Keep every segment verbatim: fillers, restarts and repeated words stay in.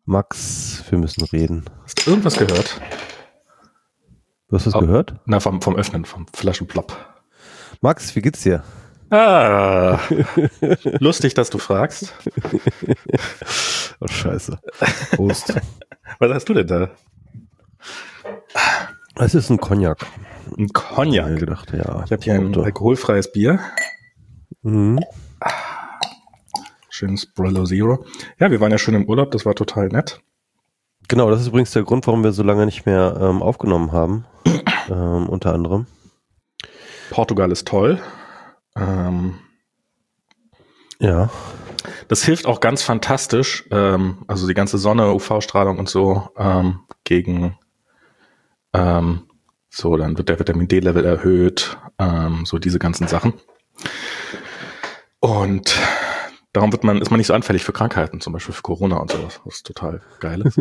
Max, wir müssen reden. Hast du irgendwas gehört? Du hast was Oh, gehört? Na, vom, vom Öffnen, vom Flaschenplopp. Max, wie geht's dir? Ah, lustig, dass du fragst. Oh, scheiße. Prost. Was hast du denn da? Es ist ein Cognac. Ein Cognac. Ich gedacht, ja. Ich habe hier ein alkoholfreies Bier. Mhm. Schönes Brello Zero. Ja, wir waren ja schon im Urlaub, das war total nett. Genau, das ist übrigens der Grund, warum wir so lange nicht mehr ähm, aufgenommen haben. ähm, unter anderem. Portugal ist toll. Ähm, ja. Das hilft auch ganz fantastisch, ähm, also die ganze Sonne, U V-Strahlung und so, ähm, gegen ähm, so, dann wird der Vitamin D-Level erhöht, ähm, so diese ganzen Sachen. Und darum wird man, ist man nicht so anfällig für Krankheiten, zum Beispiel für Corona und sowas, was total geil ist.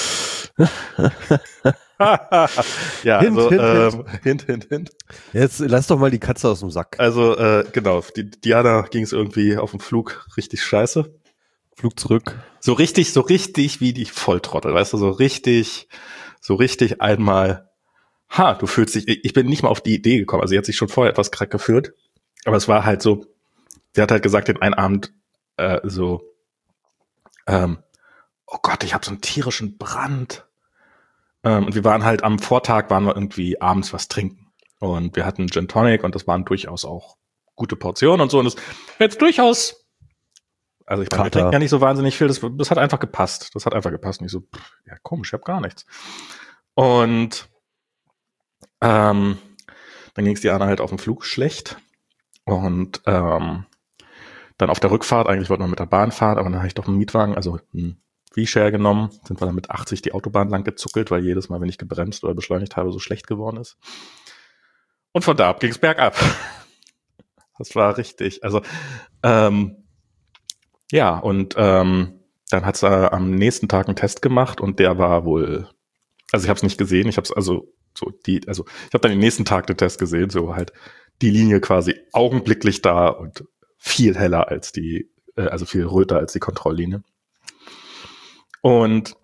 ja, Hint, also, hint, ähm, hint, hint, hint. Jetzt lass doch mal die Katze aus dem Sack. Also, äh, genau, die Diana ging es irgendwie auf dem Flug richtig scheiße. Flug zurück. So richtig, so richtig wie die Volltrottel, weißt du, so richtig, so richtig einmal, ha, du fühlst dich, ich bin nicht mal auf die Idee gekommen, also sie hat sich schon vorher etwas krank gefühlt, aber es war halt so, sie hat halt gesagt den einen Abend äh, so, ähm, oh Gott, ich habe so einen tierischen Brand. Ähm, und wir waren halt am Vortag, waren wir irgendwie abends was trinken. Und wir hatten Gin Tonic und das waren durchaus auch gute Portionen und so. Und das jetzt durchaus, also ich meine, wir trinken ja nicht so wahnsinnig viel, das, das hat einfach gepasst. Das hat einfach gepasst. Und ich so, pff, ja komisch, ich hab gar nichts. Und ähm, dann ging es Diana halt auf dem Flug schlecht. Und ähm, dann auf der Rückfahrt, eigentlich wollten wir mit der Bahn fahren, aber dann habe ich doch einen Mietwagen, also einen V-Share genommen, sind wir dann mit achtzig die Autobahn lang gezuckelt, weil jedes Mal, wenn ich gebremst oder beschleunigt habe, so schlecht geworden ist. Und von da ab ging es bergab. Das war richtig. Also, ähm, ja, und ähm, dann hat sie äh, am nächsten Tag einen Test gemacht und der war wohl, also ich habe es nicht gesehen, ich habe es also so die, also ich habe dann den nächsten Tag den Test gesehen, so halt die Linie quasi augenblicklich da und viel heller als die, äh, also viel röter als die Kontrolllinie. Und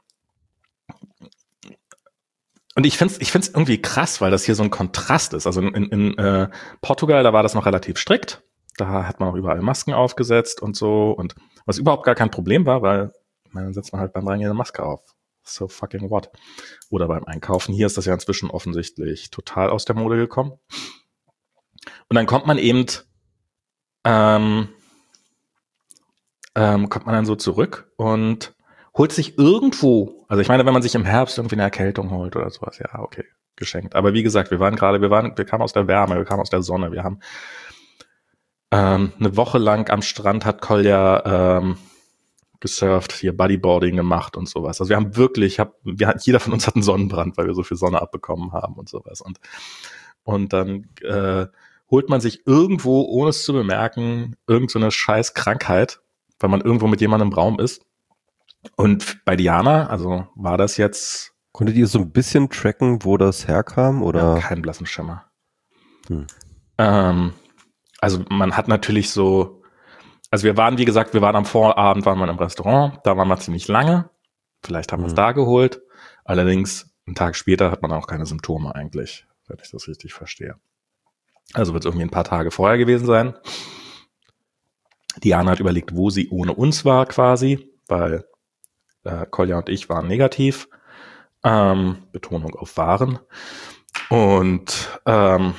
und ich find's, ich find's irgendwie krass, weil das hier so ein Kontrast ist. Also in, in äh, Portugal, da war das noch relativ strikt. Da hat man auch überall Masken aufgesetzt und so. Und was überhaupt gar kein Problem war, weil dann setzt man halt beim Reingehen eine Maske auf. So fucking what? Oder beim Einkaufen. Hier ist das ja inzwischen offensichtlich total aus der Mode gekommen. Und dann kommt man eben, ähm, ähm, kommt man dann so zurück und holt sich irgendwo, also ich meine, wenn man sich im Herbst irgendwie eine Erkältung holt oder sowas, ja, okay, geschenkt. Aber wie gesagt, wir waren gerade, wir waren, wir kamen aus der Wärme, wir kamen aus der Sonne, wir haben ähm, eine Woche lang am Strand hat Kolja ähm, gesurft, hier Bodyboarding gemacht und sowas. Also wir haben wirklich, hab, wir hatten, jeder von uns hat einen Sonnenbrand, weil wir so viel Sonne abbekommen haben und sowas. Und und dann äh, holt man sich irgendwo, ohne es zu bemerken, irgend so eine scheiß Krankheit, weil man irgendwo mit jemandem im Raum ist. Und bei Diana, also war das jetzt... Konntet ihr so ein bisschen tracken, wo das herkam? Oder? Ja, keinen blassen Schimmer. Hm. Ähm, also man hat natürlich so... Also wir waren, wie gesagt, wir waren am Vorabend, waren wir im Restaurant, da waren wir ziemlich lange. Vielleicht haben wir es hm. da geholt. Allerdings, einen Tag später hat man auch keine Symptome eigentlich, wenn ich das richtig verstehe. Also wird es irgendwie ein paar Tage vorher gewesen sein. Diana hat überlegt, wo sie ohne uns war quasi, weil äh, Kolja und ich waren negativ. Ähm, Betonung auf waren. Und ähm,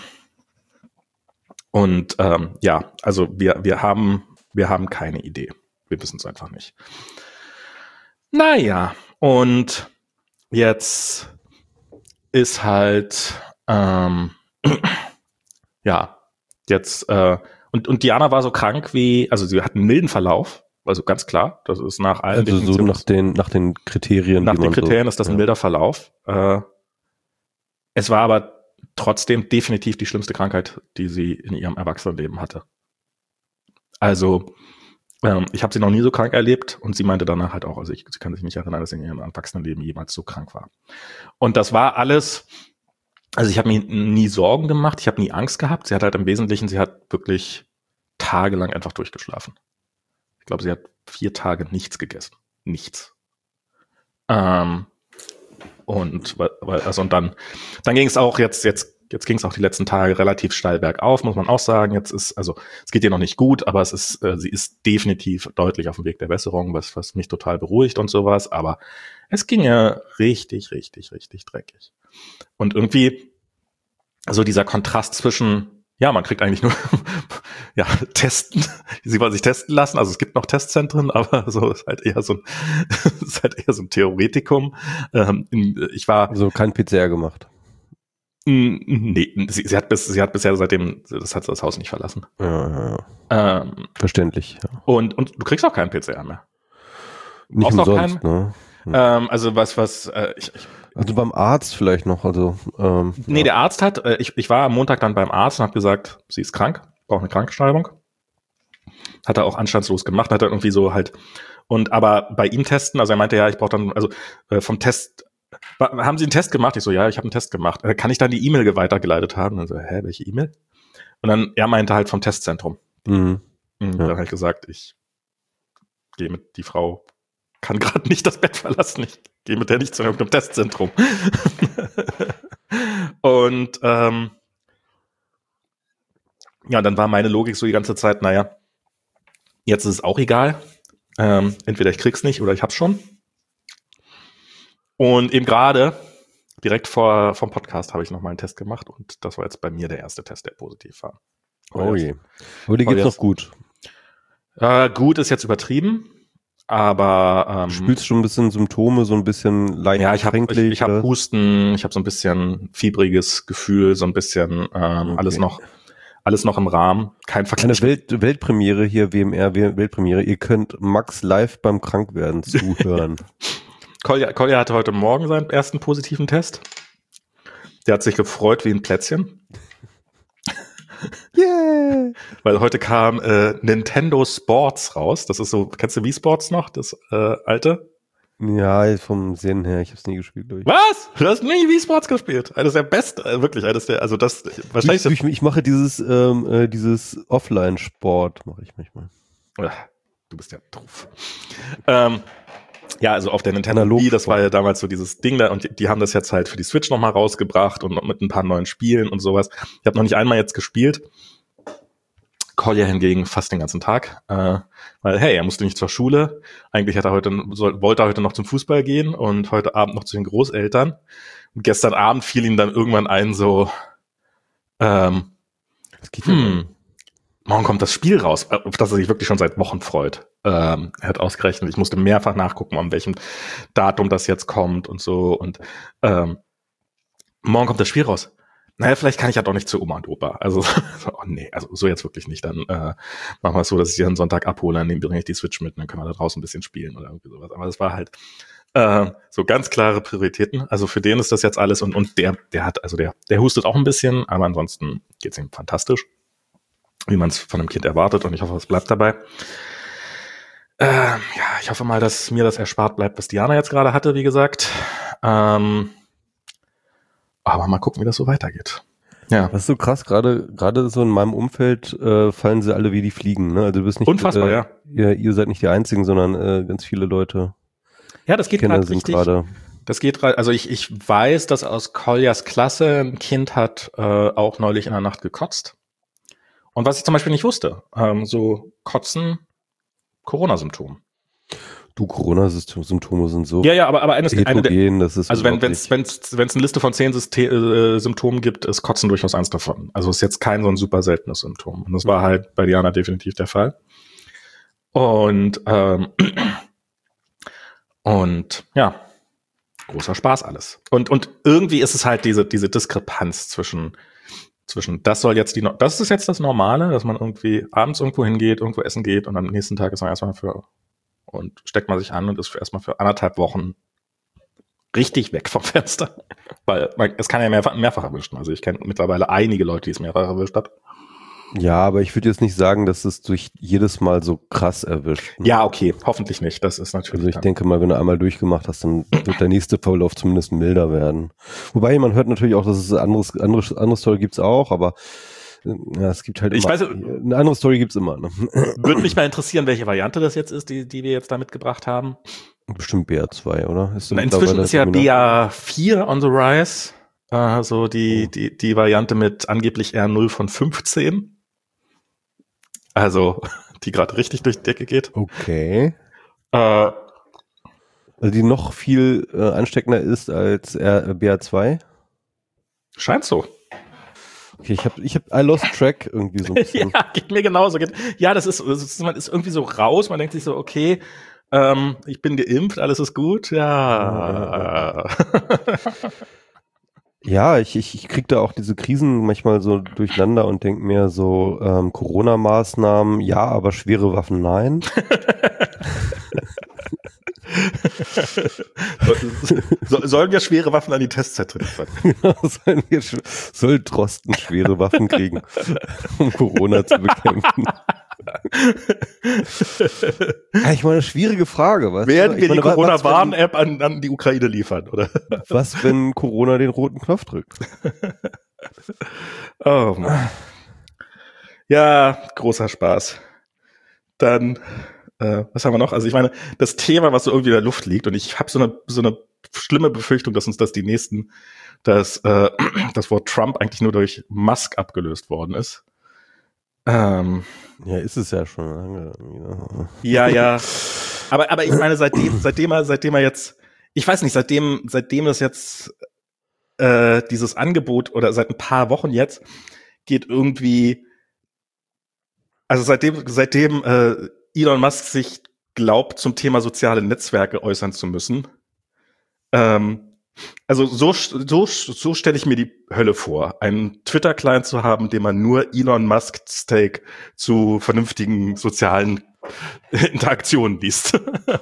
und ähm, ja, also wir wir haben wir haben keine Idee. Wir wissen es einfach nicht. Naja, und jetzt ist halt ähm, ja jetzt äh, und und Diana war so krank wie, also sie hat einen milden Verlauf. Also ganz klar, das ist nach allen Also so nach den, nach den Kriterien. Nach die den man Kriterien so, ist das ein ja. milder Verlauf. Äh, es war aber trotzdem definitiv die schlimmste Krankheit, die sie in ihrem Erwachsenenleben hatte. Also ähm, ich habe sie noch nie so krank erlebt und sie meinte danach halt auch, also ich, sie kann sich nicht erinnern, dass sie in ihrem Erwachsenenleben jemals so krank war. Und das war alles, also ich habe mir nie Sorgen gemacht, ich habe nie Angst gehabt. Sie hat halt im Wesentlichen, sie hat wirklich tagelang einfach durchgeschlafen. Ich glaube, sie hat vier Tage nichts gegessen. Nichts. Ähm, und also und dann, dann ging es auch jetzt, jetzt, jetzt ging es auch die letzten Tage relativ steil bergauf, muss man auch sagen. Jetzt ist, also es geht ihr noch nicht gut, aber es ist, äh, sie ist definitiv deutlich auf dem Weg der Besserung, was, was mich total beruhigt und sowas. Aber es ging ja richtig, richtig, richtig dreckig. Und irgendwie so dieser Kontrast zwischen, ja, man kriegt eigentlich nur ja, testen. Sie wollen sich testen lassen. Also es gibt noch Testzentren, aber so ist halt eher so ein, ist halt eher so ein Theoretikum. Ähm, ich war also kein P C R gemacht. Nee, sie, sie hat bis, sie hat bisher seitdem, das hat sie das Haus nicht verlassen. Ja, ja, ja. Ähm, Verständlich. Ja. Und, und du kriegst auch keinen P C R mehr. Nicht Brauchst umsonst, auch keinen, ne? Ähm, also was, was, äh, ich, ich Also beim Arzt vielleicht noch, also ähm, Nee, ja. der Arzt hat, äh, ich, ich war am Montag dann beim Arzt und habe gesagt, sie ist krank, braucht eine Krankenschreibung. Hat er auch anstandslos gemacht, hat er irgendwie so halt, und aber bei ihm testen, also er meinte, ja, ich brauche dann, also äh, vom Test, haben Sie einen Test gemacht? Ich so, ja, ich habe einen Test gemacht. Äh, kann ich dann die E-Mail weitergeleitet haben? Und so, hä, welche E-Mail? Und dann, er meinte halt vom Testzentrum. Mhm. Und Ja. dann habe ich gesagt, ich gehe mit, die Frau kann gerade nicht das Bett verlassen, ich gehe mit der nicht zu irgendeinem Testzentrum. Und ähm, ja, dann war meine Logik so die ganze Zeit, naja, jetzt ist es auch egal. Ähm, entweder ich krieg's nicht oder ich hab's schon. Und eben gerade, direkt vor vom Podcast, habe ich nochmal einen Test gemacht und das war jetzt bei mir der erste Test, der positiv war. Oh je. Aber die geht's noch gut. Äh, gut ist jetzt übertrieben, aber ähm, du spürst schon ein bisschen Symptome, so ein bisschen leicht ja, ich habe ich, ich hab oder? Husten, ich habe so ein bisschen fiebriges Gefühl, so ein bisschen ähm, Okay. alles noch alles noch im Rahmen, kein Verkehr. Eine Welt, Weltpremiere hier, W M R, Weltpremiere. Ihr könnt Max live beim Krankwerden zuhören. Kolja, Kolja hatte heute Morgen seinen ersten positiven Test. Der hat sich gefreut wie ein Plätzchen. Yeah! Weil heute kam äh, Nintendo Sports raus. Das ist so, kennst du Wii Sports noch, das äh, alte? Ja, vom Sehen her, ich hab's nie gespielt, glaube ich. Was? Du hast nie Wii Sports gespielt? Eines der besten, äh, wirklich, eines der, also das, wahrscheinlich. Ich, ich, ich mache dieses, ähm, äh, dieses Offline-Sport, mache ich manchmal. Du bist ja doof. Ähm, ja, also auf der Nintendo Analog Wii, das war ja damals so dieses Ding da und die, die haben das jetzt halt für die Switch nochmal rausgebracht und mit ein paar neuen Spielen und sowas. Ich habe noch nicht einmal jetzt gespielt. Kolja hingegen fast den ganzen Tag, äh, weil hey, er musste nicht zur Schule. Eigentlich hat er heute, soll, wollte er heute noch zum Fußball gehen und heute Abend noch zu den Großeltern. Und gestern Abend fiel ihm dann irgendwann ein so, ähm, Das geht hm, morgen kommt das Spiel raus, auf das er sich wirklich schon seit Wochen freut. Ähm, er hat ausgerechnet, ich musste mehrfach nachgucken, an welchem Datum das jetzt kommt und so. Und ähm, morgen kommt das Spiel raus. Naja, vielleicht kann ich ja doch nicht zu Oma und Opa. Also, so, oh nee, also so jetzt wirklich nicht. Dann äh, machen wir es so, dass ich sie dann Sonntag abhole, dann bringe ich die Switch mit und dann können wir da draußen ein bisschen spielen oder irgendwie sowas. Aber das war halt äh, so ganz klare Prioritäten. Also für den ist das jetzt alles und und der der hat, also der der hustet auch ein bisschen, aber ansonsten geht's ihm fantastisch, wie man es von einem Kind erwartet und ich hoffe, es bleibt dabei. Äh, ja, ich hoffe mal, dass mir das erspart bleibt, was Diana jetzt gerade hatte, wie gesagt. Ähm, aber mal gucken, wie das so weitergeht. Ja. Das ist so krass, gerade gerade so in meinem Umfeld äh, fallen sie alle wie die Fliegen. Ne? Also du bist nicht Unfassbar, äh, ja. Ihr, ihr seid nicht die Einzigen, sondern äh, ganz viele Leute. Ja, das geht Kinder gerade sind richtig. gerade. Das geht gerade. Also ich ich weiß, dass aus Koljas Klasse ein Kind hat äh, auch neulich in der Nacht gekotzt. Und was ich zum Beispiel nicht wusste, ähm, so Kotzen, Corona-Symptom. Du, Corona-Symptome sind so Ja, ja, aber aber eines eine der, heterogen, das ist also wenn wenn's wenn's wenn's eine Liste von zehn Syste- äh, Symptomen gibt, ist Kotzen durchaus eins davon. Also ist jetzt kein so ein super seltenes Symptom. Und das war halt bei Diana definitiv der Fall. Und ähm, und ja, großer Spaß alles. Und und irgendwie ist es halt diese diese Diskrepanz zwischen zwischen das soll jetzt die no- das ist jetzt das Normale, dass man irgendwie abends irgendwo hingeht, irgendwo essen geht und am nächsten Tag ist man erstmal für und steckt man sich an und ist für erstmal für anderthalb Wochen richtig weg vom Fenster. Weil man, es kann ja mehrfach, mehrfach erwischen. Also ich kenne mittlerweile einige Leute, die es mehrfach erwischt hat. Ja, aber ich würde jetzt nicht sagen, dass es durch jedes Mal so krass erwischt. Ne? Ja, okay, hoffentlich nicht. Das ist natürlich. Also ich dann. denke mal, wenn du einmal durchgemacht hast, dann wird der nächste Verlauf zumindest milder werden. Wobei man hört natürlich auch, dass es anderes, anderes, andere Story gibt's auch, aber ja, es gibt halt Ich immer, weiß, eine andere Story gibt's immer. Ne? Würde mich mal interessieren, welche Variante das jetzt ist, die, die wir jetzt da mitgebracht haben. Bestimmt B A zwei, oder? Ist Na, inzwischen ist ja B A vier on the rise, also die, oh. die, die Variante mit angeblich R null von fünfzehn. Also, die gerade richtig durch die Decke geht. Okay. Äh, also die noch viel äh, ansteckender ist als R- B A zwei? Scheint so. Okay, ich habe ich hab I lost track irgendwie so ein bisschen. Ja, geht mir genauso. Ja, das ist, das ist, man ist irgendwie so raus, man denkt sich so, okay, ähm, ich bin geimpft, alles ist gut, ja. Ja, ich, ich, ich krieg da auch diese Krisen manchmal so durcheinander und denk mir so, ähm, Corona-Maßnahmen, ja, aber schwere Waffen, nein. so, sollen wir schwere Waffen an die Testzentren liefern? sollen wir, soll Drosten schwere Waffen kriegen, um Corona zu bekämpfen? Ich meine, schwierige Frage. Was? Werden wir ich meine, die Corona-Warn-App an, an die Ukraine liefern, oder? Was, wenn Corona den roten Knopf drückt? Oh Mann. Ja, großer Spaß. Dann, äh, was haben wir noch? Also ich meine, das Thema, was so irgendwie in der Luft liegt, und ich habe so eine so eine schlimme Befürchtung, dass uns das die nächsten, dass äh, das Wort Trump eigentlich nur durch Musk abgelöst worden ist. Ähm, ja, ist es ja schon lange. Ja, ja. ja. Aber, aber ich meine, seitdem, seitdem er, seitdem er jetzt, ich weiß nicht, seitdem, seitdem es jetzt äh, dieses Angebot oder seit ein paar Wochen jetzt geht irgendwie, also seitdem, seitdem äh, Elon Musk sich glaubt, zum Thema soziale Netzwerke äußern zu müssen, ähm, also so, so, so stelle ich mir die Hölle vor, einen Twitter-Client zu haben, dem man nur Elon Musk's Take zu vernünftigen sozialen Interaktionen liest.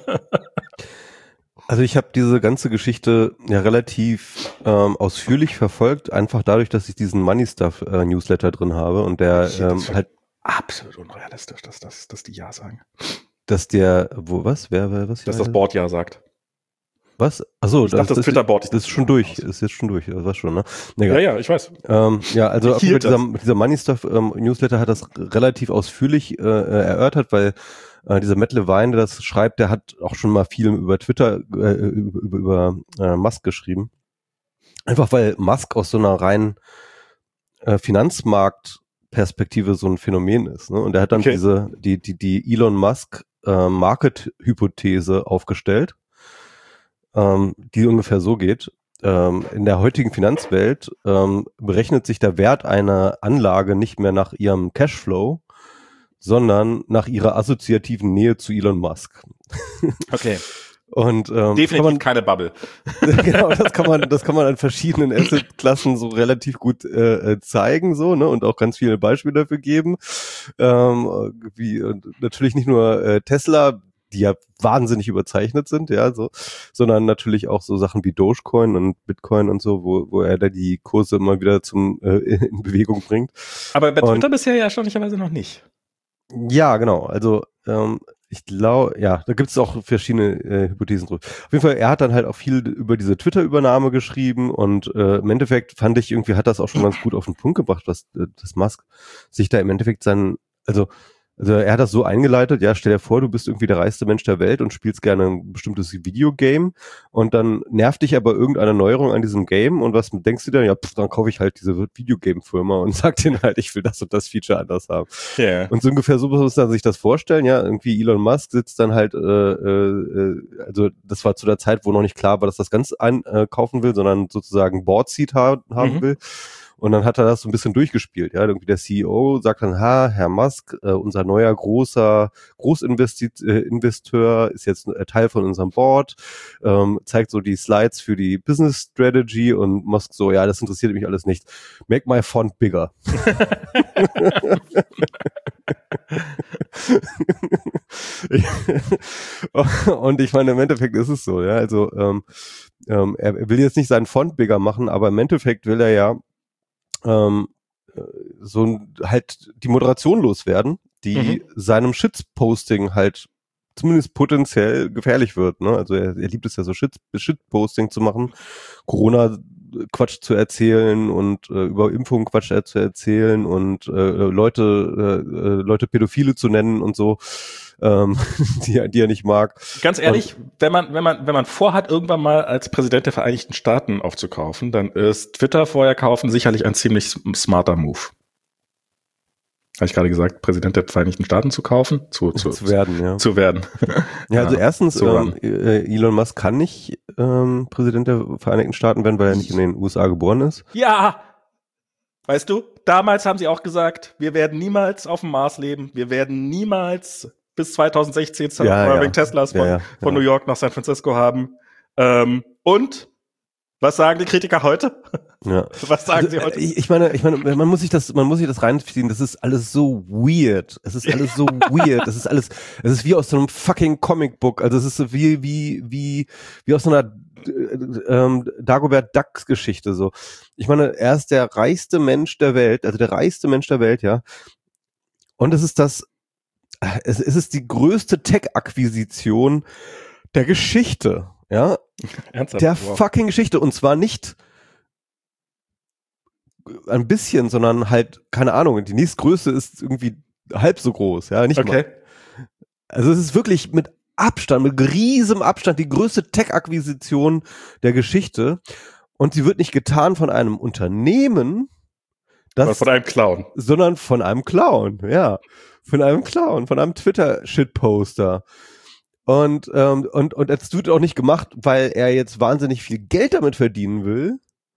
Also ich habe diese ganze Geschichte ja relativ ähm, ausführlich verfolgt, einfach dadurch, dass ich diesen Money Stuff äh, Newsletter drin habe und der ähm, halt absolut unrealistisch, dass, dass, dass die Ja sagen. Dass der, wo, was, wer, wer was? Dass das Board Ja sagt. Was? Achso, das, das, das Twitter-Board ist, das ist schon durch. Ist jetzt schon durch. Das war schon, ne? Ja, ja, ich weiß. Ähm, ja, also dieser, dieser Money Stuff ähm, Newsletter hat das relativ ausführlich äh, erörtert, weil äh, dieser Matt Levine, der das schreibt, der hat auch schon mal viel über Twitter, äh, über, über, über äh, Musk geschrieben. Einfach weil Musk aus so einer reinen äh, Finanzmarktperspektive so ein Phänomen ist. Ne? Und er hat dann okay. diese, die, die, die Elon Musk äh, Market-Hypothese aufgestellt, ähm, die ungefähr so geht. Ähm, in der heutigen Finanzwelt ähm, berechnet sich der Wert einer Anlage nicht mehr nach ihrem Cashflow, sondern nach ihrer assoziativen Nähe zu Elon Musk. Okay. Und ähm, definitiv kann man, keine Bubble. Genau, das kann man, das kann man an verschiedenen Assetklassen so relativ gut äh, zeigen, so, ne, und auch ganz viele Beispiele dafür geben. Ähm, wie und natürlich nicht nur äh, Tesla, die ja wahnsinnig überzeichnet sind, ja, so, sondern natürlich auch so Sachen wie Dogecoin und Bitcoin und so, wo, wo er da die Kurse immer wieder zum äh, in Bewegung bringt. Aber bei Twitter und, bisher ja erstaunlicherweise noch nicht. Ja, genau. Also ähm, ich glaube, ja, da gibt es auch verschiedene äh, Hypothesen drüber. Auf jeden Fall, er hat dann halt auch viel über diese Twitter-Übernahme geschrieben und äh, im Endeffekt fand ich irgendwie, hat das auch schon ganz gut auf den Punkt gebracht, dass, äh, dass Musk sich da im Endeffekt seinen, also Also er hat das so eingeleitet, ja, stell dir vor, du bist irgendwie der reichste Mensch der Welt und spielst gerne ein bestimmtes Videogame und dann nervt dich aber irgendeine Neuerung an diesem Game und was denkst du dann? Ja, pff, dann kaufe ich halt diese Videogame-Firma und sag denen halt, ich will das und das Feature anders haben. Yeah. Und so ungefähr so muss man sich das vorstellen, ja, irgendwie Elon Musk sitzt dann halt, äh, äh, also das war zu der Zeit, wo noch nicht klar war, dass das ganz einkaufen will, sondern sozusagen Board Seat ha- haben mhm. will. Und dann hat er das so ein bisschen durchgespielt, ja. Irgendwie der C E O sagt dann, ha, Herr Musk, äh, unser neuer großer Großinvesteur äh, ist jetzt äh, Teil von unserem Board, ähm, zeigt so die Slides für die Business Strategy und Musk so, ja, das interessiert mich alles nicht. Make my font bigger. Und ich meine, im Endeffekt ist es so, ja. Also ähm, ähm, er will jetzt nicht seinen Font bigger machen, aber im Endeffekt will er ja Ähm, so halt die Moderation loswerden, die mhm. seinem Shitposting halt zumindest potenziell gefährlich wird. Ne? Also er, er liebt es ja so Shit, Shitposting zu machen, Corona-Quatsch zu erzählen und äh, über Impfung Quatsch zu erzählen und äh, Leute äh, Leute Pädophile zu nennen und so. ähm, die, die er nicht mag. Ganz ehrlich, und, wenn man, wenn man, wenn man vorhat, irgendwann mal als Präsident der Vereinigten Staaten aufzukaufen, dann ist Twitter vorher kaufen sicherlich ein ziemlich smarter Move. Habe ich gerade gesagt, Präsident der Vereinigten Staaten zu kaufen? Zu, zu, zu werden, ja. Zu werden. Ja, also erstens, ähm, Elon Musk kann nicht ähm, Präsident der Vereinigten Staaten werden, weil er nicht in den U S A geboren ist. Ja! Weißt du, damals haben sie auch gesagt, wir werden niemals auf dem Mars leben, wir werden niemals bis zwanzig sechzehn ja, ja. Teslas von, ja, ja, von ja. New York nach San Francisco haben. Ähm, und was sagen die Kritiker heute? Ja. Was sagen also, sie heute? Ich, ich meine, ich meine, man muss sich das, man muss sich das reinziehen. Das ist alles so weird. Es ist alles so weird. Das ist alles, es ist wie aus so einem fucking Comicbook. Also es ist so wie, wie, wie, wie aus so einer ähm, Dagobert Duck Geschichte. So. Ich meine, er ist der reichste Mensch der Welt, also der reichste Mensch der Welt, ja. Und es ist das, es, es ist die größte Tech-Akquisition der Geschichte, ja. Ernsthaft? Der Wow. fucking Geschichte. Und zwar nicht ein bisschen, sondern halt, keine Ahnung, die nächstgrößte ist irgendwie halb so groß, ja, nicht okay. mal. Also es ist wirklich mit Abstand, mit riesem Abstand die größte Tech-Akquisition der Geschichte und sie wird nicht getan von einem Unternehmen, das, Aber von einem Clown. sondern von einem Clown, ja, von einem Clown, von einem Twitter-Shitposter. Und, ähm, und, und es wird auch nicht gemacht, weil er jetzt wahnsinnig viel Geld damit verdienen will,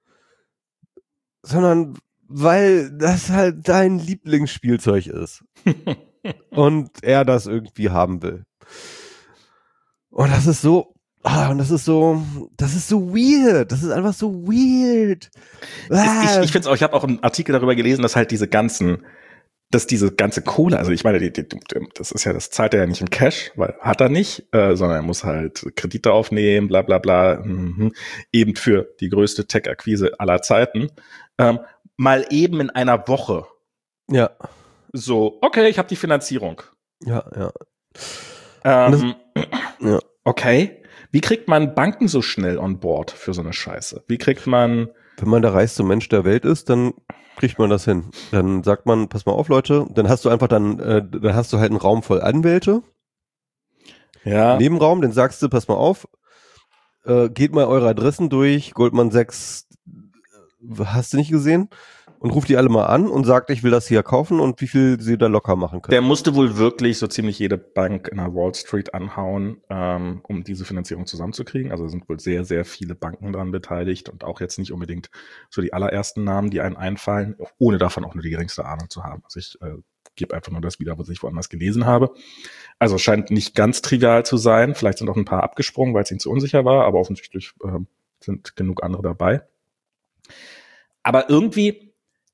sondern weil das halt dein Lieblingsspielzeug ist. Und er das irgendwie haben will. Und das ist so, ah, und das ist so, das ist so weird. Das ist einfach so weird. Ah. Ich, ich finde es auch, ich habe auch einen Artikel darüber gelesen, dass halt diese ganzen, dass diese ganze Kohle, also ich meine, die, die, das ist ja, das zahlt er ja nicht im Cash, weil hat er nicht, äh, sondern er muss halt Kredite aufnehmen, bla bla bla, mhm, eben für die größte Tech-Akquise aller Zeiten. Ähm, mal eben in einer Woche. Ja. So, okay, ich habe die Finanzierung. Ja, ja. Ähm, das, ja. Okay. Wie kriegt man Banken so schnell on board für so eine Scheiße? Wie kriegt man... Wenn man der reichste Mensch der Welt ist, dann kriegt man das hin. Dann sagt man, pass mal auf, Leute, dann hast du einfach dann, äh, dann hast du halt einen Raum voll Anwälte. Ja. Nebenraum, dann sagst du, pass mal auf, äh, geht mal eure Adressen durch, Goldman Sachs, hast du nicht gesehen? Und ruft die alle mal an und sagt, ich will das hier kaufen und wie viel sie da locker machen können. Der musste wohl wirklich so ziemlich jede Bank in der Wall Street anhauen, ähm, um diese Finanzierung zusammenzukriegen. Also sind wohl sehr, sehr viele Banken daran beteiligt und auch jetzt nicht unbedingt so die allerersten Namen, die einem einfallen, ohne davon auch nur die geringste Ahnung zu haben. Also ich äh, gebe einfach nur das wieder, was ich woanders gelesen habe. Also es scheint nicht ganz trivial zu sein. Vielleicht sind auch ein paar abgesprungen, weil es ihnen zu unsicher war, aber offensichtlich äh, sind genug andere dabei. Aber irgendwie...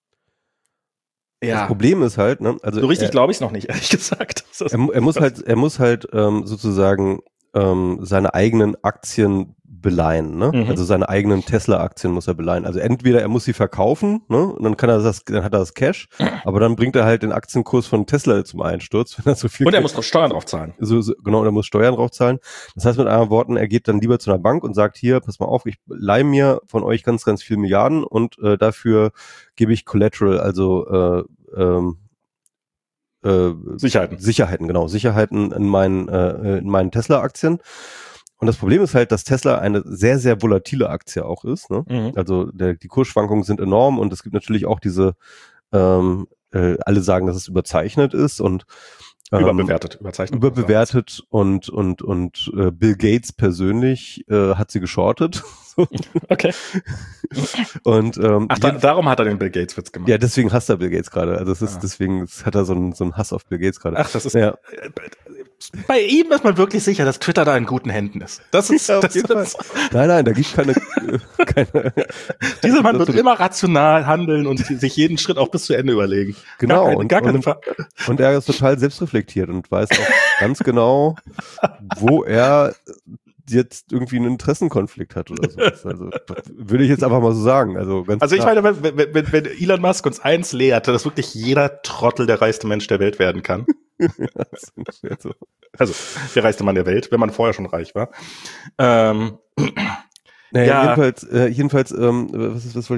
Ja. Das Problem ist halt, ne, also so richtig glaube ich es noch nicht, ehrlich gesagt. Er, er muss halt, er muss halt ähm, sozusagen ähm, seine eigenen Aktien beleihen, ne? Mhm. Also seine eigenen Tesla-Aktien muss er beleihen. Also entweder er muss sie verkaufen, ne? Und dann kann er das, dann hat er das Cash, aber dann bringt er halt den Aktienkurs von Tesla zum Einsturz, wenn er so viel. Und er muss noch Steuern drauf zahlen. So, so, genau, und er muss Steuern drauf zahlen. Das heißt mit anderen Worten, er geht dann lieber zu einer Bank und sagt, hier, pass mal auf, ich leihe mir von euch ganz, ganz viel Milliarden und äh, dafür gebe ich Collateral, also äh, ähm, äh, Sicherheiten. Sicherheiten, genau, Sicherheiten in meinen, äh, in meinen Tesla-Aktien. Und das Problem ist halt, dass Tesla eine sehr, sehr volatile Aktie auch ist. Ne? Mhm. Also der, die Kursschwankungen sind enorm und es gibt natürlich auch diese, ähm, äh, alle sagen, dass es überzeichnet ist und ähm, überbewertet, überzeichnet. Überbewertet und und und äh, Bill Gates persönlich äh, hat sie geschortet. Okay. Und ähm, ach, da, darum hat er den Bill Gates Witz gemacht. Ja, deswegen hasst er Bill Gates gerade. Also es ist ah. deswegen hat er so einen so einen Hass auf Bill Gates gerade. Ach, das ist ja. Bei ihm ist man wirklich sicher, dass Twitter da in guten Händen ist. Das ist, ja, das ist nein, nein, da gibt's keine, keine dieser Mann wird immer rational handeln und sich jeden Schritt auch bis zu Ende überlegen. Genau. Gar keine, und, gar keine und, und er ist total selbstreflektiert und weiß auch ganz genau, wo er jetzt irgendwie einen Interessenkonflikt hat oder so. Also würde ich jetzt einfach mal so sagen. Also, ganz also ich klar. meine, wenn, wenn, wenn Elon Musk uns eins lehrt, dass wirklich jeder Trottel der reichste Mensch der Welt werden kann. Ja, so. Also der reichste Mann der Welt, wenn man vorher schon reich war. Ähm, naja, ja. jedenfalls, äh, jedenfalls, ähm, was, ist, was wollte ich sagen?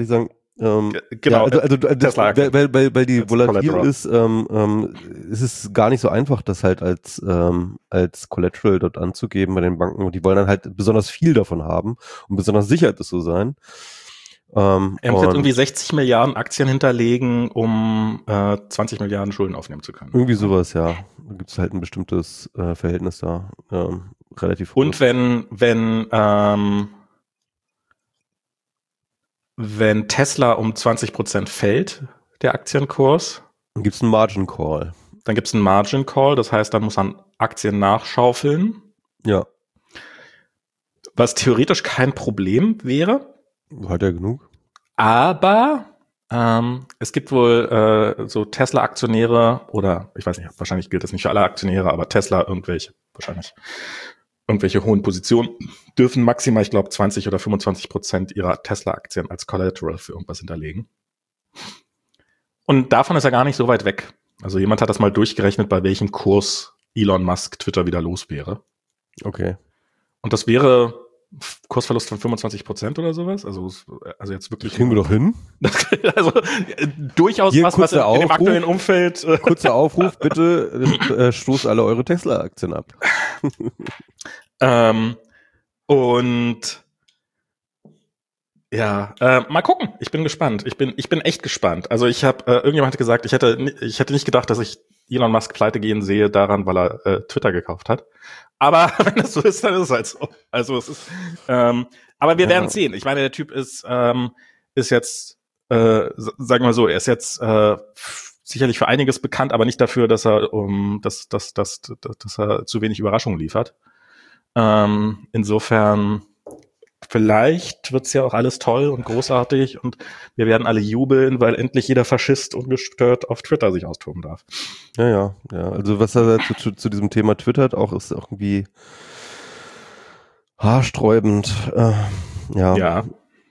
Ähm, genau, ja, also, also, also Tesla weil, weil, weil, weil die Jetzt volatil Collateral. ist, ähm, ähm, ist es gar nicht so einfach, das halt als ähm, als Collateral dort anzugeben bei den Banken. Und die wollen dann halt besonders viel davon haben, um besonders sicher zu sein. Ähm, Er muss jetzt irgendwie und sechzig Milliarden Aktien hinterlegen, um äh, zwanzig Milliarden Schulden aufnehmen zu können. irgendwie Ja. sowas, ja. Da gibt es halt ein bestimmtes äh, Verhältnis da, ähm, relativ Und hohes. wenn, wenn, ähm, wenn Tesla um zwanzig Prozent fällt, der Aktienkurs, Dann gibt es einen Margin Call. dann gibt es einen Margin Call, das heißt, dann muss man Aktien nachschaufeln, Ja, was theoretisch kein Problem wäre, hat er genug. aber ähm, es gibt wohl äh, so Tesla-Aktionäre oder ich weiß nicht, wahrscheinlich gilt das nicht für alle Aktionäre, aber Tesla irgendwelche, wahrscheinlich irgendwelche hohen Positionen dürfen maximal, ich glaube, zwanzig oder fünfundzwanzig Prozent ihrer Tesla-Aktien als Collateral für irgendwas hinterlegen. Und davon ist er gar nicht so weit weg. Also jemand hat das mal durchgerechnet, bei welchem Kurs Elon Musk Twitter wieder los wäre. Okay. Und das wäre Kursverlust von fünfundzwanzig Prozent oder sowas. Also, also jetzt wirklich. Das kriegen wir doch hin. Also durchaus Hier was, was in, kurzer in dem Aufruf. aktuellen Umfeld. äh, Kurzer Aufruf, bitte äh, stoßt alle eure Tesla-Aktien ab. ähm, und ja, äh, mal gucken. Ich bin gespannt. Ich bin, ich bin echt gespannt. Also ich habe, äh, irgendjemand hat gesagt, ich hätte, ich hätte nicht gedacht, dass ich Elon Musk pleite gehen sehe daran, weil er äh, Twitter gekauft hat. Aber wenn das so ist, dann ist es halt so. Also es ist, ähm, aber wir Ja. werden sehen. Ich meine, der Typ ist, ähm, ist jetzt, äh, sagen wir mal so, er ist jetzt äh, f- sicherlich für einiges bekannt, aber nicht dafür, dass er, um, dass, dass, dass, dass, dass er zu wenig Überraschungen liefert. Ähm, insofern. Vielleicht wird's ja auch alles toll und großartig und wir werden alle jubeln, weil endlich jeder Faschist ungestört auf Twitter sich austoben darf. Ja, ja, ja. Also was er zu, zu, zu diesem Thema twittert, auch ist irgendwie haarsträubend. Äh, ja. Ja.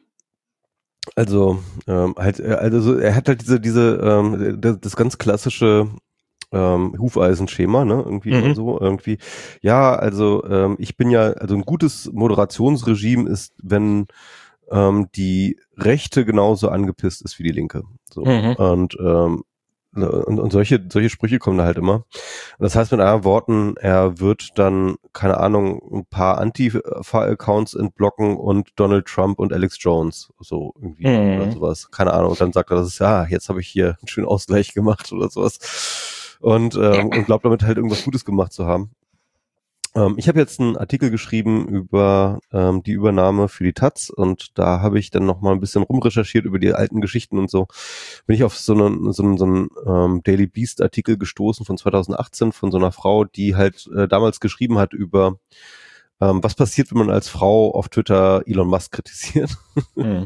Also ähm, halt, äh, also so, er hat halt diese, diese, ähm, das, das ganz klassische ähm, Hufeisenschema, ne? Irgendwie Mhm. immer so, irgendwie. Ja, also ähm, ich bin ja, also ein gutes Moderationsregime ist, wenn ähm, die Rechte genauso angepisst ist wie die Linke. So. Mhm. Und ähm, und, und solche, solche Sprüche kommen da halt immer. Und das heißt mit anderen Worten, er wird dann, keine Ahnung, ein paar Antifa-Accounts entblocken und Donald Trump und Alex Jones, so irgendwie Mhm. oder sowas. Keine Ahnung. Und dann sagt er, das ist, ja, jetzt habe ich hier einen schönen Ausgleich gemacht oder sowas. Und, ähm, und glaubt damit halt irgendwas Gutes gemacht zu haben. Ähm, ich habe jetzt einen Artikel geschrieben über ähm, die Übernahme für die Taz und da habe ich dann noch mal ein bisschen rumrecherchiert über die alten Geschichten und so. Bin ich auf so einen, so einen, so einen ähm, Daily Beast Artikel gestoßen von zweitausendachtzehn von so einer Frau, die halt äh, damals geschrieben hat über ähm, was passiert, wenn man als Frau auf Twitter Elon Musk kritisiert. Mhm.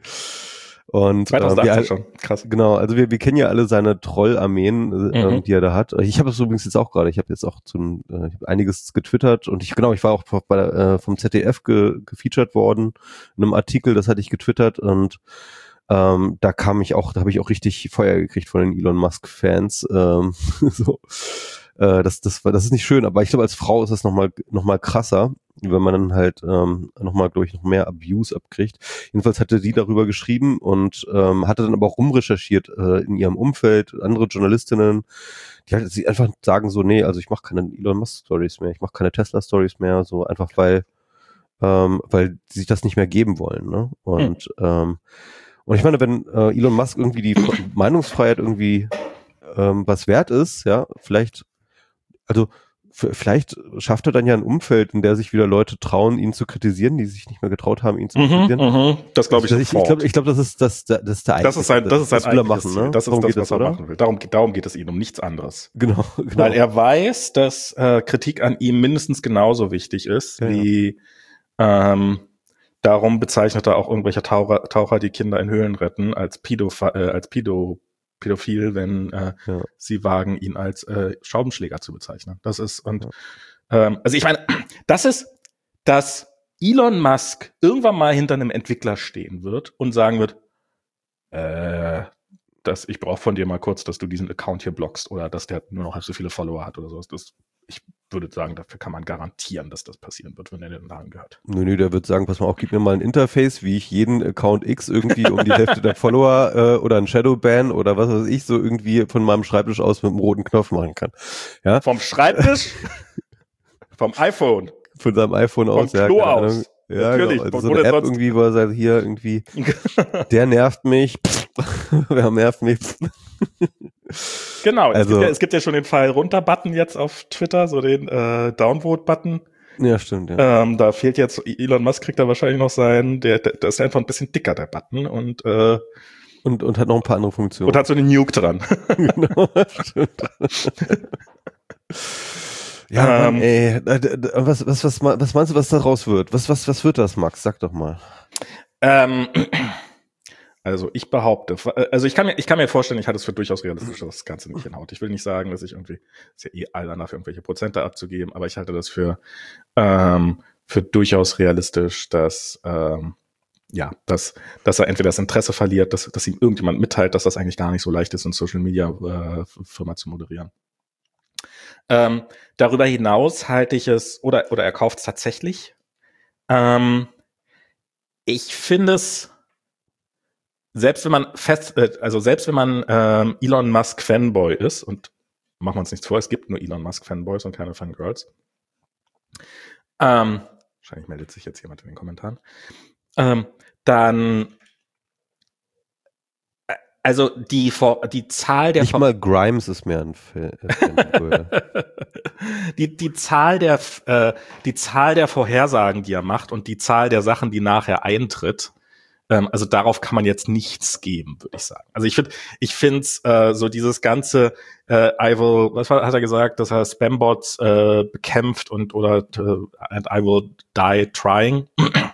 Und zweitausendachtzehn äh, wir, schon, krass. Genau, also wir, wir kennen ja alle seine Trollarmeen, äh, Mhm. die er da hat. Ich habe es übrigens jetzt auch gerade, ich habe jetzt auch zum, äh, ich hab einiges getwittert und ich, genau, ich war auch bei, äh, vom Z D F ge, gefeatured worden in einem Artikel, das hatte ich getwittert und ähm, da kam ich auch, da habe ich auch richtig Feuer gekriegt von den Elon Musk Fans. Ähm, so, äh, das, das war, das ist nicht schön, aber ich glaube, als Frau ist das nochmal noch mal krasser, wenn man dann halt ähm, nochmal, glaube ich, noch mehr Abuse abkriegt. Jedenfalls hatte die darüber geschrieben und ähm, hatte dann aber auch rumrecherchiert äh, in ihrem Umfeld, andere Journalistinnen, die halt sie einfach sagen so, nee, also ich mache keine Elon Musk Stories mehr, ich mache keine Tesla Stories mehr, so einfach weil ähm, weil sie sich das nicht mehr geben wollen, ne? Und mhm. ähm, und ich meine, wenn äh, Elon Musk irgendwie die Meinungsfreiheit irgendwie ähm, was wert ist, ja, vielleicht, also f- vielleicht schafft er dann ja ein Umfeld, in der sich wieder Leute trauen, ihn zu kritisieren, die sich nicht mehr getraut haben, ihn zu Mhm, kritisieren. mhm. Das glaube ich also ich, ich glaube, ich glaube, das ist das, das ist der Das ist sein, das ist sein das will er eigentliches machen, Ziel. ne? Das ist Darum das, geht was es, er oder? machen will. Darum, darum geht es ihm, um nichts anderes. Genau, genau. Weil er weiß, dass äh, Kritik an ihm mindestens genauso wichtig ist, Ja, wie ähm, darum bezeichnet er auch irgendwelche Taucher, Taucher, die Kinder in Höhlen retten, als Pädoph äh, als Pädo pädophil, wenn äh, ja. sie wagen, ihn als äh, Schraubenschläger zu bezeichnen. Das ist, und Ja. ähm, also ich meine, das ist, dass Elon Musk irgendwann mal hinter einem Entwickler stehen wird und sagen wird, äh, dass ich brauche von dir mal kurz, dass du diesen Account hier blockst oder dass der nur noch halb so viele Follower hat oder sowas. Das ich würde sagen, dafür kann man garantieren, dass das passieren wird, wenn er den Laden gehört. Nö, nö, der wird sagen, pass mal auf, gib mir mal ein Interface, wie ich jeden Account X irgendwie um die Hälfte der Follower äh, oder ein Shadowban oder was weiß ich so irgendwie von meinem Schreibtisch aus mit einem roten Knopf machen kann. Ja? Vom Schreibtisch? Vom iPhone? Von seinem iPhone aus, ja. Klo aus. Ahnung. Ja, natürlich. Genau. Also so eine App irgendwie, wo er sagt, hier irgendwie, der nervt mich, wer nervt mich. Genau, also, es, gibt ja, es gibt ja schon den Pfeil runter-Button jetzt auf Twitter, so den äh, Downvote-Button. Ja, stimmt, ja. Ähm, da fehlt jetzt, Elon Musk kriegt da wahrscheinlich noch sein, der, der, der ist einfach ein bisschen dicker, der Button, und äh, und, und hat noch ein paar andere Funktionen. Und hat so eine Nuke dran. Genau, stimmt. Ja, Mann, ey, was, was, was, was meinst du, was daraus wird? Was, was, was wird das, Max? Sag doch mal. Ähm, also ich behaupte, also ich kann mir, ich kann mir vorstellen, ich halte es für durchaus realistisch, dass das Ganze nicht hinhaut. Ich will nicht sagen, dass ich irgendwie, ist ja eh all danach irgendwelche Prozente abzugeben, aber ich halte das für, ähm, für durchaus realistisch, dass, ähm, ja, dass, dass er entweder das Interesse verliert, dass, dass ihm irgendjemand mitteilt, dass das eigentlich gar nicht so leicht ist, eine Social Media äh, Firma zu moderieren. Ähm, darüber hinaus halte ich es, oder, oder er kauft es tatsächlich. Ähm, ich finde es, selbst wenn man fest, äh, also selbst wenn man ähm, Elon Musk Fanboy ist, und machen wir uns nichts vor, es gibt nur Elon Musk Fanboys und keine Fangirls. Ähm, wahrscheinlich meldet sich jetzt jemand in den Kommentaren. Ähm, dann Also die die Zahl der nicht mal Grimes ist mehr ein Fanboy. die die Zahl der äh, die Zahl der Vorhersagen, die er macht, und die Zahl der Sachen, die nachher eintritt, ähm, also darauf kann man jetzt nichts geben, würde ich sagen. Also ich finde ich finde äh, so dieses ganze äh, I will, was hat er gesagt, dass er Spambots äh, bekämpft und oder äh, and I will die trying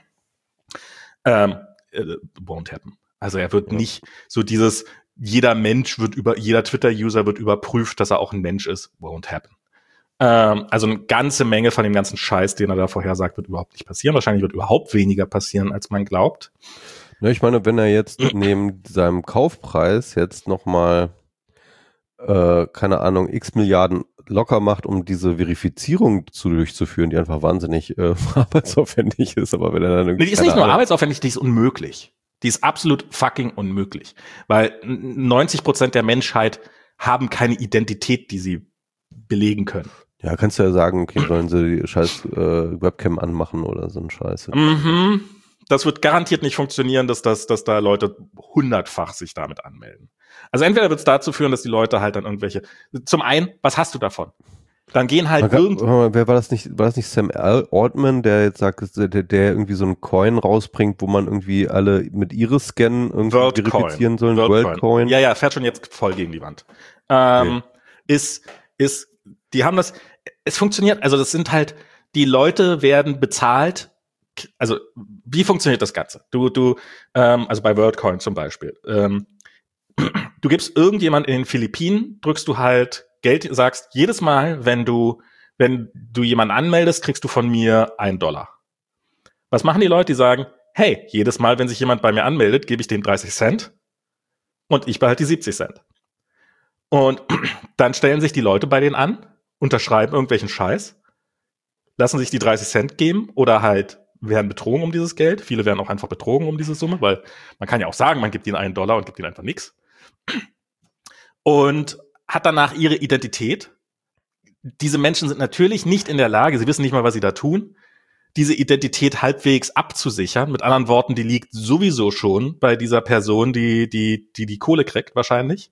ähm, it won't happen. Also er wird ja. nicht so dieses, jeder Mensch wird über, jeder Twitter-User wird überprüft, dass er auch ein Mensch ist. Won't happen. Ähm, also eine ganze Menge von dem ganzen Scheiß, den er da vorher sagt, wird überhaupt nicht passieren. Wahrscheinlich wird überhaupt weniger passieren, als man glaubt. Ja, ich meine, wenn er jetzt neben seinem Kaufpreis jetzt nochmal, äh, keine Ahnung, x Milliarden locker macht, um diese Verifizierung zu durchzuführen, die einfach wahnsinnig äh, arbeitsaufwendig ist. Aber wenn er dann irgendwie, die ist nicht nur arbeitsaufwendig, die ist unmöglich. Die ist absolut fucking unmöglich, weil neunzig Prozent der Menschheit haben keine Identität, die sie belegen können. Ja, kannst du ja sagen, okay, sollen sie die scheiß äh, Webcam anmachen oder so ein Scheiß. Mhm. Das wird garantiert nicht funktionieren, dass, das, dass da Leute hundertfach sich damit anmelden. Also entweder wird es dazu führen, dass die Leute halt dann irgendwelche, zum einen, was hast du davon? Dann gehen halt irgendwie. Wer war das nicht? War das nicht Sam Altman, der jetzt sagt, der, der irgendwie so einen Coin rausbringt, wo man irgendwie alle mit Iris scannen irgendwie World verifizieren Coin. sollen? World, World Coin. Ja, ja, fährt schon jetzt voll gegen die Wand. Ähm, okay. Ist, ist, die haben das, es funktioniert, also das sind halt, die Leute werden bezahlt. Also, wie funktioniert das Ganze? Du, du, ähm, also bei WorldCoin zum Beispiel. Ähm, du gibst irgendjemand in den Philippinen, drückst du halt Geld, sagst jedes Mal, wenn du, wenn du jemanden anmeldest, kriegst du von mir einen Dollar. Was machen die Leute? Die sagen, hey, jedes Mal, wenn sich jemand bei mir anmeldet, gebe ich dem dreißig Cent und ich behalte die siebzig Cent. Und dann stellen sich die Leute bei denen an, unterschreiben irgendwelchen Scheiß, lassen sich die dreißig Cent geben oder halt werden betrogen um dieses Geld. Viele werden auch einfach betrogen um diese Summe, weil man kann ja auch sagen, man gibt ihnen einen Dollar und gibt ihnen einfach nichts. Und hat danach ihre Identität. Diese Menschen sind natürlich nicht in der Lage, sie wissen nicht mal, was sie da tun, diese Identität halbwegs abzusichern. Mit anderen Worten, die liegt sowieso schon bei dieser Person, die die die, die Kohle kriegt wahrscheinlich.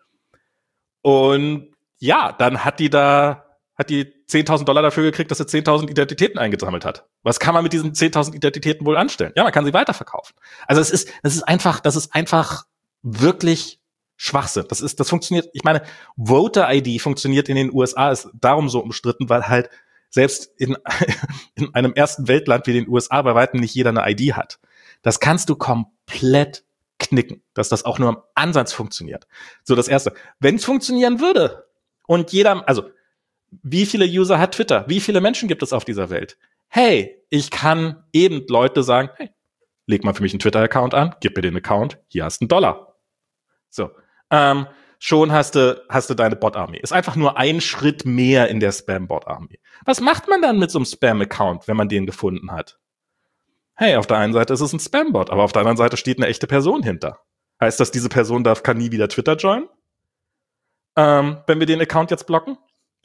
Und ja, dann hat die da hat die zehntausend Dollar dafür gekriegt, dass sie zehntausend Identitäten eingesammelt hat. Was kann man mit diesen zehntausend Identitäten wohl anstellen? Ja, man kann sie weiterverkaufen. Also es ist, das ist einfach, das ist einfach wirklich Schwachsinn. Das ist, das funktioniert. Ich meine, Voter I D funktioniert in den U S A, ist darum so umstritten, weil halt selbst in, in einem ersten Weltland wie den U S A bei weitem nicht jeder eine I D hat. Das kannst du komplett knicken, dass das auch nur im Ansatz funktioniert. So, das Erste. Wenn es funktionieren würde und jeder, also wie viele User hat Twitter? Wie viele Menschen gibt es auf dieser Welt? Hey, ich kann eben Leute sagen, hey, leg mal für mich einen Twitter-Account an, gib mir den Account, hier hast du einen Dollar. So, ähm, schon hast du, hast du deine Bot-Armee. Ist einfach nur ein Schritt mehr in der Spam-Bot-Armee. Was macht man dann mit so einem Spam-Account, wenn man den gefunden hat? Hey, auf der einen Seite ist es ein Spam-Bot, aber auf der anderen Seite steht eine echte Person hinter. Heißt das, diese Person darf, kann nie wieder Twitter joinen? Ähm, wenn wir den Account jetzt blocken?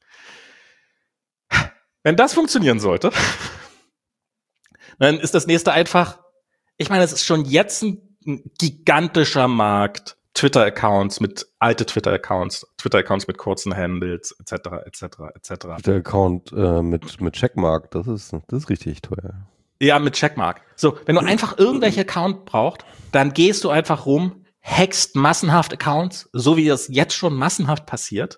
Wenn das funktionieren sollte, dann ist das nächste einfach, ich meine, es ist schon jetzt ein, ein gigantischer Markt, Twitter-Accounts mit, alte Twitter-Accounts, Twitter-Accounts mit kurzen Handles, et cetera, et cetera, et cetera. Twitter-Account äh, mit, mit Checkmark, das ist, das ist richtig teuer. Ja, mit Checkmark. So, wenn du einfach irgendwelche Account brauchst, dann gehst du einfach rum, hackst massenhaft Accounts, so wie das jetzt schon massenhaft passiert.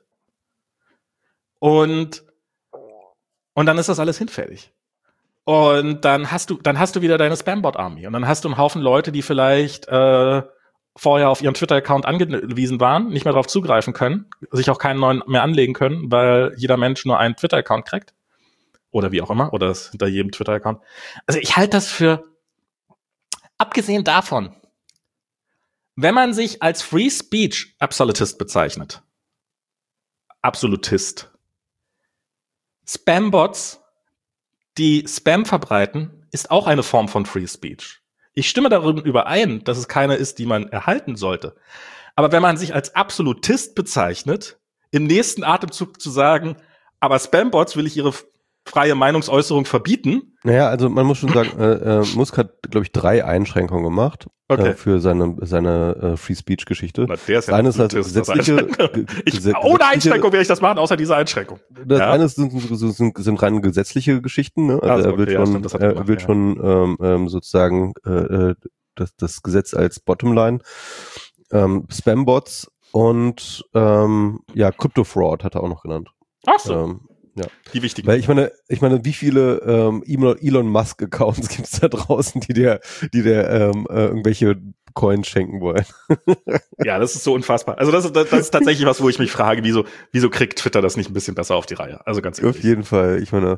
Und, und dann ist das alles hinfällig. Und dann hast du, dann hast du wieder deine Spam-Bot-Army. Und dann hast du einen Haufen Leute, die vielleicht äh, vorher auf ihren Twitter-Account angewiesen waren, nicht mehr darauf zugreifen können, sich auch keinen neuen mehr anlegen können, weil jeder Mensch nur einen Twitter-Account kriegt. Oder wie auch immer. Oder ist hinter jedem Twitter-Account. Also ich halte das für, abgesehen davon, wenn man sich als Free Speech Absolutist bezeichnet, Absolutist, Spam-Bots, die Spam verbreiten, ist auch eine Form von Free Speech. Ich stimme darüber überein, dass es keine ist, die man erhalten sollte. Aber wenn man sich als Absolutist bezeichnet, im nächsten Atemzug zu sagen, aber Spam-Bots will ich ihre freie Meinungsäußerung verbieten. Naja, also man muss schon sagen, äh, äh, Musk hat, glaube ich, drei Einschränkungen gemacht okay. äh, für seine seine äh, Free Speech Geschichte. Na, der ist ja eine ist halt gesetzliche. Ich, gesetzliche ohne Einschränkung werde ich das machen, außer dieser Einschränkung. Das ja? eine sind, sind, sind rein gesetzliche Geschichten. Ne? Also, also er will okay, schon, ja, stimmt, er gemacht, will ja. schon ähm, ähm, sozusagen äh, das, das Gesetz als Bottomline. Ähm, Spam-Bots und ähm, ja, Crypto-Fraud hat er auch noch genannt. Ach so. Ähm, Ja. Die wichtigen. Weil ich meine, ich meine, wie viele ähm, Elon Musk Accounts gibt es da draußen, die der, die der ähm, äh, irgendwelche Coins schenken wollen? Ja, das ist so unfassbar. Also das, das, das ist tatsächlich was, wo ich mich frage, wieso, wieso kriegt Twitter das nicht ein bisschen besser auf die Reihe? Also ganz ehrlich. Auf jeden Fall. Ich meine,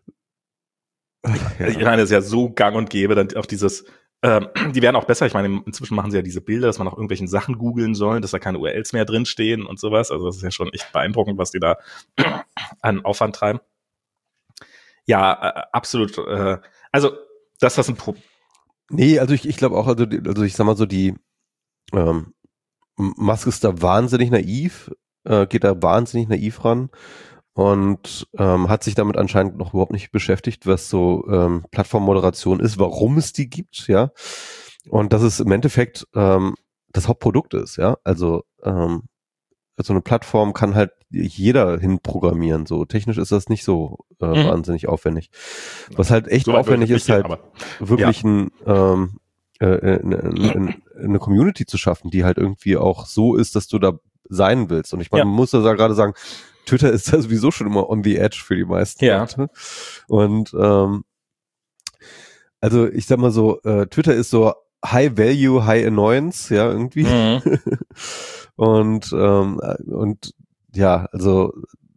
ja. ich meine, es ist ja so gang und gäbe, dann auch dieses. Ähm, die werden auch besser. Ich meine, inzwischen machen sie ja diese Bilder, dass man nach irgendwelchen Sachen googeln soll, dass da keine U R Ls mehr drinstehen und sowas. Also das ist ja schon echt beeindruckend, was die da an Aufwand treiben. Ja, äh, absolut. Äh, also das, was ein Pro... Nee, also ich, ich glaube auch, also, also ich sag mal so, die ähm, Musk ist da wahnsinnig naiv, äh, geht da wahnsinnig naiv ran und ähm, hat sich damit anscheinend noch überhaupt nicht beschäftigt, was so ähm, Plattformmoderation ist, warum es die gibt, ja. Und dass es im Endeffekt ähm, das Hauptprodukt ist, ja. Also ähm, so eine Plattform kann halt jeder hinprogrammieren. So technisch ist das nicht so äh, mhm. wahnsinnig aufwendig. Was halt echt so aufwendig ist, halt aber. wirklich ja. ein, ähm, äh, eine, eine, eine Community zu schaffen, die halt irgendwie auch so ist, dass du da sein willst. Und ich meine, ja. man muss da gerade sagen, Twitter ist da sowieso schon immer on the edge für die meisten ja. Leute. Und ähm, also ich sag mal so, äh, Twitter ist so High Value, High Annoyance, ja, irgendwie. Mhm. und ähm, und ja, also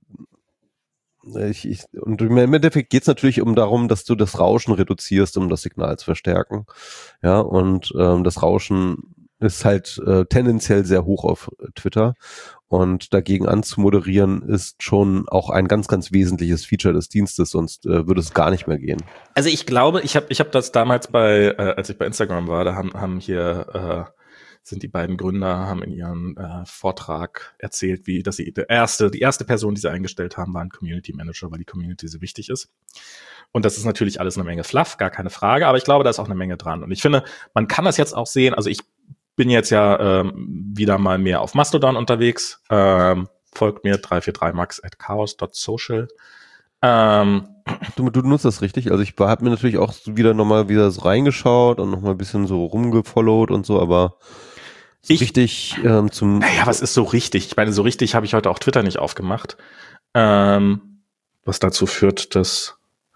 ich, ich und im Endeffekt geht es natürlich um darum, dass du das Rauschen reduzierst, um das Signal zu verstärken. Ja, und ähm, das Rauschen ist halt äh, tendenziell sehr hoch auf Twitter. Und dagegen anzumoderieren ist schon auch ein ganz, ganz wesentliches Feature des Dienstes, sonst äh, würde es gar nicht mehr gehen. Also ich glaube, ich habe ich hab das damals bei, äh, als ich bei Instagram war, da haben, haben hier, äh, sind die beiden Gründer, haben in ihrem äh, Vortrag erzählt, wie, dass sie, der erste, die erste Person, die sie eingestellt haben, war ein Community Manager, weil die Community so wichtig ist. Und das ist natürlich alles eine Menge Fluff, gar keine Frage, aber ich glaube, da ist auch eine Menge dran. Und ich finde, man kann das jetzt auch sehen, also ich bin jetzt ja ähm, wieder mal mehr auf Mastodon unterwegs. Ähm, folgt mir drei vier drei max at chaos dot social. Ähm, du, du nutzt das richtig. Also ich habe mir natürlich auch wieder nochmal wieder so reingeschaut und nochmal ein bisschen so rumgefollowt und so, aber so ich, richtig ähm, zum... Naja, was ist so richtig? Ich meine, so richtig habe ich heute auch Twitter nicht aufgemacht. Ähm, was dazu führt, dass,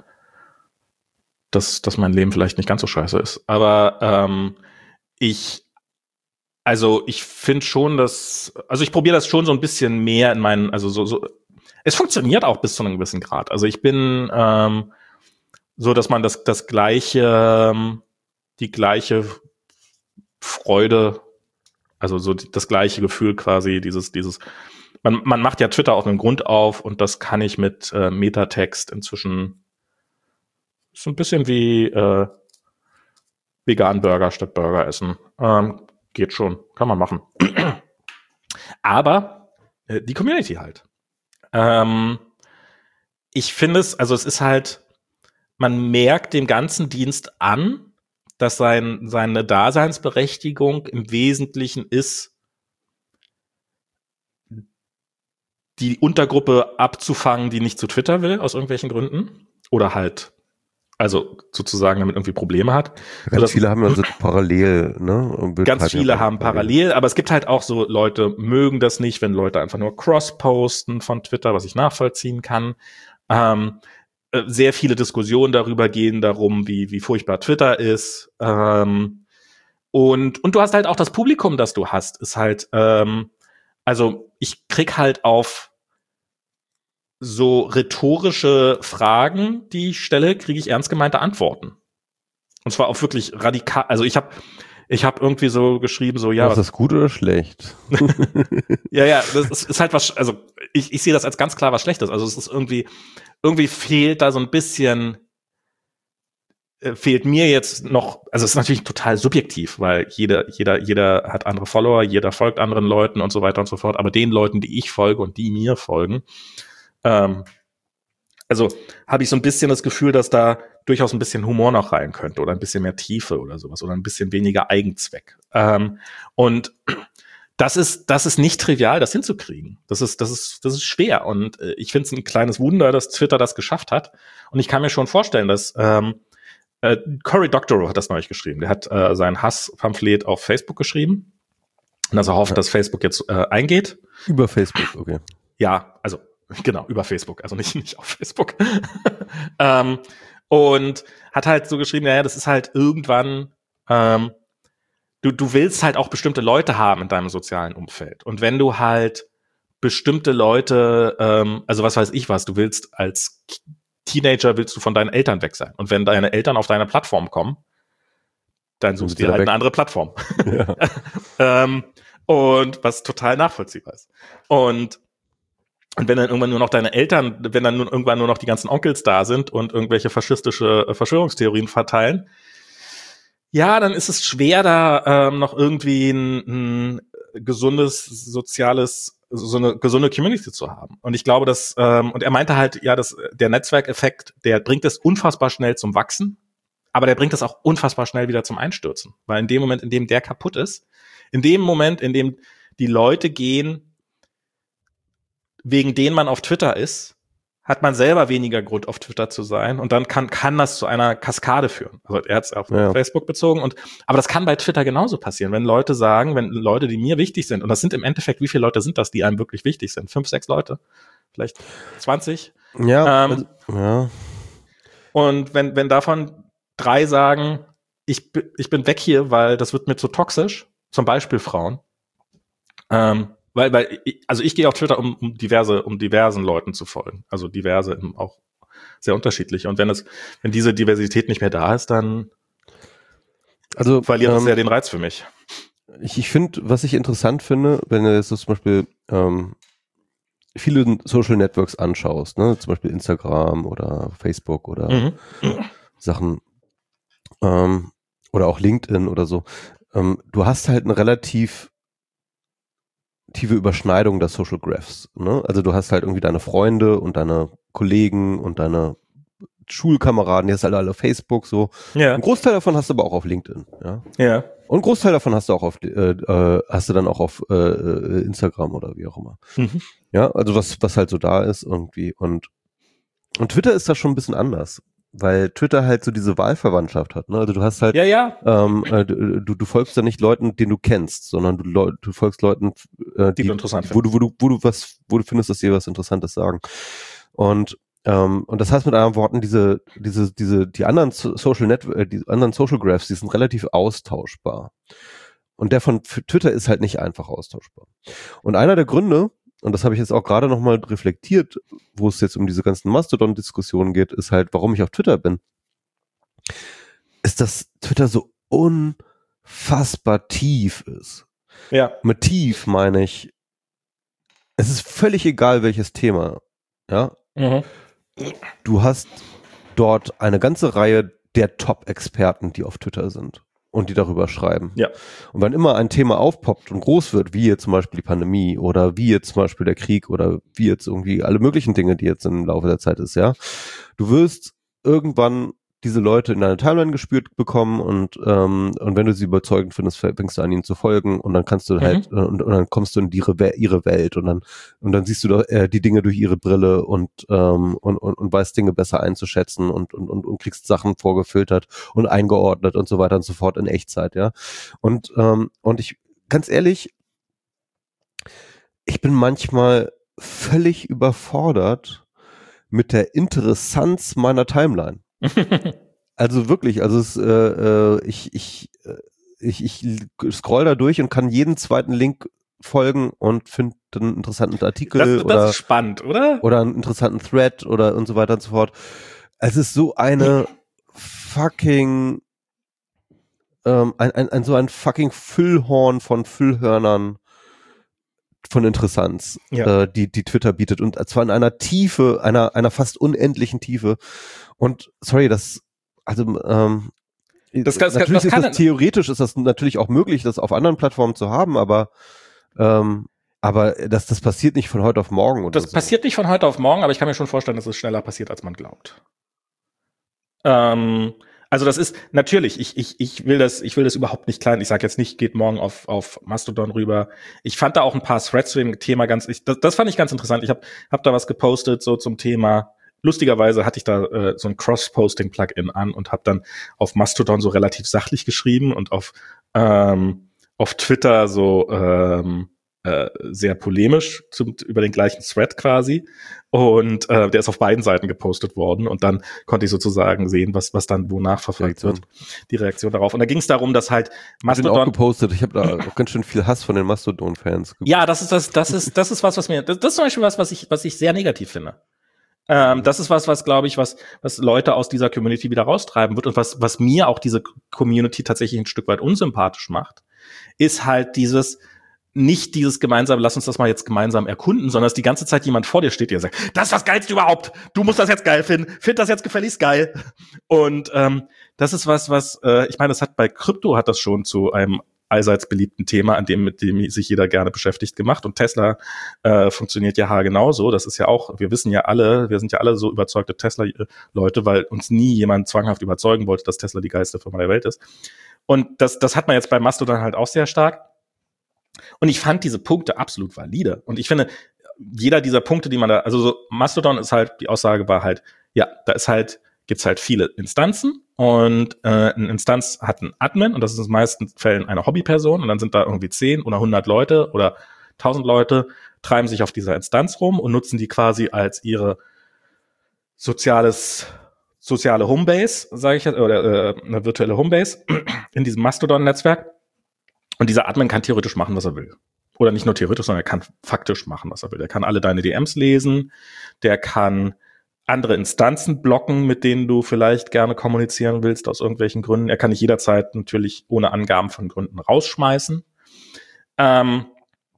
dass, dass mein Leben vielleicht nicht ganz so scheiße ist. Aber ähm, ich Also ich finde schon, dass, also ich probiere das schon so ein bisschen mehr in meinen, also so, so, es funktioniert auch bis zu einem gewissen Grad. Also ich bin ähm, so, dass man das, das gleiche, die gleiche Freude Also so die, das gleiche Gefühl quasi, dieses, dieses, man, man macht ja Twitter aus einem Grund auf und das kann ich mit äh, Metatext inzwischen so ein bisschen wie äh, vegan Burger statt Burger essen. Ähm, geht schon, kann man machen. Aber äh, die Community halt. Ähm, ich finde es, also es ist halt, man merkt dem ganzen Dienst an, dass sein, seine Daseinsberechtigung im Wesentlichen ist, die Untergruppe abzufangen, die nicht zu Twitter will, aus irgendwelchen Gründen. Oder halt, also sozusagen damit irgendwie Probleme hat. Ganz also viele haben also parallel, ne? Ganz viele haben parallel, aber es gibt halt auch so Leute, mögen das nicht, wenn Leute einfach nur cross-posten von Twitter, was ich nachvollziehen kann. Ähm, sehr viele Diskussionen darüber gehen darum, wie, wie furchtbar Twitter ist. Ähm, und, und du hast halt auch das Publikum, das du hast, ist halt, ähm, also ich krieg halt auf so rhetorische Fragen, die ich stelle, kriege ich ernst gemeinte Antworten. Und zwar auch wirklich radikal. Also ich habe ich hab irgendwie so geschrieben, so ja. Ist das gut oder schlecht? ja, ja, das ist, ist halt was, also ich, ich sehe das als ganz klar was Schlechtes. Also es ist irgendwie, irgendwie fehlt da so ein bisschen, äh, fehlt mir jetzt noch, also es ist natürlich total subjektiv, weil jeder, jeder, jeder hat andere Follower, jeder folgt anderen Leuten und so weiter und so fort. Aber den Leuten, die ich folge und die mir folgen, ähm, also habe ich so ein bisschen das Gefühl, dass da durchaus ein bisschen Humor noch rein könnte oder ein bisschen mehr Tiefe oder sowas oder ein bisschen weniger Eigenzweck. Ähm, und das ist, das ist nicht trivial, das hinzukriegen. Das ist, das ist, das ist schwer. Und äh, ich finde es ein kleines Wunder, dass Twitter das geschafft hat. Und ich kann mir schon vorstellen, dass ähm, äh, Cory Doctorow hat das neulich geschrieben. Der hat äh, sein Hasspamphlet auf Facebook geschrieben. Und dass er hofft, dass Facebook jetzt äh, eingeht. Über Facebook, okay. Ja, also genau, über Facebook, also nicht, nicht auf Facebook. ähm, und hat halt so geschrieben, naja, das ist halt irgendwann, ähm, du, du willst halt auch bestimmte Leute haben in deinem sozialen Umfeld. Und wenn du halt bestimmte Leute, ähm, also was weiß ich was, du willst als Teenager, willst du von deinen Eltern weg sein. Und wenn deine Eltern auf deine Plattform kommen, dann suchst du dir halt weg. Eine andere Plattform. Ja. ähm, und was total nachvollziehbar ist. Und Und wenn dann irgendwann nur noch deine Eltern, wenn dann nur, irgendwann nur noch die ganzen Onkels da sind und irgendwelche faschistische Verschwörungstheorien verteilen, ja, dann ist es schwer, da ähm, noch irgendwie ein, ein gesundes, soziales, so eine gesunde Community zu haben. Und ich glaube, dass, ähm, und er meinte halt, ja, dass der Netzwerkeffekt, der bringt es unfassbar schnell zum Wachsen, aber der bringt es auch unfassbar schnell wieder zum Einstürzen. Weil in dem Moment, in dem der kaputt ist, in dem Moment, in dem die Leute gehen, wegen denen man auf Twitter ist, hat man selber weniger Grund, auf Twitter zu sein. Und dann kann kann das zu einer Kaskade führen. Also er hat es auf ja. Facebook bezogen. Und aber das kann bei Twitter genauso passieren. Wenn Leute sagen, wenn Leute, die mir wichtig sind, und das sind im Endeffekt, wie viele Leute sind das, die einem wirklich wichtig sind? Fünf, sechs Leute? Vielleicht zwanzig? Ja. Ähm, also, ja. Und wenn wenn davon drei sagen, ich, ich bin weg hier, weil das wird mir zu toxisch, zum Beispiel Frauen, ähm, Weil, weil, also ich gehe auf Twitter, um, um diverse, um diversen Leuten zu folgen. Also diverse, auch sehr unterschiedliche. Und wenn es, wenn diese Diversität nicht mehr da ist, dann also verliert ähm, das sehr den Reiz für mich. Ich, ich finde, was ich interessant finde, wenn du jetzt so zum Beispiel ähm, viele Social Networks anschaust, ne, zum Beispiel Instagram oder Facebook oder mhm. Sachen ähm, oder auch LinkedIn oder so, ähm, du hast halt eine relativ tiefe Überschneidung der Social Graphs, ne? Also du hast halt irgendwie deine Freunde und deine Kollegen und deine Schulkameraden, die hast halt alle auf Facebook so. Ja. Ein Großteil davon hast du aber auch auf LinkedIn, ja. Ja. Und ein Großteil davon hast du auch auf, äh, äh, hast du dann auch auf äh, Instagram oder wie auch immer. Mhm. Ja, also was was halt so da ist irgendwie und und Twitter ist da schon ein bisschen anders, weil Twitter halt so diese Wahlverwandtschaft hat, ne? Also du hast halt, ja, ja. Ähm, äh, du, du folgst da nicht Leuten, denen du kennst, sondern du, du folgst Leuten, äh, die, die du interessant wo du, wo du, wo du was, wo du findest, dass sie was Interessantes sagen. Und ähm, und das heißt mit anderen Worten, diese, diese, diese, die anderen Social Network, äh, die anderen Social Graphs, die sind relativ austauschbar. Und der von Twitter ist halt nicht einfach austauschbar. Und einer der Gründe, und das habe ich jetzt auch gerade nochmal reflektiert, wo es jetzt um diese ganzen Mastodon-Diskussionen geht, ist halt, warum ich auf Twitter bin, ist, dass Twitter so unfassbar tief ist. Ja. Mit tief meine ich, es ist völlig egal, welches Thema. Ja. Mhm. Du hast dort eine ganze Reihe der Top-Experten, die auf Twitter sind und die darüber schreiben. Ja. Und wenn immer ein Thema aufpoppt und groß wird, wie jetzt zum Beispiel die Pandemie oder wie jetzt zum Beispiel der Krieg oder wie jetzt irgendwie alle möglichen Dinge, die jetzt im Laufe der Zeit ist, ja, du wirst irgendwann diese Leute in deine Timeline gespürt bekommen und ähm, und wenn du sie überzeugend findest, fängst du an, ihnen zu folgen und dann kannst du halt Mhm. äh, und, und dann kommst du in ihre, ihre Welt und dann und dann siehst du da, äh, die Dinge durch ihre Brille und ähm, und, und und weißt Dinge besser einzuschätzen und und und, und kriegst Sachen vorgefiltert und eingeordnet und so weiter und so fort in Echtzeit, ja. Und ähm, und ich ganz ehrlich, ich bin manchmal völlig überfordert mit der Interessanz meiner Timeline. Also wirklich, also es, äh, äh, ich, ich, äh, ich, ich scroll da durch und kann jeden zweiten Link folgen und finde einen interessanten Artikel das, das oder, ist spannend, oder? oder einen interessanten Thread oder und so weiter und so fort. Es ist so eine fucking, ähm, ein, ein, ein so ein fucking Füllhorn von Füllhörnern von Interessanz, Ja. äh, die, die Twitter bietet und zwar in einer Tiefe, einer, einer fast unendlichen Tiefe. Und sorry, das, also, ähm, Das, das, natürlich das kann ist das theoretisch ist das natürlich auch möglich, das auf anderen Plattformen zu haben, aber ähm, aber das, das passiert nicht von heute auf morgen. Oder Das so. passiert nicht von heute auf morgen, aber ich kann mir schon vorstellen, dass es schneller passiert, als man glaubt. Ähm, also das ist natürlich, ich, ich, ich will das, ich will das überhaupt nicht klein. Ich sage jetzt nicht, geht morgen auf, auf Mastodon rüber. Ich fand da auch ein paar Threads zu dem Thema ganz, ich, das, das fand ich ganz interessant. Ich habe hab da was gepostet so zum Thema. Lustigerweise hatte ich da äh, so ein Cross-Posting-Plugin an und habe dann auf Mastodon so relativ sachlich geschrieben und auf ähm, auf Twitter so ähm, äh, sehr polemisch zum, über den gleichen Thread quasi. Und äh, der ist auf beiden Seiten gepostet worden. Und dann konnte ich sozusagen sehen, was was dann wo nachverfolgt wird. Die Reaktion darauf. Und da ging es darum, dass halt Mastodon... Ich bin auch gepostet. Ich habe da auch ganz schön viel Hass von den Mastodon-Fans. Ja, das ist das, das ist das ist was, was mir... Das, das ist zum Beispiel was, was ich, was ich sehr negativ finde. Ähm, das ist was, was glaube ich, was, was Leute aus dieser Community wieder raustreiben wird und was, was mir auch diese Community tatsächlich ein Stück weit unsympathisch macht, ist halt dieses, nicht dieses gemeinsam, lass uns das mal jetzt gemeinsam erkunden, sondern dass die ganze Zeit jemand vor dir steht, der sagt, das ist das Geilste überhaupt, du musst das jetzt geil finden, find das jetzt gefälligst geil. Und ähm, das ist was, was, äh, ich meine, das hat bei Krypto hat das schon zu einem allseits beliebten Thema, an dem, mit dem sich jeder gerne beschäftigt, gemacht. Und Tesla äh, funktioniert ja genauso. Das ist ja auch, wir wissen ja alle, wir sind ja alle so überzeugte Tesla-Leute, weil uns nie jemand zwanghaft überzeugen wollte, dass Tesla die geilste Firma der Welt ist. Und das, das hat man jetzt bei Mastodon halt auch sehr stark. Und ich fand diese Punkte absolut valide. Und ich finde, jeder dieser Punkte, die man da, also so Mastodon ist halt, die Aussage war halt, ja, da ist halt, gibt's halt viele Instanzen und äh, eine Instanz hat einen Admin und das ist in den meisten Fällen eine Hobbyperson und dann sind da irgendwie zehn oder hundert Leute oder tausend Leute, treiben sich auf dieser Instanz rum und nutzen die quasi als ihre soziales soziale Homebase, sage ich jetzt, oder äh, eine virtuelle Homebase in diesem Mastodon-Netzwerk. Und dieser Admin kann theoretisch machen, was er will. Oder nicht nur theoretisch, sondern er kann faktisch machen, was er will. Der kann alle deine D Ms lesen, der kann andere Instanzen blocken, mit denen du vielleicht gerne kommunizieren willst, aus irgendwelchen Gründen. Er kann dich jederzeit natürlich ohne Angaben von Gründen rausschmeißen. Ähm,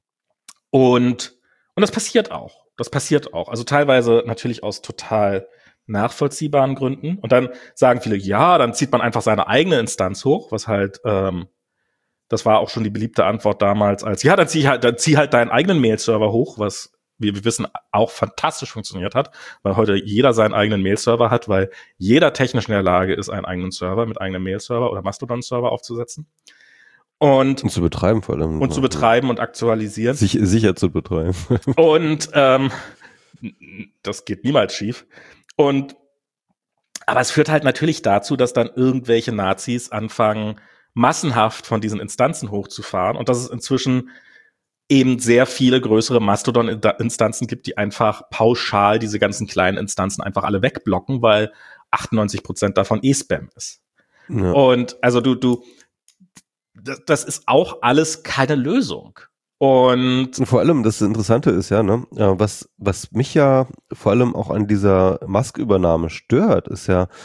und, und das passiert auch. Das passiert auch. Also teilweise natürlich aus total nachvollziehbaren Gründen. Und dann sagen viele, ja, dann zieht man einfach seine eigene Instanz hoch, was halt, ähm, das war auch schon die beliebte Antwort damals als, ja, dann zieh halt, dann zieh halt deinen eigenen Mail-Server hoch, was wie wir wissen, auch fantastisch funktioniert hat, weil heute jeder seinen eigenen Mail-Server hat, weil jeder technisch in der Lage ist, einen eigenen Server mit eigenem Mail-Server oder Mastodon-Server aufzusetzen. Und, und zu betreiben vor allem. Und zu betreiben und aktualisieren. Sich, sicher zu betreiben. Und ähm, das geht niemals schief. Und aber es führt halt natürlich dazu, dass dann irgendwelche Nazis anfangen, massenhaft von diesen Instanzen hochzufahren. Und dass es inzwischen eben sehr viele größere Mastodon-Instanzen gibt, die einfach pauschal diese ganzen kleinen Instanzen einfach alle wegblocken, weil achtundneunzig Prozent davon eh Spam ist. Ja. Und also du, du, das, das ist auch alles keine Lösung. Und, und vor allem, das Interessante ist ja, ne, was, was mich ja vor allem auch an dieser Musk-Übernahme stört, ist ja,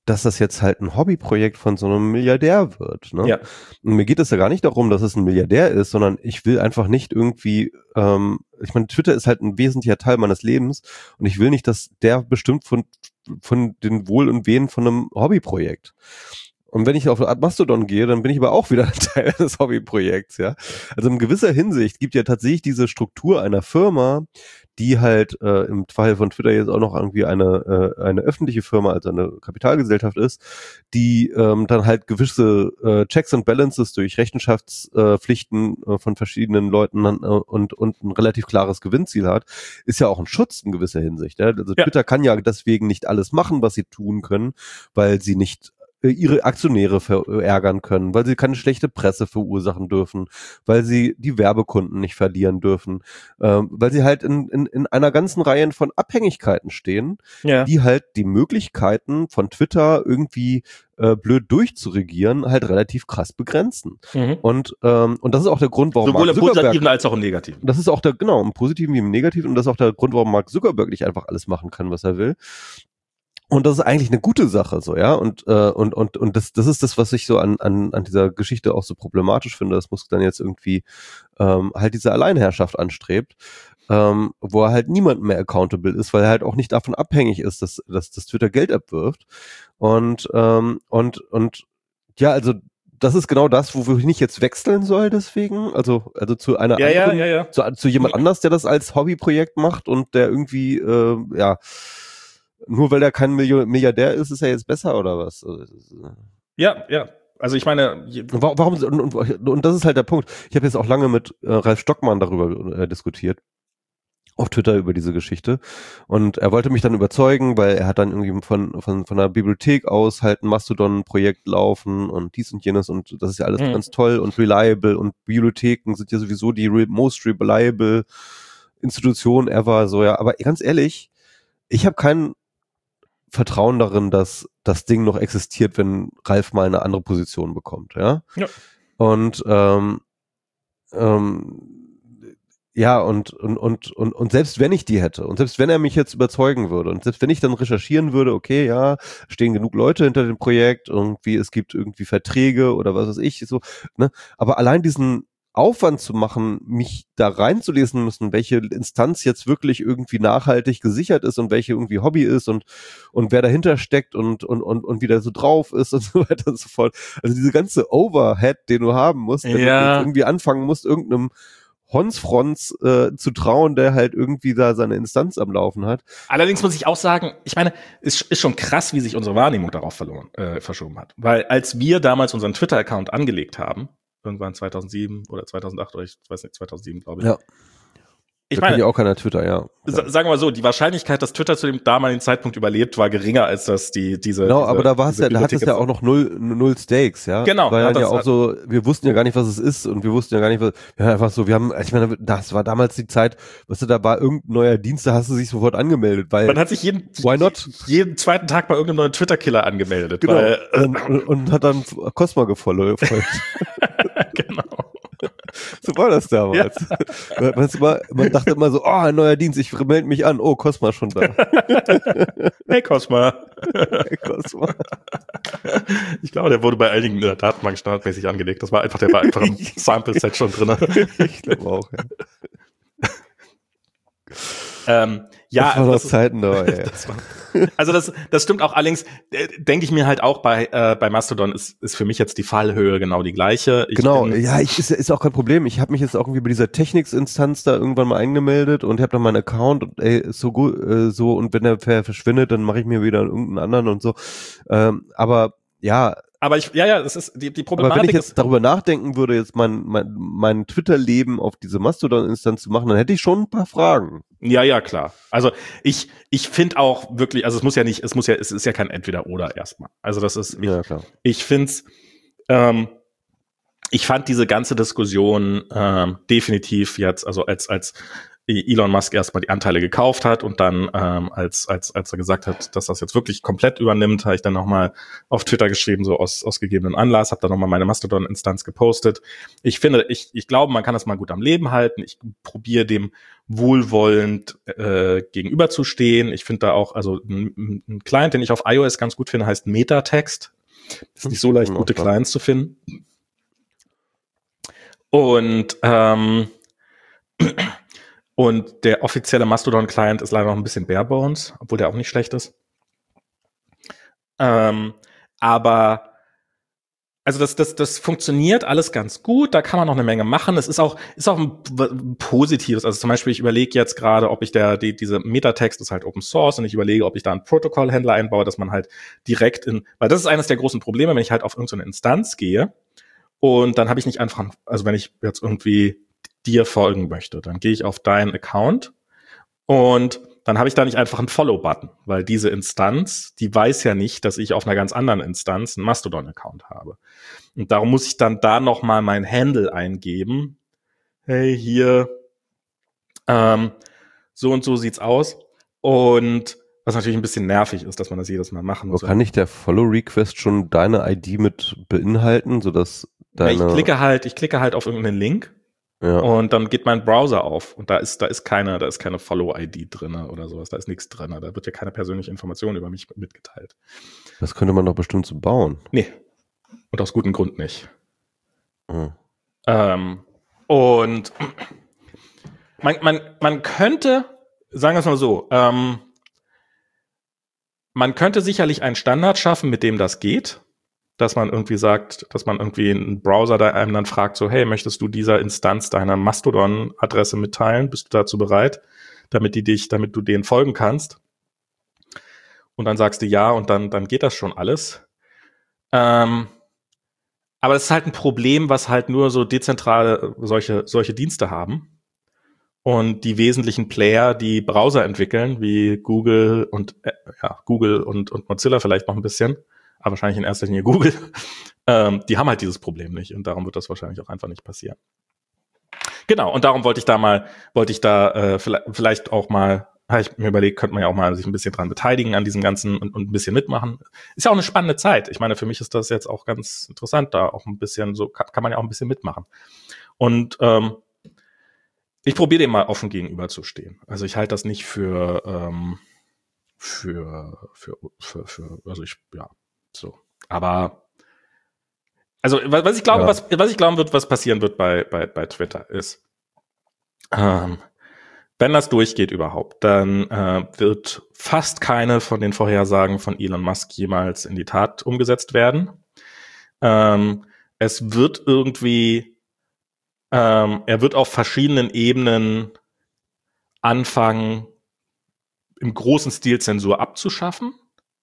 dass das jetzt halt ein Hobbyprojekt von so einem Milliardär wird. Ne? Ja. Und mir geht es ja gar nicht darum, dass es ein Milliardär ist, sondern ich will einfach nicht irgendwie, ähm, ich meine, Twitter ist halt ein wesentlicher Teil meines Lebens und ich will nicht, dass der bestimmt von, von den Wohl und Wehen von einem Hobbyprojekt. Und wenn ich auf Mastodon gehe, dann bin ich aber auch wieder ein Teil des Hobbyprojekts, ja. Also in gewisser Hinsicht gibt ja tatsächlich diese Struktur einer Firma, die halt äh, im Fall von Twitter jetzt auch noch irgendwie eine äh, eine öffentliche Firma, also eine Kapitalgesellschaft ist, die ähm, dann halt gewisse äh, Checks and Balances durch Rechenschaftspflichten äh, von verschiedenen Leuten äh, und und ein relativ klares Gewinnziel hat, ist ja auch ein Schutz in gewisser Hinsicht. Ja? Also Ja. Twitter kann ja deswegen nicht alles machen, was sie tun können, weil sie nicht ihre Aktionäre verärgern können, weil sie keine schlechte Presse verursachen dürfen, weil sie die Werbekunden nicht verlieren dürfen, ähm, weil sie halt in, in, in einer ganzen Reihe von Abhängigkeiten stehen, Ja. die halt die Möglichkeiten von Twitter irgendwie äh, blöd durchzuregieren halt relativ krass begrenzen. Mhm. Und ähm, und das ist auch der Grund, warum sowohl Mark im Positiven als auch im Negativen. Das ist auch der, genau, im Positiven wie im Negativen, und das ist auch der Grund, warum Mark Zuckerberg nicht einfach alles machen kann, was er will. Und das ist eigentlich eine gute Sache, so, ja. Und, äh, und, und, und das, das ist das, was ich so an, an, an dieser Geschichte auch so problematisch finde. Das muss dann jetzt irgendwie, ähm, halt diese Alleinherrschaft anstrebt, ähm, wo er halt niemand mehr accountable ist, weil er halt auch nicht davon abhängig ist, dass, dass, dass Twitter Geld abwirft. Und, ähm, und, und, ja, also, das ist genau das, wo ich nicht jetzt wechseln soll deswegen, also also zu einer Ja, ja, anderen, ja, ja. Zu, zu jemand anders, der das als Hobbyprojekt macht und der irgendwie, äh, ja, nur weil er kein Million- Milliardär ist, ist er jetzt besser oder was? Ja, ja. Also ich meine, je- Und wa- warum und, und, und das ist halt der Punkt. Ich habe jetzt auch lange mit äh, Ralf Stockmann darüber äh, diskutiert. Auf Twitter über diese Geschichte. Und er wollte mich dann überzeugen, weil er hat dann irgendwie von, von, von der Bibliothek aus halt ein Mastodon-Projekt laufen und dies und jenes und das ist ja alles Mhm. ganz toll und reliable und Bibliotheken sind ja sowieso die re most reliable Institution ever, so, ja. Aber ganz ehrlich, ich habe kein Vertrauen darin, dass das Ding noch existiert, wenn Ralf mal eine andere Position bekommt, ja. Ja. Und ähm, ähm, ja, und, und, und, und, und selbst wenn ich die hätte und selbst wenn er mich jetzt überzeugen würde und selbst wenn ich dann recherchieren würde, okay, ja, stehen genug Leute hinter dem Projekt, irgendwie, es gibt irgendwie Verträge oder was weiß ich, so, ne, aber allein diesen Aufwand zu machen, mich da reinzulesen müssen, welche Instanz jetzt wirklich irgendwie nachhaltig gesichert ist und welche irgendwie Hobby ist und, und wer dahinter steckt und, und, und, und wie der so drauf ist und so weiter und so fort. Also diese ganze Overhead, den du haben musst, wenn Ja. du jetzt irgendwie anfangen musst, irgendeinem Honsfrons äh, zu trauen, der halt irgendwie da seine Instanz am Laufen hat. allerdings muss ich auch sagen, ich meine, es ist schon krass, wie sich unsere Wahrnehmung darauf verloren, äh, verschoben hat. Weil als wir damals unseren Twitter-Account angelegt haben, irgendwann zweitausendsieben oder zweitausendacht oder ich weiß nicht, zweitausendsieben glaube ich. Ja. Ich da kennt meine, ja auch keiner Twitter, ja. sa- sagen wir mal so, die Wahrscheinlichkeit, dass Twitter zu dem damaligen Zeitpunkt überlebt, war geringer, als dass die diese Genau, diese, aber da war es diese ja, da hat es Bibliothek ja jetzt- auch noch null, null Stakes, ja. Genau, War hat ja das- auch so, wir wussten ja gar nicht, was es ist und wir wussten ja gar nicht, was, wir haben einfach so, wir haben, ich meine, das war damals die Zeit, weißt du, da war irgendein neuer Dienst, da hast du dich sofort angemeldet, weil, Man hat sich jeden, why not? jeden zweiten Tag bei irgendeinem neuen Twitter-Killer angemeldet. Genau, Weil, äh, und, und, und hat dann Cosma gefolgt. genau. So war das damals. Man, man, immer, man dachte immer so, oh, ein neuer Dienst, ich melde mich an, oh, Cosma schon da. Hey Cosma. Cosma. Ich glaube, der wurde bei einigen in der Datenbank standardmäßig angelegt. Das war einfach, der war einfach im Sample-Set schon drin. Ich glaube auch, ja. ähm, ja, das war also noch das ist- Zeiten da, ey. Das war, also das, das stimmt auch. Allerdings äh, denke ich mir halt auch bei äh, bei Mastodon ist ist für mich jetzt die Fallhöhe genau die gleiche. Ich Genau, bin, ja, ich, ist, ist auch kein Problem. Ich habe mich jetzt auch irgendwie bei dieser Technics-Instanz da irgendwann mal eingemeldet und habe dann meinen Account und ey, ist so gut, äh, so, und wenn der ver- verschwindet, dann mache ich mir wieder irgendeinen anderen und so. Ähm, aber ja, aber ich, ja, ja, das ist die die aber Problematik. wenn ich jetzt ist, darüber nachdenken würde, jetzt mein, mein, mein Twitter-Leben auf diese Mastodon-Instanz zu machen, dann hätte ich schon ein paar Fragen. ja, ja, klar. Also ich ich finde auch wirklich, also es muss ja nicht, es muss ja, es ist ja kein Entweder-Oder erstmal. Also das ist, ich, Ja, klar. ich find's, ähm, ich fand diese ganze Diskussion ähm, definitiv jetzt, also als als Elon Musk erstmal die Anteile gekauft hat und dann, ähm, als als als er gesagt hat, dass das jetzt wirklich komplett übernimmt, habe ich dann nochmal auf Twitter geschrieben, so aus aus gegebenem Anlass, habe dann nochmal meine Mastodon-Instanz gepostet. Ich finde, ich ich glaube, man kann das mal gut am Leben halten. Ich probiere dem wohlwollend äh, gegenüberzustehen. Ich finde da auch, also ein, ein Client, den ich auf iOS ganz gut finde, heißt Metatext. Ist nicht so leicht, gute Clients zu finden. Und ähm, Und der offizielle Mastodon-Client ist leider noch ein bisschen barebones, obwohl der auch nicht schlecht ist. Ähm, aber also das, das, das funktioniert alles ganz gut, da kann man noch eine Menge machen. Es ist auch, ist auch ein, ein Positives. Also zum Beispiel, ich überlege jetzt gerade, ob ich der, die, diese Metatext ist halt Open Source und ich überlege, ob ich da einen Protokoll-Händler einbaue, dass man halt direkt in, weil das ist eines der großen Probleme, wenn ich halt auf irgendeine Instanz gehe und dann habe ich nicht einfach, also wenn ich jetzt irgendwie dir folgen möchte, dann gehe ich auf deinen Account und dann habe ich da nicht einfach einen Follow-Button, weil diese Instanz, die weiß ja nicht, dass ich auf einer ganz anderen Instanz einen Mastodon-Account habe. Und darum muss ich dann da nochmal mein Handle eingeben. Hey, hier, ähm, so und so sieht's aus. Und was natürlich ein bisschen nervig ist, dass man das jedes Mal machen muss. Aber kann nicht der Follow-Request schon deine I D mit beinhalten, sodass deine... Ja, ich klicke halt, ich klicke halt auf irgendeinen Link. Ja. Und dann geht mein Browser auf und da ist da ist keine da ist keine Follow-I D drinne oder sowas, da ist nichts drinne, da wird ja keine persönliche Information über mich mitgeteilt. Das könnte man doch bestimmt so bauen. Nee, und aus gutem Grund nicht. Mhm. Ähm, und man, man, man könnte, sagen wir es mal so, ähm, man könnte sicherlich einen Standard schaffen, mit dem das geht. Dass man irgendwie sagt, dass man irgendwie einen Browser da einem dann fragt, so, hey, möchtest du dieser Instanz deiner Mastodon-Adresse mitteilen? Bist du dazu bereit, damit die dich, damit du denen folgen kannst? Und dann sagst du ja und dann, dann geht das schon alles. Ähm, aber es ist halt ein Problem, was halt nur so dezentrale solche, solche Dienste haben. Und die wesentlichen Player, die Browser entwickeln, wie Google und, äh, ja, Google und, und Mozilla vielleicht noch ein bisschen, aber wahrscheinlich in erster Linie Google, ähm, die haben halt dieses Problem nicht und darum wird das wahrscheinlich auch einfach nicht passieren. Genau, und darum wollte ich da mal, wollte ich da äh, vielleicht, vielleicht auch mal, habe ich mir überlegt, könnte man ja auch mal sich ein bisschen dran beteiligen an diesem Ganzen und, und ein bisschen mitmachen. Ist ja auch eine spannende Zeit. Ich meine, für mich ist das jetzt auch ganz interessant, da auch ein bisschen so, kann, kann man ja auch ein bisschen mitmachen. Und ähm, ich probiere dem mal offen gegenüberzustehen. Also ich halte das nicht für, ähm, für, für, für, für, also ich, ja, so. Aber, also, was ich glaube, ja. was, was ich glauben wird, was passieren wird bei, bei, bei Twitter ist, ähm, wenn das durchgeht überhaupt, dann äh, wird fast keine von den Vorhersagen von Elon Musk jemals in die Tat umgesetzt werden. Ähm, es wird irgendwie, ähm, er wird auf verschiedenen Ebenen anfangen, im großen Stil Zensur abzuschaffen.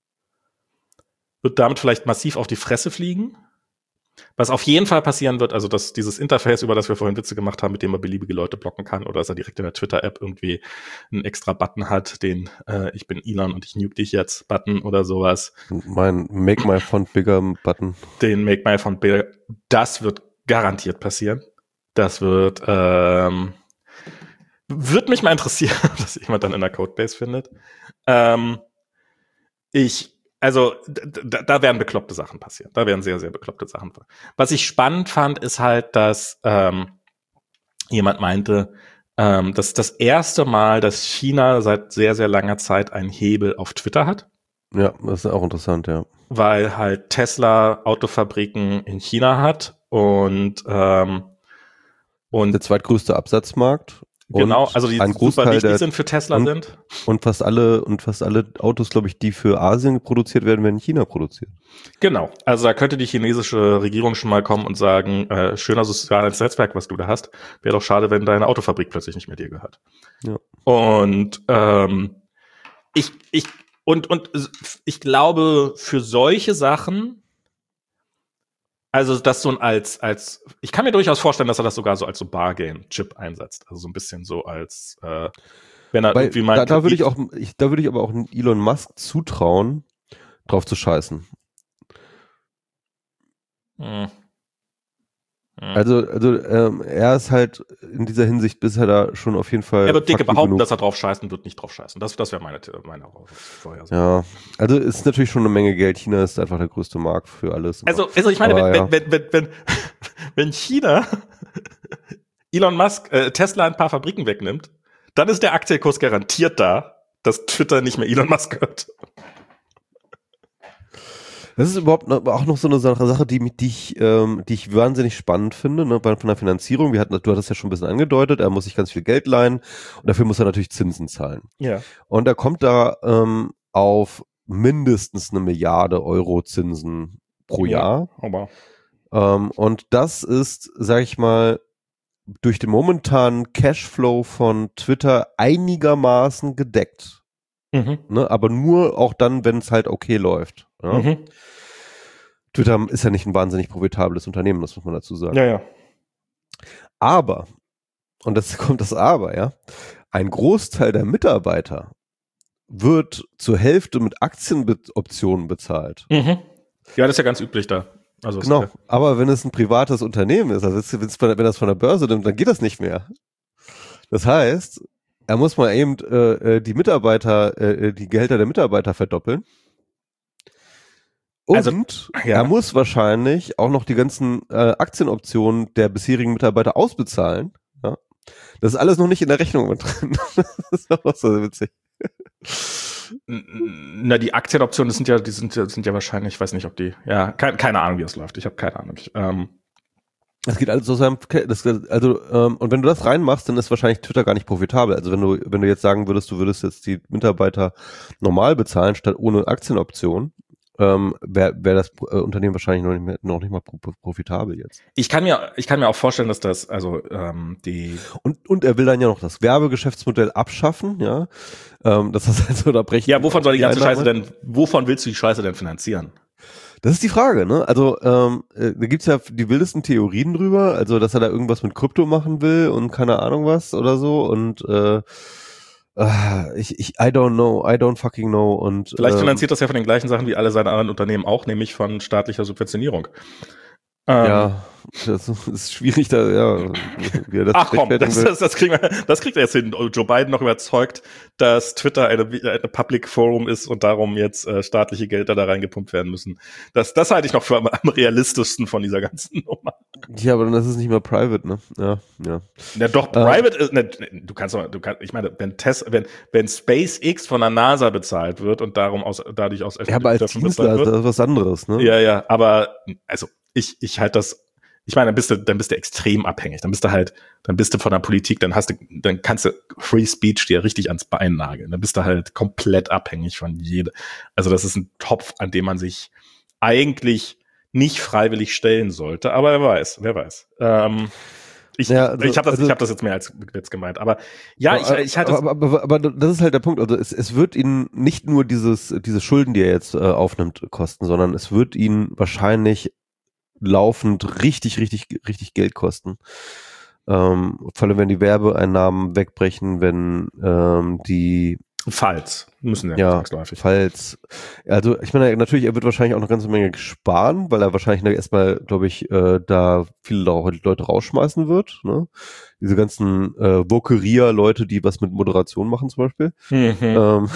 Wird damit vielleicht massiv auf die Fresse fliegen. Was auf jeden Fall passieren wird, also dass dieses Interface, über das wir vorhin Witze gemacht haben, mit dem man beliebige Leute blocken kann, oder dass er direkt in der Twitter-App irgendwie einen extra Button hat, den äh, ich bin Elon und ich nuke dich jetzt Button oder sowas. Mein Make My Font Bigger Button. Den Make My Font Bigger, das wird garantiert passieren. Das wird, ähm, wird mich mal interessieren, dass jemand dann in der Codebase findet. Ähm, ich Also da, da werden bekloppte Sachen passieren. Da werden sehr, sehr bekloppte Sachen. Was ich spannend fand, ist halt, dass ähm, jemand meinte, ähm, dass das erste Mal, dass China seit sehr, sehr langer Zeit einen Hebel auf Twitter hat. Ja, das ist auch interessant, ja. Weil halt Tesla Autofabriken in China hat und ähm, und der zweitgrößte Absatzmarkt. Genau, also die ein super wichtig der, sind für Tesla und, sind. Und fast alle und fast alle Autos, glaube ich, die für Asien produziert werden, werden in China produziert. Genau, also da könnte die chinesische Regierung schon mal kommen und sagen, äh, schöner soziales Netzwerk, was du da hast. Wäre doch schade, wenn deine Autofabrik plötzlich nicht mehr dir gehört. Ja. Und ähm, ich ich und und ich glaube, für solche Sachen, also das so als, als, ich kann mir durchaus vorstellen, dass er das sogar so als so Bargain-Chip einsetzt. Also so ein bisschen so als, äh, wenn er Weil, irgendwie mal. Da, da würde ich auch, ich, da würde ich aber auch Elon Musk zutrauen, drauf zu scheißen. Hm. Hm. Also, also ähm, er ist halt in dieser Hinsicht bisher da schon auf jeden Fall. Er wird dicke behaupten, genug. dass er drauf scheißt und wird nicht drauf scheißen. Das, das wäre meine, meine Vorhersage. Ja, also ist natürlich schon eine Menge Geld. China ist einfach der größte Markt für alles. Also, also ich meine, Aber, wenn, ja. wenn, wenn, wenn, wenn China Elon Musk äh, Tesla ein paar Fabriken wegnimmt, dann ist der Aktienkurs garantiert da, dass Twitter nicht mehr Elon Musk gehört. Das ist überhaupt noch, auch noch so eine Sache, die, die, ich, ähm, die ich wahnsinnig spannend finde, ne, von der Finanzierung. Wir hatten, du hattest ja schon ein bisschen angedeutet, er muss sich ganz viel Geld leihen und dafür muss er natürlich Zinsen zahlen. Ja. Und er kommt da ähm, auf mindestens eine Milliarde Euro Zinsen pro Ja, Jahr. aber. Ähm, und das ist, sag ich mal, durch den momentanen Cashflow von Twitter einigermaßen gedeckt. Mhm. Ne, aber nur auch dann, wenn es halt okay läuft. Ja? Mhm. Twitter ist ja nicht ein wahnsinnig profitables Unternehmen, das muss man dazu sagen. Ja, ja. Aber, und das kommt das Aber, ja, ein Großteil der Mitarbeiter wird zur Hälfte mit Aktienoptionen bezahlt. Mhm. Ja, das ist ja ganz üblich da. Also Genau, ist, aber wenn es ein privates Unternehmen ist, also wenn das von der Börse nimmt, dann geht das nicht mehr. Das heißt, er muss mal eben äh, die Mitarbeiter, äh, die Gehälter der Mitarbeiter verdoppeln. Und also, ja. er muss wahrscheinlich auch noch die ganzen äh, Aktienoptionen der bisherigen Mitarbeiter ausbezahlen. Ja? Das ist alles noch nicht in der Rechnung mit drin. Das ist auch so witzig. Na, die Aktienoptionen, das sind ja, die sind, sind ja wahrscheinlich, ich weiß nicht, ob die, ja, kein, keine Ahnung, wie das läuft. Ich habe keine Ahnung. Ich, ähm, Das geht alles aus seinem, das, also, ähm, und wenn du das reinmachst, dann ist wahrscheinlich Twitter gar nicht profitabel. Also wenn du, wenn du jetzt sagen würdest, du würdest jetzt die Mitarbeiter normal bezahlen, statt ohne Aktienoption, ähm, wäre wär das äh, Unternehmen wahrscheinlich noch nicht mehr, noch nicht mal pro, profitabel jetzt. Ich kann mir, ich kann mir auch vorstellen, dass das, also, ähm, die. Und, und er will dann ja noch das Werbegeschäftsmodell abschaffen, ja. Ähm, das heißt also, da brechen. Ja, wovon soll die ganze Scheiße denn, wovon willst du die Scheiße denn finanzieren? Das ist die Frage, ne? Also ähm, äh, da gibt's ja die wildesten Theorien drüber, also dass er da irgendwas mit Krypto machen will und keine Ahnung was oder so und äh, äh, ich, ich, I don't know, I don't fucking know und vielleicht ähm, finanziert das ja von den gleichen Sachen wie alle seine anderen Unternehmen auch, nämlich von staatlicher Subventionierung. Ähm, ja, das ist schwierig da, ja. Wie er das Ach komm, das, will. das, das, kriegen wir, das kriegt er jetzt hin. Joe Biden noch überzeugt, dass Twitter eine, eine Public Forum ist und darum jetzt äh, staatliche Gelder da reingepumpt werden müssen. Das, das halte ich noch für am, am realistischsten von dieser ganzen Nummer. Ja, aber dann ist es nicht mehr private, ne? Ja, ja. Ja, doch, private ist, ne, du kannst doch, du kannst, ich meine, wenn Test, wenn, wenn SpaceX von der NASA bezahlt wird und darum aus, dadurch aus ja, aber als Dienstleister ist das was anderes, ne? Ja, ja, aber, also, ich, ich halte das, ich meine, dann bist du, dann bist du extrem abhängig. Dann bist du halt, dann bist du von der Politik, dann hast du, dann kannst du Free Speech dir richtig ans Bein nageln. Dann bist du halt komplett abhängig von jeder. Also das ist ein Topf, an dem man sich eigentlich nicht freiwillig stellen sollte. Aber wer weiß, wer weiß. Ähm, ich ja, also, ich habe das, also, ich habe das jetzt mehr als Witz gemeint. Aber ja, aber, ich, ich hatte. Aber, aber, aber, aber das ist halt der Punkt. Also es, es wird ihn nicht nur dieses, diese Schulden, die er jetzt äh, aufnimmt, kosten, sondern es wird ihn wahrscheinlich laufend richtig, richtig, richtig Geld kosten. Ähm, vor allem, wenn die Werbeeinnahmen wegbrechen, wenn ähm, die Falls müssen ja, ja zwangsläufig. Falls. Also ich meine, natürlich, er wird wahrscheinlich auch eine ganze Menge sparen, weil er wahrscheinlich erstmal, glaube ich, äh, da viele Leute rausschmeißen wird. Ne? Diese ganzen äh, Vokeria-Leute, die was mit Moderation machen zum Beispiel. Mhm. Ähm,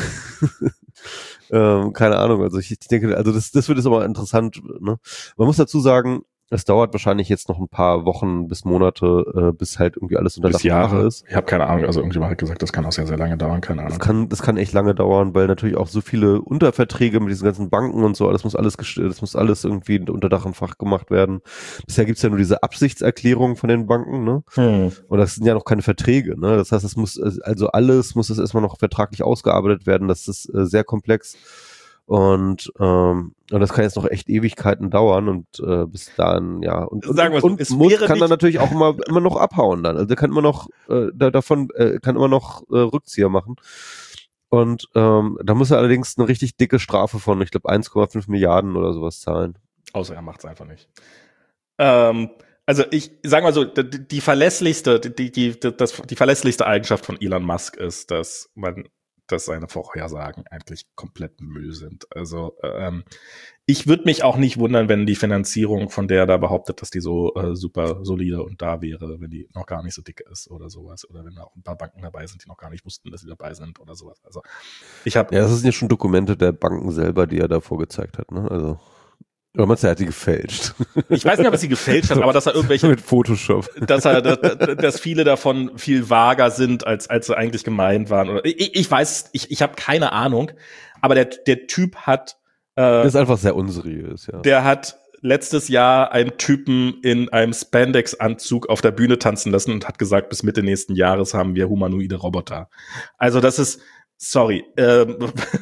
ähm, keine Ahnung, also ich, ich denke, also das, das wird jetzt aber interessant. Ne? Man muss dazu sagen, es dauert wahrscheinlich jetzt noch ein paar Wochen bis Monate, äh, bis halt irgendwie alles unter Dach und Fach ist. Ich habe keine Ahnung, also irgendjemand hat gesagt, das kann auch sehr, sehr lange dauern, keine Ahnung. Das kann, das kann echt lange dauern, weil natürlich auch so viele Unterverträge mit diesen ganzen Banken und so, das muss alles, das muss alles irgendwie unter Dach und Fach gemacht werden. Bisher gibt's ja nur diese Absichtserklärungen von den Banken, ne? Hm. Und das sind ja noch keine Verträge, ne? Das heißt, es muss, also alles muss das erstmal noch vertraglich ausgearbeitet werden, das ist äh, sehr komplex. Und, ähm, und das kann jetzt noch echt Ewigkeiten dauern und äh, bis dann, ja. Und, und, Sagen wir so, und muss, kann dann natürlich auch immer, immer noch abhauen dann. Also der kann immer noch, äh, da, davon, äh, kann immer noch äh, Rückzieher machen. Und ähm, da muss er allerdings eine richtig dicke Strafe von, ich glaube, eins Komma fünf Milliarden oder sowas zahlen. Außer er macht's einfach nicht. Ähm, also ich sag mal so, die, die verlässlichste, die, die, das, die verlässlichste Eigenschaft von Elon Musk ist, dass man dass seine Vorhersagen eigentlich komplett Müll sind. Also ähm, ich würde mich auch nicht wundern, wenn die Finanzierung, von der er da behauptet, dass die so äh, super solide und da wäre, wenn die noch gar nicht so dick ist oder sowas. Oder wenn da auch ein paar Banken dabei sind, die noch gar nicht wussten, dass sie dabei sind oder sowas. Also ich habe... Ja, das sind ja schon Dokumente der Banken selber, die er da vorgezeigt hat, ne? Also... Oder meinst du, er hat die gefälscht? Ich weiß nicht, ob er sie gefälscht hat, aber dass er irgendwelche... Mit Photoshop. Dass er, dass, dass viele davon viel vager sind, als, als sie eigentlich gemeint waren. Oder ich, ich weiß, ich, ich habe keine Ahnung. Aber der, der Typ hat... Äh, das ist einfach sehr unseriös, ja. Der hat letztes Jahr einen Typen in einem Spandex-Anzug auf der Bühne tanzen lassen und hat gesagt, bis Mitte nächsten Jahres haben wir humanoide Roboter. Also das ist... Sorry. Ähm,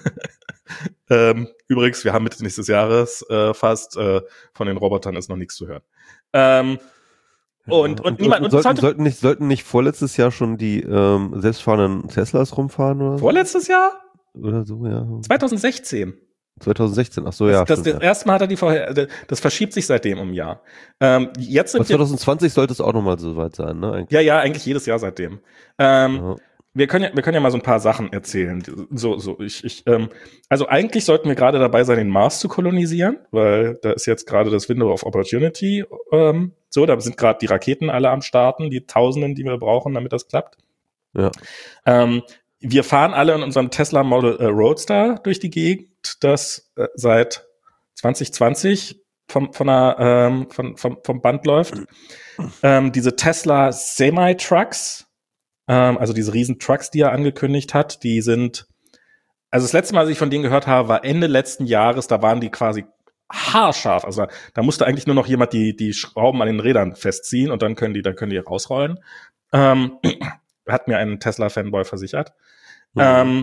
ähm, übrigens, wir haben Mitte nächstes Jahres äh, fast. Äh, von den Robotern ist noch nichts zu hören. Ähm, und, und, und niemand. Und sollten, sollte, sollten, nicht, sollten nicht vorletztes Jahr schon die ähm, selbstfahrenden Teslas rumfahren? Oder so? Vorletztes Jahr? Oder so, ja. zwanzig sechzehn. zwanzig sechzehn, ach so, ja. Das, stimmt, das ja. erste Mal hat er die vorher, das verschiebt sich seitdem um ein Jahr. Ähm, jetzt sind zwanzig zwanzig sollte es auch nochmal so weit sein, ne? Eigentlich. Ja, ja, eigentlich jedes Jahr seitdem. Ähm, Ja. Wir können ja, wir können ja mal so ein paar Sachen erzählen. So, so, ich, ich, ähm, also eigentlich sollten wir gerade dabei sein, den Mars zu kolonisieren, weil da ist jetzt gerade das Window of Opportunity, ähm, so, da sind gerade die Raketen alle am Starten, die Tausenden, die wir brauchen, damit das klappt. Ja. Ähm, wir fahren alle in unserem Tesla Model äh, Roadster durch die Gegend, das äh, seit zwanzig zwanzig vom, von der, ähm, von, vom, vom Band läuft. Ähm, diese Tesla Semi-Trucks, also diese riesen Trucks, die er angekündigt hat, die sind, also das letzte Mal, als ich von denen gehört habe, war Ende letzten Jahres, da waren die quasi haarscharf, also da musste eigentlich nur noch jemand die die Schrauben an den Rädern festziehen und dann können die, dann können die rausrollen. Ähm, hat mir ein Tesla-Fanboy versichert. Mhm. Ähm,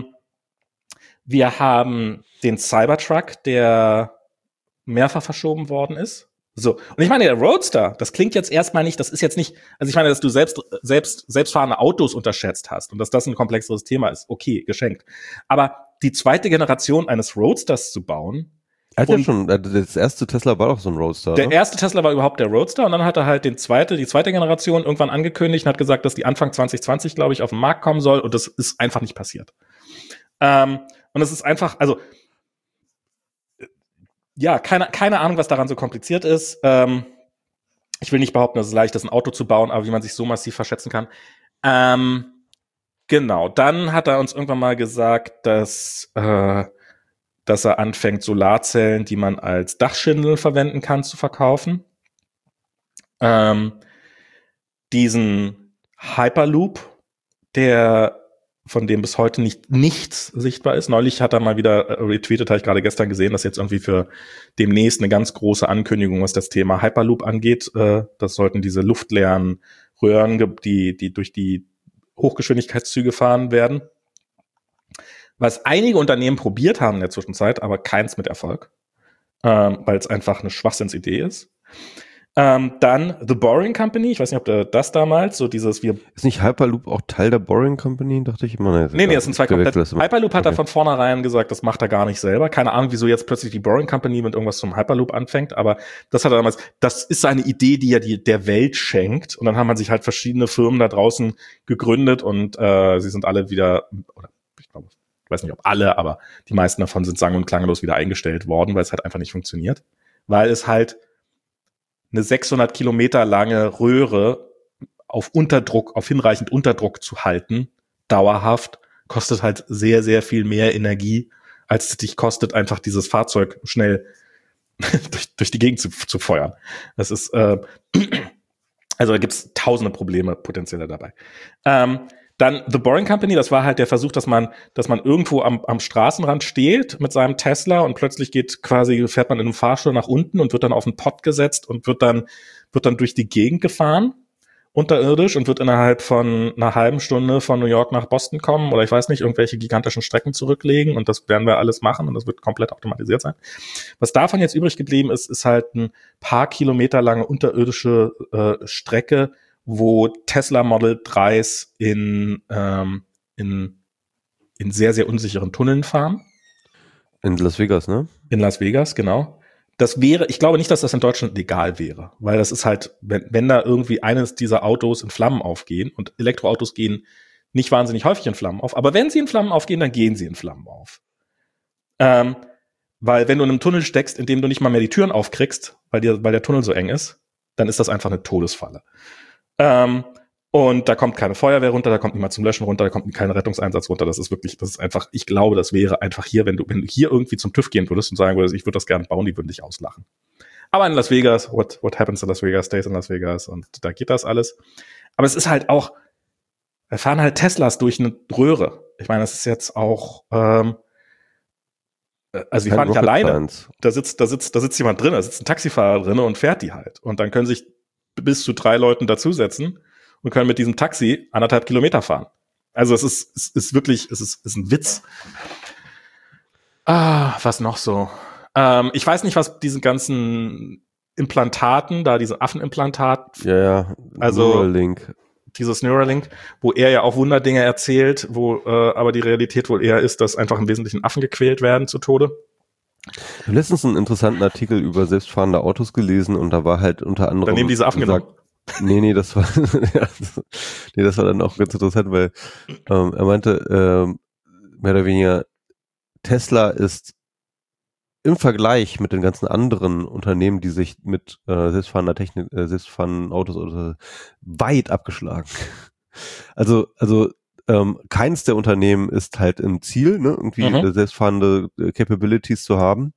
wir haben den Cybertruck, der mehrfach verschoben worden ist. So, und ich meine, der Roadster, das klingt jetzt erstmal nicht, das ist jetzt nicht, also ich meine, dass du selbst, selbst, selbstfahrende Autos unterschätzt hast und dass das ein komplexeres Thema ist, okay, geschenkt. Aber die zweite Generation eines Roadsters zu bauen. Hat ja schon, das erste Tesla war doch so ein Roadster. Der ne? erste Tesla war überhaupt der Roadster und dann hat er halt den zweite, die zweite Generation irgendwann angekündigt und hat gesagt, dass die Anfang zwanzig zwanzig, glaube ich, auf den Markt kommen soll und das ist einfach nicht passiert. Ähm, und es ist einfach, also, ja, keine, keine Ahnung, was daran so kompliziert ist. Ähm, ich will nicht behaupten, dass es leicht ist, ein Auto zu bauen, aber wie man sich so massiv verschätzen kann. Ähm, genau, dann hat er uns irgendwann mal gesagt, dass, äh, dass er anfängt, Solarzellen, die man als Dachschindeln verwenden kann, zu verkaufen. Ähm, diesen Hyperloop, der von dem bis heute nicht nichts sichtbar ist. Neulich hat er mal wieder retweetet, habe ich gerade gestern gesehen, dass jetzt irgendwie für demnächst eine ganz große Ankündigung, was das Thema Hyperloop angeht. Äh, das sollten diese luftleeren Röhren, die, die durch die Hochgeschwindigkeitszüge fahren werden. Was einige Unternehmen probiert haben in der Zwischenzeit, aber keins mit Erfolg, ähm, weil es einfach eine Schwachsinnsidee ist. Ähm, dann The Boring Company, ich weiß nicht, ob der, das damals, so dieses wir Ist nicht Hyperloop auch Teil der Boring Company, dachte ich immer. Nee, nee, das sind zwei komplett. Hyperloop hat okay. er von vornherein gesagt, das macht er gar nicht selber. Keine Ahnung, wieso jetzt plötzlich die Boring Company mit irgendwas zum Hyperloop anfängt, aber das hat er damals, das ist seine Idee, die er die, der Welt schenkt und dann haben man sich halt verschiedene Firmen da draußen gegründet und äh, sie sind alle wieder, oder ich glaube, ich weiß nicht, ob alle, aber die meisten davon sind sang- und klanglos wieder eingestellt worden, weil es halt einfach nicht funktioniert. Weil es halt eine sechshundert Kilometer lange Röhre auf Unterdruck, auf hinreichend Unterdruck zu halten, dauerhaft, kostet halt sehr, sehr viel mehr Energie, als es dich kostet, einfach dieses Fahrzeug schnell durch, durch die Gegend zu, zu feuern. Das ist, äh, also da gibt's tausende Probleme potenziell dabei. Ähm, Dann The Boring Company, das war halt der Versuch, dass man, dass man irgendwo am, am Straßenrand steht mit seinem Tesla und plötzlich geht quasi, fährt man in einem Fahrstuhl nach unten und wird dann auf den Pott gesetzt und wird dann, wird dann durch die Gegend gefahren, unterirdisch, und wird innerhalb von einer halben Stunde von New York nach Boston kommen oder ich weiß nicht, irgendwelche gigantischen Strecken zurücklegen und das werden wir alles machen und das wird komplett automatisiert sein. Was davon jetzt übrig geblieben ist, ist halt ein paar Kilometer lange unterirdische äh, Strecke, wo Tesla Model dreis in, ähm, in, in sehr, sehr unsicheren Tunneln fahren. In Las Vegas, ne? In Las Vegas, genau. Das wäre, ich glaube nicht, dass das in Deutschland legal wäre, weil das ist halt, wenn, wenn da irgendwie eines dieser Autos in Flammen aufgehen und Elektroautos gehen nicht wahnsinnig häufig in Flammen auf, aber wenn sie in Flammen aufgehen, dann gehen sie in Flammen auf. Ähm, weil wenn du in einem Tunnel steckst, in dem du nicht mal mehr die Türen aufkriegst, weil, dir, weil der Tunnel so eng ist, dann ist das einfach eine Todesfalle. Ähm, und da kommt keine Feuerwehr runter, da kommt niemand zum Löschen runter, da kommt kein Rettungseinsatz runter. Das ist wirklich, das ist einfach, ich glaube, das wäre einfach hier, wenn du, wenn du hier irgendwie zum TÜV gehen würdest und sagen würdest, ich würde das gerne bauen, die würden dich auslachen. Aber in Las Vegas, what, what happens in Las Vegas, stays in Las Vegas, und da geht das alles. Aber es ist halt auch, da fahren halt Teslas durch eine Röhre. Ich meine, das ist jetzt auch, ähm, also die fahren nicht alleine. Da sitzt, da sitzt, da sitzt jemand drin, da sitzt ein Taxifahrer drin und fährt die halt. Und dann können sich bis zu drei Leuten dazusetzen und können mit diesem Taxi anderthalb Kilometer fahren. Also es ist, es ist wirklich, es ist, es ist ein Witz. Ah, was noch so? Ähm, ich weiß nicht, was diesen ganzen Implantaten, da diese Affenimplantat. Ja, ja. Also Neuralink. Dieses Neuralink, wo er ja auch Wunderdinge erzählt, wo äh, aber die Realität wohl eher ist, dass einfach im Wesentlichen Affen gequält werden zu Tode. Ich habe letztens einen interessanten Artikel über selbstfahrende Autos gelesen und da war halt unter anderem. Da nehmen diese Affen gesagt, genommen. Nee, nee, das war, ja, das, nee, das war dann auch ganz interessant, weil ähm, er meinte, ähm, mehr oder weniger, Tesla ist im Vergleich mit den ganzen anderen Unternehmen, die sich mit äh, selbstfahrender Technik, äh, selbstfahrenden Autos oder weit abgeschlagen. Also, also ähm, keins der Unternehmen ist halt im Ziel, ne, irgendwie mhm. äh, selbstfahrende äh, Capabilities zu haben.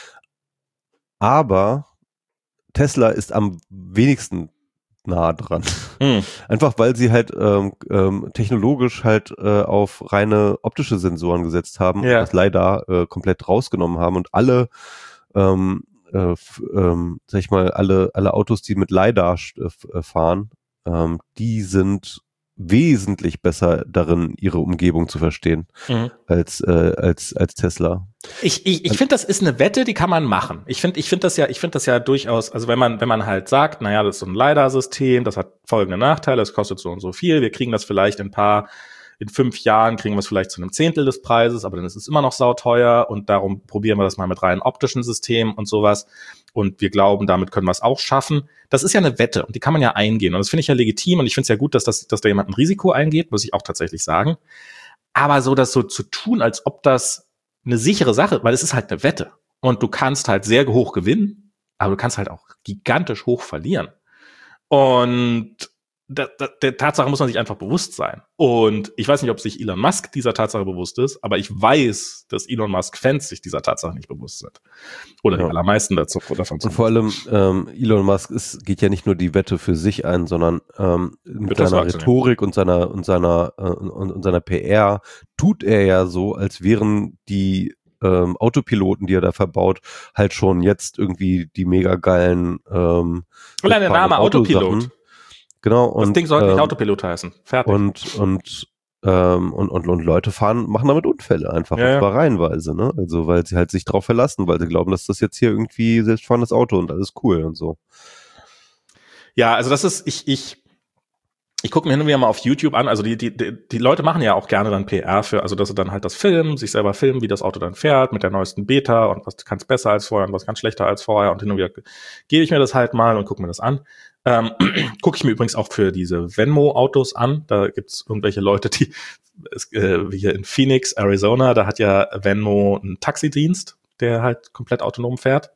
Aber Tesla ist am wenigsten nah dran. Mhm. Einfach weil sie halt ähm, ähm, technologisch halt äh, auf reine optische Sensoren gesetzt haben ja. und das LiDAR äh, komplett rausgenommen haben und alle ähm, äh, f- ähm, sag ich mal, alle alle Autos, die mit LiDAR äh, fahren, ähm, die sind wesentlich besser darin, ihre Umgebung zu verstehen, mhm. als äh, als als Tesla. Ich ich ich finde, das ist eine Wette, die kann man machen. Ich finde ich finde das ja ich finde das ja durchaus, also wenn man wenn man halt sagt, naja, das ist so ein LiDAR-System, das hat folgende Nachteile, es kostet so und so viel, wir kriegen das vielleicht in ein paar in fünf Jahren kriegen wir es vielleicht zu einem Zehntel des Preises, aber dann ist es immer noch sauteuer und darum probieren wir das mal mit rein optischen Systemen und sowas. Und wir glauben, damit können wir es auch schaffen. Das ist ja eine Wette und die kann man ja eingehen. Und das finde ich ja legitim und ich finde es ja gut, dass, das, dass da jemand ein Risiko eingeht, muss ich auch tatsächlich sagen. Aber so das so zu tun, als ob das eine sichere Sache, weil es ist halt eine Wette. Und du kannst halt sehr hoch gewinnen, aber du kannst halt auch gigantisch hoch verlieren. Und Da, da, der Tatsache muss man sich einfach bewusst sein. Und ich weiß nicht, ob sich Elon Musk dieser Tatsache bewusst ist, aber ich weiß, dass Elon Musk-Fans sich dieser Tatsache nicht bewusst sind. Oder ja. die allermeisten dazu, davon. Und vor allem, ähm, Elon Musk ist, geht ja nicht nur die Wette für sich ein, sondern ähm, mit Wird seiner Rhetorik und seiner und seiner äh, und, und seiner P R tut er ja so, als wären die ähm, Autopiloten, die er da verbaut, halt schon jetzt irgendwie die mega geilen ähm, Allein der Name Autopilot. Genau, und, das Ding sollte ähm, nicht Autopilot heißen. Fertig. Und, und, ähm, und, und, und Leute fahren, machen damit Unfälle einfach, ja, und zwar ja. reihenweise, ne? Also, weil sie halt sich drauf verlassen, weil sie glauben, dass das jetzt hier irgendwie selbstfahrendes Auto und alles cool und so. Ja, also das ist, ich, ich, ich gucke mir hin und wieder mal auf YouTube an, also die, die, die, die Leute machen ja auch gerne dann P R für, also dass sie dann halt das filmen, sich selber filmen, wie das Auto dann fährt, mit der neuesten Beta und was kann es besser als vorher und was kann schlechter als vorher und hin und wieder gebe ich mir das halt mal und gucke mir das an. Ähm, gucke ich mir übrigens auch für diese Venmo-Autos an. Da gibt's irgendwelche Leute, die äh, wie hier in Phoenix, Arizona, da hat ja Venmo einen Taxidienst, der halt komplett autonom fährt.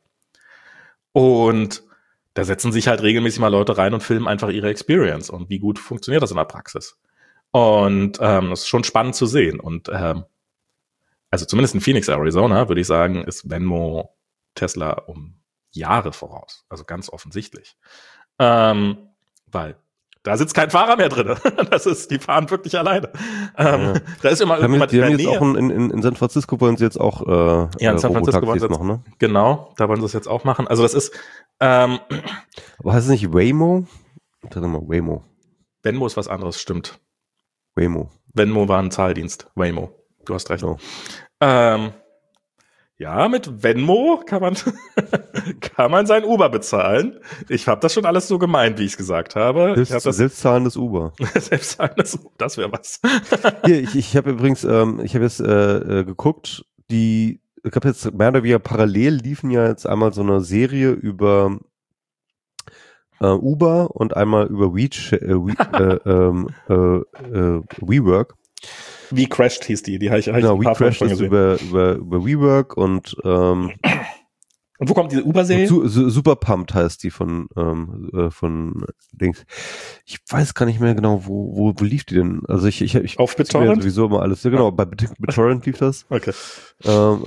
Und da setzen sich halt regelmäßig mal Leute rein und filmen einfach ihre Experience und wie gut funktioniert das in der Praxis. Und ähm, das ist schon spannend zu sehen. Und ähm, also zumindest in Phoenix, Arizona, würde ich sagen, ist Venmo Tesla um Jahre voraus. Also ganz offensichtlich. Ähm, weil da sitzt kein Fahrer mehr drin. Das ist, die fahren wirklich alleine. Ähm, ja. Da ist immer irgendjemand in der Nähe. Die haben jetzt auch in, in, in San Francisco wollen sie jetzt auch äh, ja, in San Francisco wollen sie jetzt, machen, ne? Genau, da wollen sie es jetzt auch machen. Also das ist ähm, aber heißt es nicht Waymo? Sag mal Waymo. Venmo ist was anderes, stimmt. Waymo. Venmo war ein Zahldienst. Waymo. Du hast recht. Oh. Ähm, Ja, mit Venmo kann man kann man sein Uber bezahlen. Ich habe das schon alles so gemeint, wie ich es gesagt habe. Selbst, ich hab das selbstzahlendes Uber. Selbstzahlendes Uber, das wäre was. Hier, ich, ich habe übrigens, ähm, ich habe jetzt äh, äh, geguckt, die, ich habe jetzt mehr oder weniger parallel liefen ja jetzt einmal so eine Serie über Uh, Uber und einmal über We, äh, We, äh, äh, äh, WeWork. Wie Crashed hieß die, die habe ich, hab ich genau, ein paar We Crashed ist über, über, über WeWork und ähm, und wo kommt diese Uber-Serie? Su Su Super Pumped heißt die von ähm, äh, von Dings. Ich weiß gar nicht mehr genau, wo wo, wo lief die denn? Also ich ich, ich auf BitTorrent? Ja sowieso immer alles. Ja, genau, bei BitTorrent lief das. Okay. Ähm,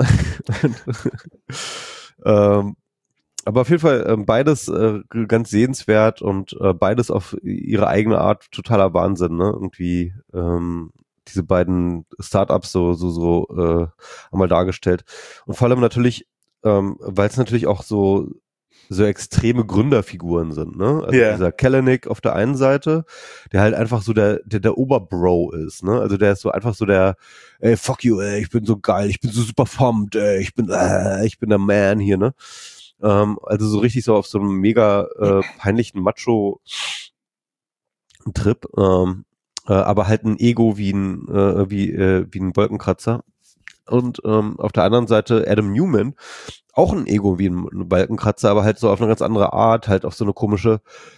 ähm, aber auf jeden Fall ähm, beides äh, ganz sehenswert und äh, beides auf ihre eigene Art totaler Wahnsinn, ne? Irgendwie ähm, diese beiden Startups so so so äh, einmal dargestellt und vor allem natürlich, ähm, weil es natürlich auch so so extreme Gründerfiguren sind, ne? Also Yeah. dieser Kalanick auf der einen Seite, der halt einfach so der der der Oberbro ist, ne? Also der ist so einfach so der, ey fuck you, ey, ich bin so geil, ich bin so super pumped, ey, ich bin äh, ich bin der Man hier, ne? Ähm, also so richtig so auf so einem mega äh, peinlichen Macho-Trip, ähm, äh, aber halt ein Ego wie ein äh, wie äh, wie ein Wolkenkratzer. Und ähm, auf der anderen Seite Adam Newman, auch ein Ego wie ein Wolkenkratzer, aber halt so auf eine ganz andere Art, halt auf so eine komische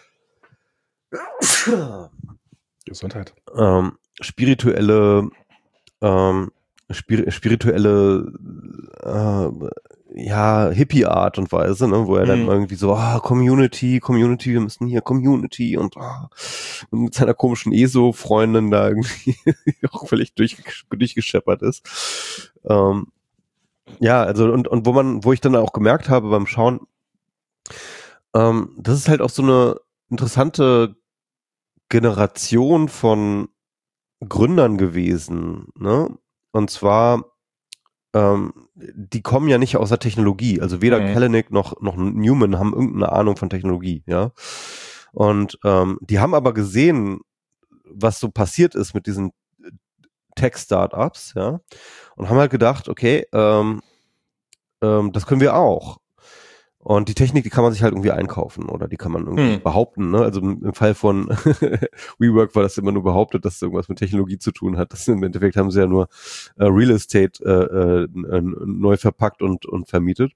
Gesundheit. Ähm, spirituelle ähm, spir spirituelle äh, ja, Hippie-Art und Weise, ne, wo er dann Mhm. irgendwie so, ah, Community, Community, wir müssen hier Community und, ah, und mit seiner komischen E S O-Freundin da irgendwie auch völlig durch, durchgescheppert ist. Ähm, ja, also und, und wo man, wo ich dann auch gemerkt habe beim Schauen, ähm, das ist halt auch so eine interessante Generation von Gründern gewesen, ne? Und zwar ähm, die kommen ja nicht aus der Technologie. Also weder Mhm. Kalanick noch, noch Newman haben irgendeine Ahnung von Technologie, ja. Und ähm, die haben aber gesehen, was so passiert ist mit diesen Tech-Startups, ja, und haben halt gedacht, okay, ähm, ähm, das können wir auch. Und die Technik, die kann man sich halt irgendwie einkaufen oder die kann man irgendwie Hm. behaupten, ne? Also im Fall von WeWork war das immer nur behauptet, dass es irgendwas mit Technologie zu tun hat. Das im Endeffekt haben sie ja nur äh, Real Estate äh, äh, neu verpackt und, und vermietet.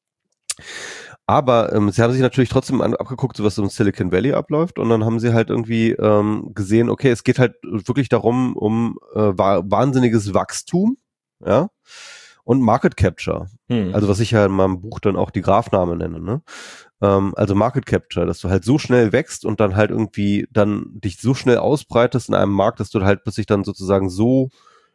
Aber ähm, sie haben sich natürlich trotzdem an, abgeguckt, so was im Silicon Valley abläuft, und dann haben sie halt irgendwie ähm, gesehen, okay, es geht halt wirklich darum, um äh, wahnsinniges Wachstum, ja, und Market Capture. Hm. Also was ich ja in meinem Buch dann auch die Graphname nenne, ne? Ähm, also Market Capture, dass du halt so schnell wächst und dann halt irgendwie dann dich so schnell ausbreitest in einem Markt, dass du halt plötzlich dann sozusagen so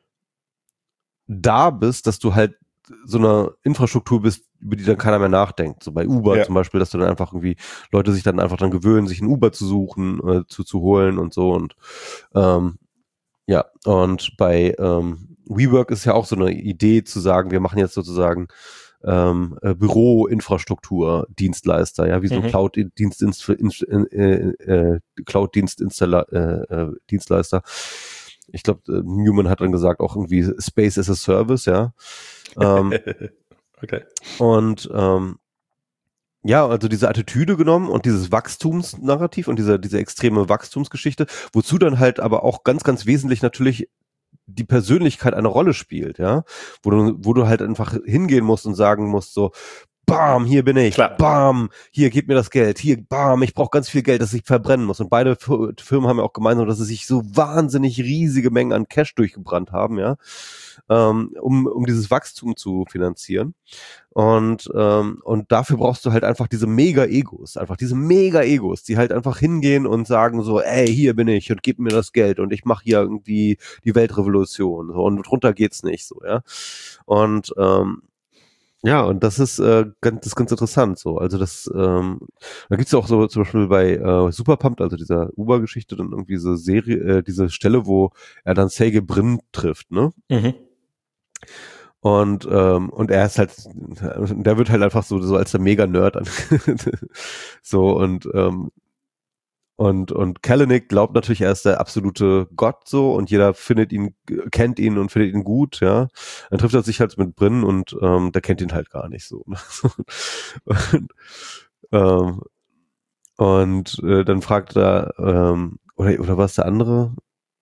da bist, dass du halt so eine Infrastruktur bist, über die dann keiner mehr nachdenkt. So bei Uber Ja. zum Beispiel, dass du dann einfach irgendwie Leute sich dann einfach dann gewöhnen, sich ein Uber zu suchen, äh, zu, zu holen und so. Und ähm, ja, und bei ähm, WeWork ist ja auch so eine Idee zu sagen, wir machen jetzt sozusagen ähm, äh, Büroinfrastruktur, Dienstleister, ja, wie so Mhm. Cloud-Dienst äh, äh, Cloud-Dienst-Dienstleister. Äh, äh, Dienstleister. Ich glaube, äh, Newman hat dann gesagt, auch irgendwie Space as a Service, ja. Ähm, okay. und ähm, ja, also diese Attitüde genommen und dieses Wachstumsnarrativ und diese, diese extreme Wachstumsgeschichte, wozu dann halt aber auch ganz, ganz wesentlich natürlich die Persönlichkeit eine Rolle spielt, ja, wo du, wo du halt einfach hingehen musst und sagen musst so, bam, hier bin ich, Klar. bam, hier, gib mir das Geld, hier, bam, ich brauche ganz viel Geld, das ich verbrennen muss. Und beide F- Firmen haben ja auch gemeinsam, dass sie sich so wahnsinnig riesige Mengen an Cash durchgebrannt haben, ja, ähm, um, um dieses Wachstum zu finanzieren. Und, ähm, und dafür brauchst du halt einfach diese Mega-Egos, einfach diese Mega-Egos, die halt einfach hingehen und sagen so, ey, hier bin ich und gib mir das Geld und ich mache hier irgendwie die Weltrevolution, so, und drunter geht's nicht, so, ja. Und ähm, ja, und das ist äh, ganz, das ist ganz interessant, so. Also das, ähm, da gibt's ja auch so zum Beispiel bei äh, Superpumped, also dieser Uber-Geschichte, dann irgendwie so Serie, äh, diese Stelle, wo er dann Sergey Brin trifft, ne? Mhm. Und ähm, und er ist halt, der wird halt einfach so so als der Mega-Nerd an, so, und ähm, und und Kalanick glaubt natürlich, er ist der absolute Gott, so, und jeder findet ihn, kennt ihn und findet ihn gut, ja. Dann trifft er sich halt mit Bryn und ähm, der kennt ihn halt gar nicht so. und ähm, und äh, dann fragt er, ähm, oder oder was der andere?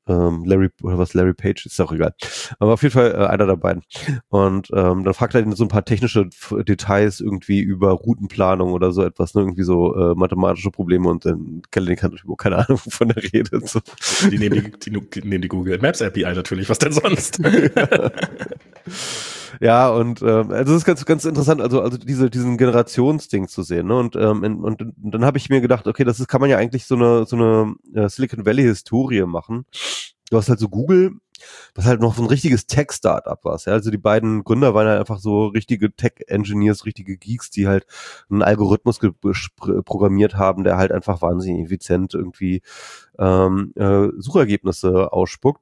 ähm, Larry, oder was, Larry Page, ist auch egal. Aber auf jeden Fall äh, einer der beiden. Und ähm, dann fragt er ihn so ein paar technische F- Details irgendwie über Routenplanung oder so etwas, ne? Irgendwie so äh, mathematische Probleme und dann Kelly hat überhaupt keine Ahnung, wovon er redet. So. Die nehmen die, die, die nehmen die Google Maps A P I natürlich, was denn sonst? Ja, und ähm, also es ist ganz ganz interessant, also also diese diesen Generationsding zu sehen, ne? Und ähm, in, und, und dann habe ich mir gedacht, okay, das ist, kann man ja eigentlich so eine so eine äh, Silicon Valley Historie machen. Du hast halt so Google, was halt noch so ein richtiges Tech-Startup war. Ja? Also die beiden Gründer waren halt einfach so richtige Tech-Engineers, richtige Geeks, die halt einen Algorithmus ge- programmiert haben, der halt einfach wahnsinnig effizient irgendwie ähm, äh, Suchergebnisse ausspuckt.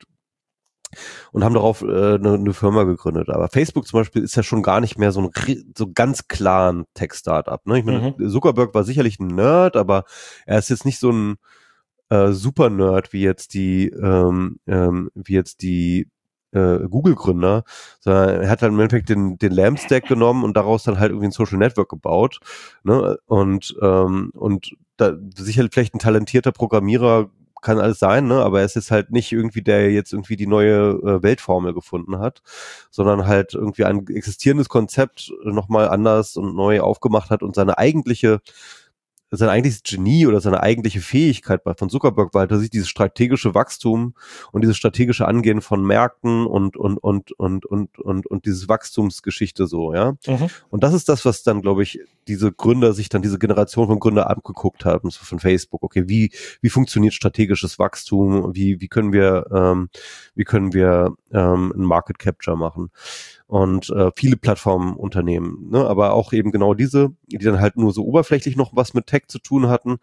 Und haben darauf äh, eine, eine Firma gegründet. Aber Facebook zum Beispiel ist ja schon gar nicht mehr so ein so ganz klaren Tech-Startup. Ne? Ich meine, mhm. Zuckerberg war sicherlich ein Nerd, aber er ist jetzt nicht so ein äh, Super-Nerd wie jetzt die ähm, ähm, wie jetzt die äh, Google-Gründer, sondern er hat dann im Endeffekt den, den Lamp-Stack genommen und daraus dann halt irgendwie ein Social Network gebaut. Ne? Und ähm, und da sicherlich vielleicht ein talentierter Programmierer kann alles sein, ne? Aber es ist halt nicht irgendwie der, der jetzt irgendwie die neue äh, Weltformel gefunden hat, sondern halt irgendwie ein existierendes Konzept nochmal anders und neu aufgemacht hat und seine eigentliche sein eigentliches Genie oder seine eigentliche Fähigkeit bei von Zuckerberg war halt, dass sich dieses strategische Wachstum und dieses strategische Angehen von Märkten und und und und und und und dieses Wachstumsgeschichte so, ja. Mhm. Und das ist das, was dann, glaube ich, diese Gründer sich dann diese Generation von Gründer angeguckt haben, so von Facebook. Okay, wie wie funktioniert strategisches Wachstum? Wie wie können wir ähm, wie können wir ähm, ein Market Capture machen? Und äh, viele Plattformunternehmen, ne, aber auch eben genau diese, die dann halt nur so oberflächlich noch was mit Tech zu tun hatten.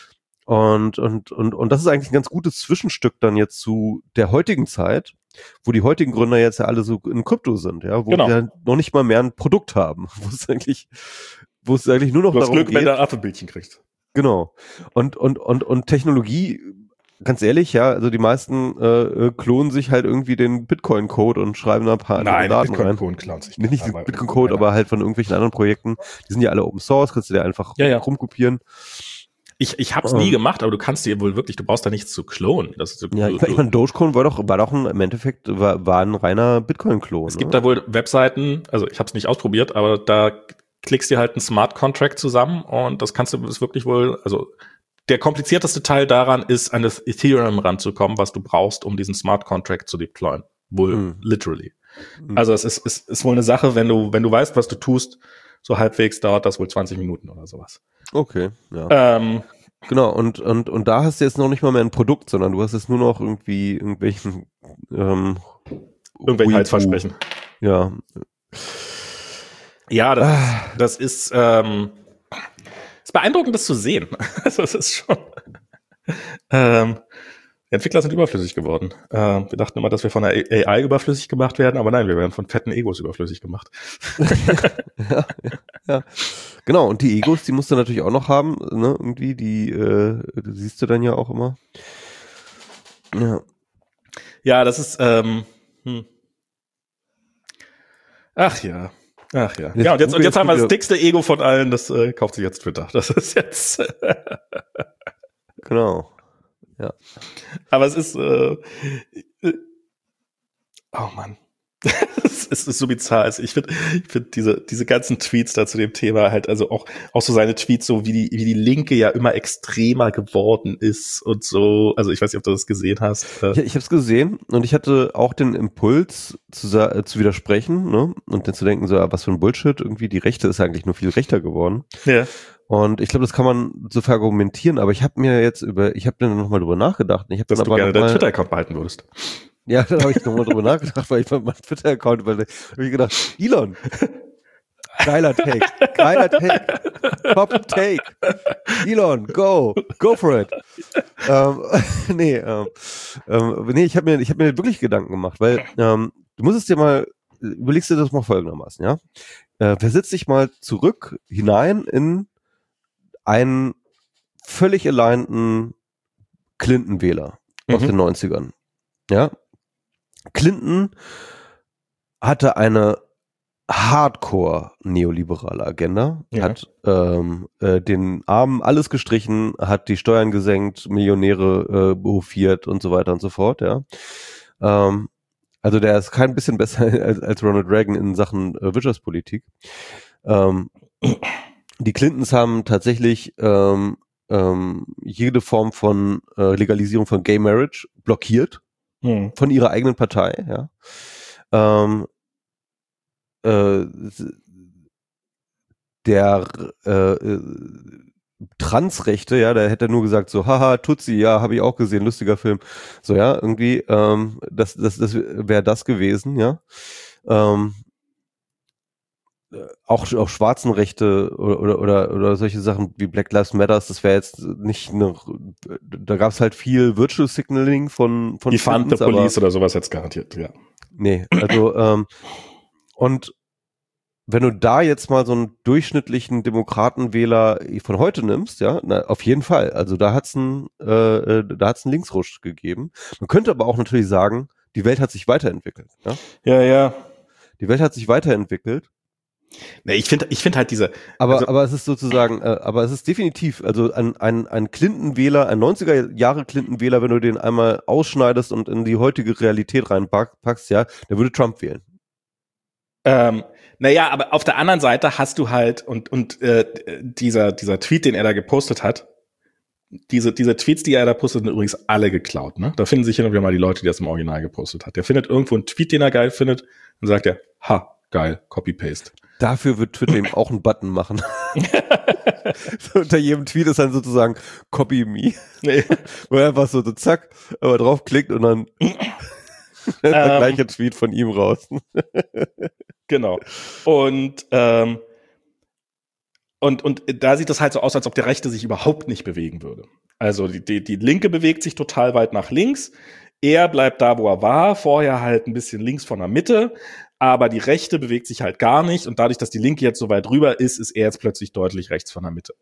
Und und und und das ist eigentlich ein ganz gutes Zwischenstück dann jetzt zu der heutigen Zeit, wo die heutigen Gründer jetzt ja alle so in Krypto sind, ja, wo genau. wir noch nicht mal mehr ein Produkt haben, wo es eigentlich, wo es eigentlich nur noch du hast darum Glück, geht. wenn du ein Affenbildchen kriegst. Genau. Und und und und Technologie. Ganz ehrlich, ja, also die meisten äh, klonen sich halt irgendwie den Bitcoin-Code und schreiben da ein paar andere Nein, Daten Bitcoin rein. Code klauen sich nicht. Nicht den Bitcoin-Code, aber halt von irgendwelchen anderen Projekten. Die sind ja alle Open Source, kannst du dir einfach ja, ja. rumkopieren. Ich, ich hab's um. nie gemacht, aber du kannst dir wohl wirklich, du brauchst da nichts zu klonen. Das ist so, ja, ich, ich meine, Dogecoin war doch, war doch ein, im Endeffekt, war, war ein reiner Bitcoin-Klon. Es gibt ne? da wohl Webseiten, also ich hab's nicht ausprobiert, aber da klickst dir halt einen Smart Contract zusammen und das kannst du, ist wirklich wohl, also der komplizierteste Teil daran ist, an das Ethereum ranzukommen, was du brauchst, um diesen Smart Contract zu deployen. Wohl, hm. literally. Hm. Also es ist, ist, ist wohl eine Sache, wenn du, wenn du weißt, was du tust, so halbwegs dauert das wohl zwanzig Minuten oder sowas. Okay, ja. Ähm, genau, und, und, und da hast du jetzt noch nicht mal mehr ein Produkt, sondern du hast jetzt nur noch irgendwie irgendwelchen, ähm, irgendwelche Heilsversprechen. Ja. Ja, das, ah. das ist, ähm, ist beeindruckend, das zu sehen. Also es ist schon. Ähm, die Entwickler sind überflüssig geworden. Ähm, wir dachten immer, dass wir von der A I überflüssig gemacht werden, aber nein, wir werden von fetten Egos überflüssig gemacht. ja, ja, ja. Genau, und die Egos, die musst du natürlich auch noch haben, ne? Irgendwie, die äh, du siehst du dann ja auch immer. Ja. Ja, das ist, ähm, hm. Ach ja. Ach ja. Jetzt, ja, und jetzt, und jetzt haben wir das dickste Ego von allen, das äh, kauft sich jetzt Twitter. Das ist jetzt. Genau. Ja. Aber es ist, äh, äh, oh Mann. Es ist, ist so bizarr. Also ich finde, ich finde diese, diese ganzen Tweets da zu dem Thema halt, also auch, auch so seine Tweets, so wie die, wie die Linke ja immer extremer geworden ist und so. Also ich weiß nicht, ob du das gesehen hast. Ich, ich habe es gesehen und ich hatte auch den Impuls zu, äh, zu widersprechen, ne? Und dann zu denken, so, was für ein Bullshit, irgendwie die Rechte ist eigentlich nur viel rechter geworden. Ja. Und ich glaube, das kann man so verargumentieren, aber ich habe mir jetzt über, ich habe dann nochmal drüber nachgedacht. Ich hab Dass dann du aber gerne deinen Twitter-Account behalten würdest. Ja, dann habe ich nochmal drüber nachgedacht, weil ich mein Twitter-Account, weil habe ich gedacht, Elon, geiler Take, geiler Take, top Take, Elon, go, go for it. ähm, nee, ähm, ähm, nee, ich habe mir, ich habe mir wirklich Gedanken gemacht, weil ähm, du musst es dir mal, überlegst dir das mal folgendermaßen, ja? Äh, versetz dich mal zurück hinein in einen völlig alignten Clinton-Wähler mhm. aus den neunzigern, ja? Clinton hatte eine hardcore neoliberale Agenda, Ja. hat ähm, äh, den Armen alles gestrichen, hat die Steuern gesenkt, Millionäre äh, behofiert und so weiter und so fort, ja. Ähm, also der ist kein bisschen besser als, als Ronald Reagan in Sachen äh, Wirtschaftspolitik. Ähm, die Clintons haben tatsächlich ähm, ähm, jede Form von äh, Legalisierung von Gay Marriage blockiert, Hm. von ihrer eigenen Partei, ja. Ähm, äh, der äh, äh, Transrechte, ja, da hätte er nur gesagt so, haha, Tutsi, ja, habe ich auch gesehen, lustiger Film. So, ja, irgendwie, ähm, das, das, das wäre das gewesen, ja. Ähm, auch, auch Schwarzenrechte oder, oder, oder, oder solche Sachen wie Black Lives Matters, das wäre jetzt nicht eine, da gab es halt viel Virtual Signaling von, von Die Fund the Clintons, Police aber oder sowas jetzt garantiert, ja. nee, also, ähm, und wenn du da jetzt mal so einen durchschnittlichen Demokratenwähler von heute nimmst, ja, na, auf jeden Fall. Also da hat's einen, äh, äh, da hat's einen Linksrutsch gegeben. Man könnte aber auch natürlich sagen, die Welt hat sich weiterentwickelt. Ja, Ja, ja. die Welt hat sich weiterentwickelt. Nee, ich finde, ich finde halt diese. Aber, also, aber es ist sozusagen, äh, aber es ist definitiv, also ein, ein, ein Clinton-Wähler, ein neunziger Jahre Clinton-Wähler, wenn du den einmal ausschneidest und in die heutige Realität reinpackst, ja, der würde Trump wählen. Ähm, naja, aber auf der anderen Seite hast du halt, und, und äh, dieser, dieser Tweet, den er da gepostet hat, diese, diese Tweets, die er da postet, sind übrigens alle geklaut, ne? Da finden sich hin und wieder mal die Leute, die das im Original gepostet hat. Der findet irgendwo einen Tweet, den er geil findet, und sagt er, ha, geil, Copy-Paste. Dafür wird Twitter eben auch einen Button machen. So, unter jedem Tweet ist dann sozusagen Copy Me. Nee. Wo er einfach so, so zack, aber draufklickt und dann der gleiche Tweet von ihm raus. Genau. Und, ähm, und, und da sieht es halt so aus, als ob der Rechte sich überhaupt nicht bewegen würde. Also die, die, die Linke bewegt sich total weit nach links. Er bleibt da, wo er war. Vorher halt ein bisschen links von der Mitte. Aber die Rechte bewegt sich halt gar nicht. Und dadurch, dass die Linke jetzt so weit rüber ist, ist er jetzt plötzlich deutlich rechts von der Mitte.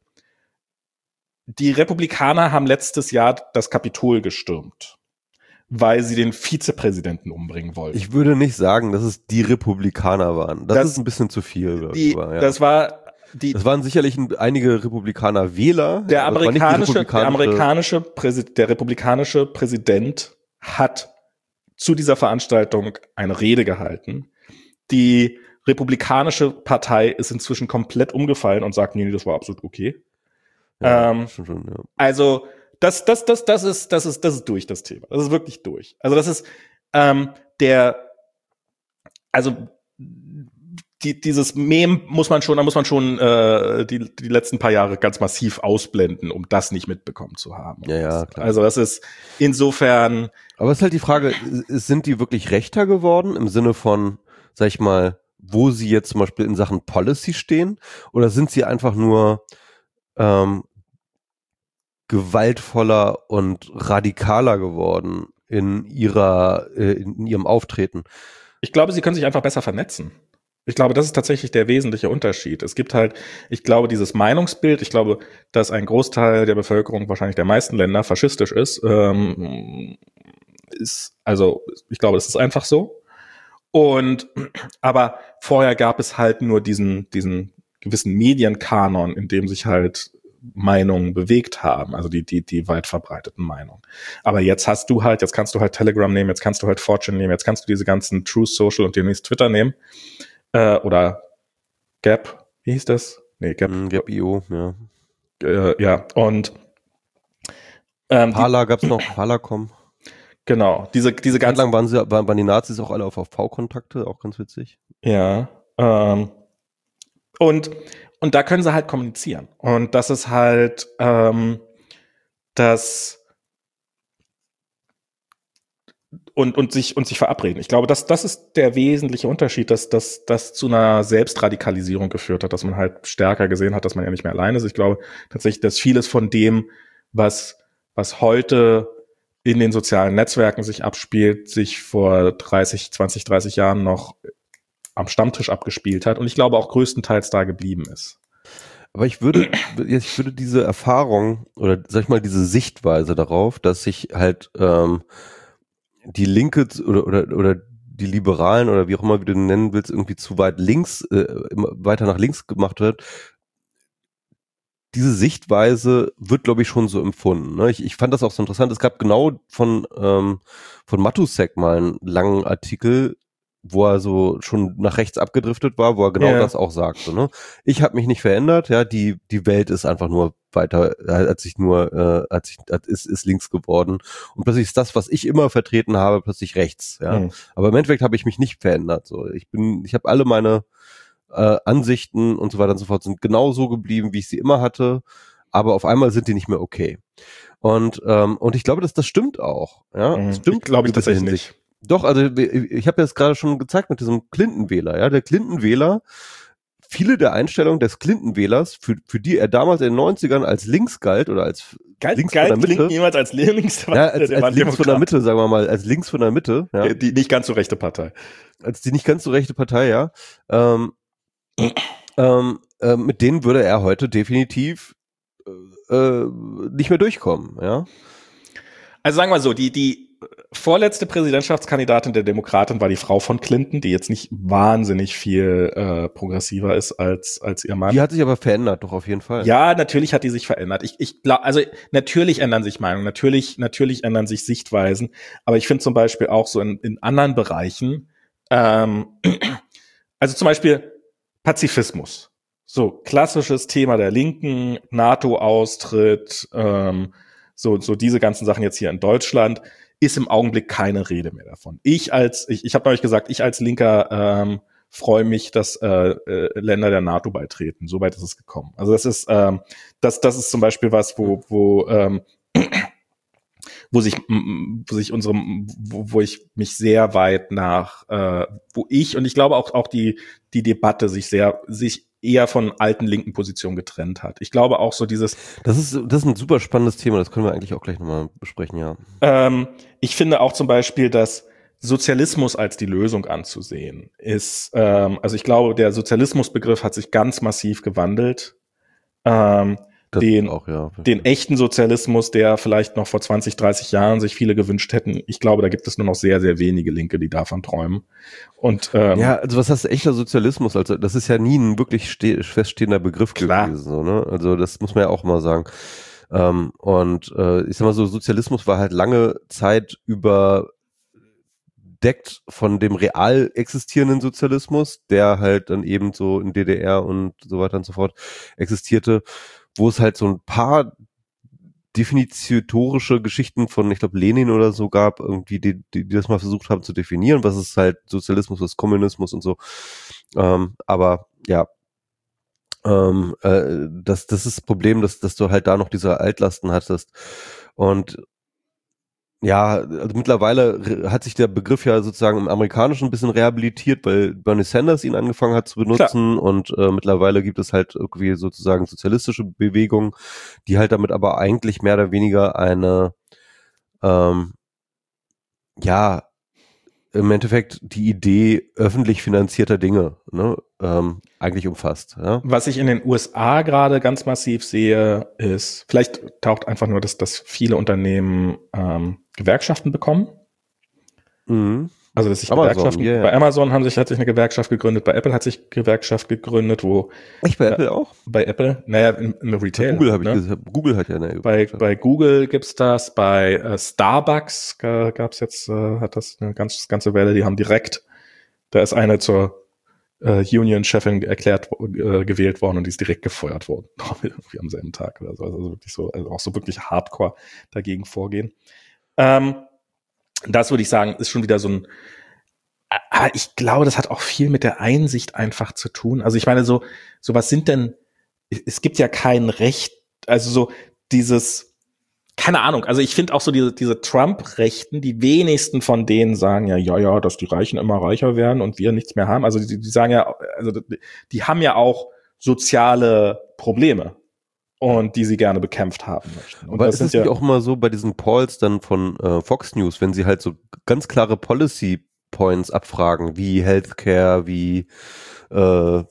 Die Republikaner haben letztes Jahr das Kapitol gestürmt, weil sie den Vizepräsidenten umbringen wollten. Ich würde nicht sagen, dass es die Republikaner waren. Das, Das- ist ein bisschen zu viel. Die, aber, ja. Das war die, Das waren sicherlich ein, einige Republikaner-Wähler. der aber es war nicht die amerikanische, der republikanische- amerikanische Präsident, der republikanische Präsident hat zu dieser Veranstaltung eine Rede gehalten. Die republikanische Partei ist inzwischen komplett umgefallen und sagt, nee, nee, das war absolut okay. Ja, ähm, schon, schon, ja. Also, das, das, das, das ist, das ist, das ist durch, das Thema. Das ist wirklich durch. Also, das ist, ähm, der, also, die, dieses Mem muss man schon, da muss man schon äh, die, die letzten paar Jahre ganz massiv ausblenden, um das nicht mitbekommen zu haben. Ja, ja, klar. Also das ist insofern. Aber es ist halt die Frage, sind die wirklich rechter geworden im Sinne von, sag ich mal, wo sie jetzt zum Beispiel in Sachen Policy stehen? Oder sind sie einfach nur ähm, gewaltvoller und radikaler geworden in ihrer, äh, in ihrem Auftreten? Ich glaube, sie können sich einfach besser vernetzen. Ich glaube, das ist tatsächlich der wesentliche Unterschied. Es gibt halt, ich glaube, dieses Meinungsbild, ich glaube, dass ein Großteil der Bevölkerung, wahrscheinlich der meisten Länder, faschistisch ist, ähm, ist, also, ich glaube, es ist einfach so. Und, aber vorher gab es halt nur diesen, diesen gewissen Medienkanon, in dem sich halt Meinungen bewegt haben, also die, die, die weit verbreiteten Meinungen. Aber jetzt hast du halt, jetzt kannst du halt Telegram nehmen, jetzt kannst du halt Fortune nehmen, jetzt kannst du diese ganzen Truth Social und demnächst Twitter nehmen. Äh, oder Gap, wie hieß das? Nee, Gap. Mm, Gap punkt i o, ja. Äh, ja, und ähm, Parler gab's noch, Parler.com. Genau, diese, diese Ganz ganz lang waren, sie, waren, waren die Nazis auch alle auf V-Kontakte, auch ganz witzig. Ja, ähm, und, und da können sie halt kommunizieren. Und das ist halt, ähm, das und, und sich, und sich verabreden. Ich glaube, das, das ist der wesentliche Unterschied, dass das, das zu einer Selbstradikalisierung geführt hat, dass man halt stärker gesehen hat, dass man ja nicht mehr allein ist. Ich glaube tatsächlich, dass vieles von dem, was, was heute in den sozialen Netzwerken sich abspielt, sich vor dreißig, zwanzig, dreißig Jahren noch am Stammtisch abgespielt hat und ich glaube auch größtenteils da geblieben ist. Aber ich würde, ich würde diese Erfahrung oder sag ich mal diese Sichtweise darauf, dass sich halt ähm, die Linke oder oder oder die Liberalen oder wie auch immer, wie du den nennen willst, irgendwie zu weit links, äh, immer weiter nach links gemacht wird. Diese Sichtweise wird, glaube ich, schon so empfunden. Ne? Ich, ich fand das auch so interessant. Es gab genau von, ähm, von Matusek mal einen langen Artikel, wo er so schon nach rechts abgedriftet war, wo er genau Ja. das auch sagte. Ne? Ich habe mich nicht verändert, ja, die die Welt ist einfach nur weiter, hat sich nur, äh, hat sich, hat, ist, ist links geworden. Und plötzlich ist das, was ich immer vertreten habe, plötzlich rechts. Ja, Mhm. aber im Endeffekt habe ich mich nicht verändert. So, ich bin, ich habe alle meine äh, Ansichten und so weiter und so fort sind genau so geblieben, wie ich sie immer hatte. Aber auf einmal sind die nicht mehr okay. Und ähm, und ich glaube, dass das stimmt auch. Ja, Mhm. es stimmt, Glaube ich in gewisser tatsächlich Hinsicht. Doch, also ich habe ja jetzt gerade schon gezeigt mit diesem Clinton-Wähler. Ja, der Clinton-Wähler, viele der Einstellungen des Clinton-Wählers, für, für die er damals in den neunzigern als links galt oder als Galt, links galt von der Mitte. Clinton jemals als links? Ja, als, als links von der Mitte, sagen wir mal, als links von der Mitte. Ja. Die nicht ganz so rechte Partei. Als die nicht ganz so rechte Partei, ja. Ähm, ähm, äh, mit denen würde er heute definitiv äh, nicht mehr durchkommen, ja. Also sagen wir so, die, die vorletzte Präsidentschaftskandidatin der Demokraten war die Frau von Clinton, die jetzt nicht wahnsinnig viel äh, progressiver ist als als ihr Mann. Die hat sich aber verändert, doch auf jeden Fall. Ja, natürlich hat die sich verändert. Ich, ich glaube, also natürlich ändern sich Meinungen, natürlich, natürlich ändern sich Sichtweisen. Aber ich finde zum Beispiel auch so in, in anderen Bereichen, ähm, also zum Beispiel Pazifismus, so klassisches Thema der Linken, NATO-Austritt, ähm, so so diese ganzen Sachen jetzt hier in Deutschland, ist im Augenblick keine Rede mehr davon. Ich als, ich, ich habe neulich gesagt, ich als Linker ähm, freue mich, dass äh, äh, Länder der NATO beitreten. Soweit ist es gekommen. Also das ist, ähm, das, das ist zum Beispiel was, wo, wo, ähm, wo sich, wo sich unsere, wo, wo ich mich sehr weit nach, äh, wo ich und ich glaube auch auch die die Debatte sich sehr, sich eher von alten linken Positionen getrennt hat. Ich glaube auch so dieses. Das ist, das ist ein super spannendes Thema, das können wir eigentlich auch gleich nochmal besprechen, ja. Ähm, ich finde auch zum Beispiel, dass Sozialismus als die Lösung anzusehen ist, ähm, also ich glaube, der Sozialismusbegriff hat sich ganz massiv gewandelt. Ähm, den, auch, ja. den echten Sozialismus, der vielleicht noch vor zwanzig, dreißig Jahren sich viele gewünscht hätten, ich glaube, da gibt es nur noch sehr, sehr wenige Linke, die davon träumen. Und ähm, ja, also was heißt echter Sozialismus? Also das ist ja nie ein wirklich ste- feststehender Begriff klar. gewesen. So, ne? Also das muss man ja auch mal sagen. Ähm, und äh, ich sag mal so, Sozialismus war halt lange Zeit überdeckt von dem real existierenden Sozialismus, der halt dann eben so in D D R und so weiter und so fort existierte, wo es halt so ein paar definitorische Geschichten von, ich glaube, Lenin oder so gab, irgendwie, die, die, die das mal versucht haben zu definieren, was ist halt Sozialismus, was ist Kommunismus und so. Ähm, aber ja, ähm, äh, das, das ist das Problem, dass, dass du halt da noch diese Altlasten hattest. Und ja, also mittlerweile hat sich der Begriff ja sozusagen im Amerikanischen ein bisschen rehabilitiert, weil Bernie Sanders ihn angefangen hat zu benutzen. Klar. Und äh, mittlerweile gibt es halt irgendwie sozusagen sozialistische Bewegungen, die halt damit aber eigentlich mehr oder weniger eine, ähm, ja, im Endeffekt die Idee öffentlich finanzierter Dinge, ne, ähm, eigentlich umfasst. Ja? Was ich in den U S A gerade ganz massiv sehe, ist, vielleicht taucht einfach nur, dass, dass viele Unternehmen ähm, Gewerkschaften bekommen. Mhm. Also dass sich Amazon, Gewerkschaften, yeah. bei Amazon haben sich, hat sich eine Gewerkschaft gegründet, bei Apple hat sich Gewerkschaft gegründet, wo Echt bei äh, Apple auch? Bei Apple, naja, im, im Retail. Bei Google habe ne? ich gesagt, Google hat ja eine Bei, bei Google gibt's das, bei äh, Starbucks äh, gab's jetzt, äh, hat das eine ganz, ganze Welle, die haben direkt, da ist eine zur äh, Union-Chefin erklärt, äh, gewählt worden und die ist direkt gefeuert worden. Irgendwie am selben Tag oder so. Also wirklich so, also auch so wirklich hardcore dagegen vorgehen. Ähm, das würde ich sagen, ist schon wieder so ein, aber ich glaube, das hat auch viel mit der Einsicht einfach zu tun. Also ich meine, so, so was sind denn, es gibt ja kein Recht, also so dieses, keine Ahnung, also ich finde auch so diese, diese Trump-Rechten, die wenigsten von denen sagen ja, ja, ja, dass die Reichen immer reicher werden und wir nichts mehr haben. Also die, die sagen ja, also die haben ja auch soziale Probleme und die sie gerne bekämpft haben möchten. Und aber das ist es ja nicht auch immer so bei diesen Polls dann von äh, Fox News, wenn sie halt so ganz klare Policy Points abfragen, wie Healthcare, wie äh,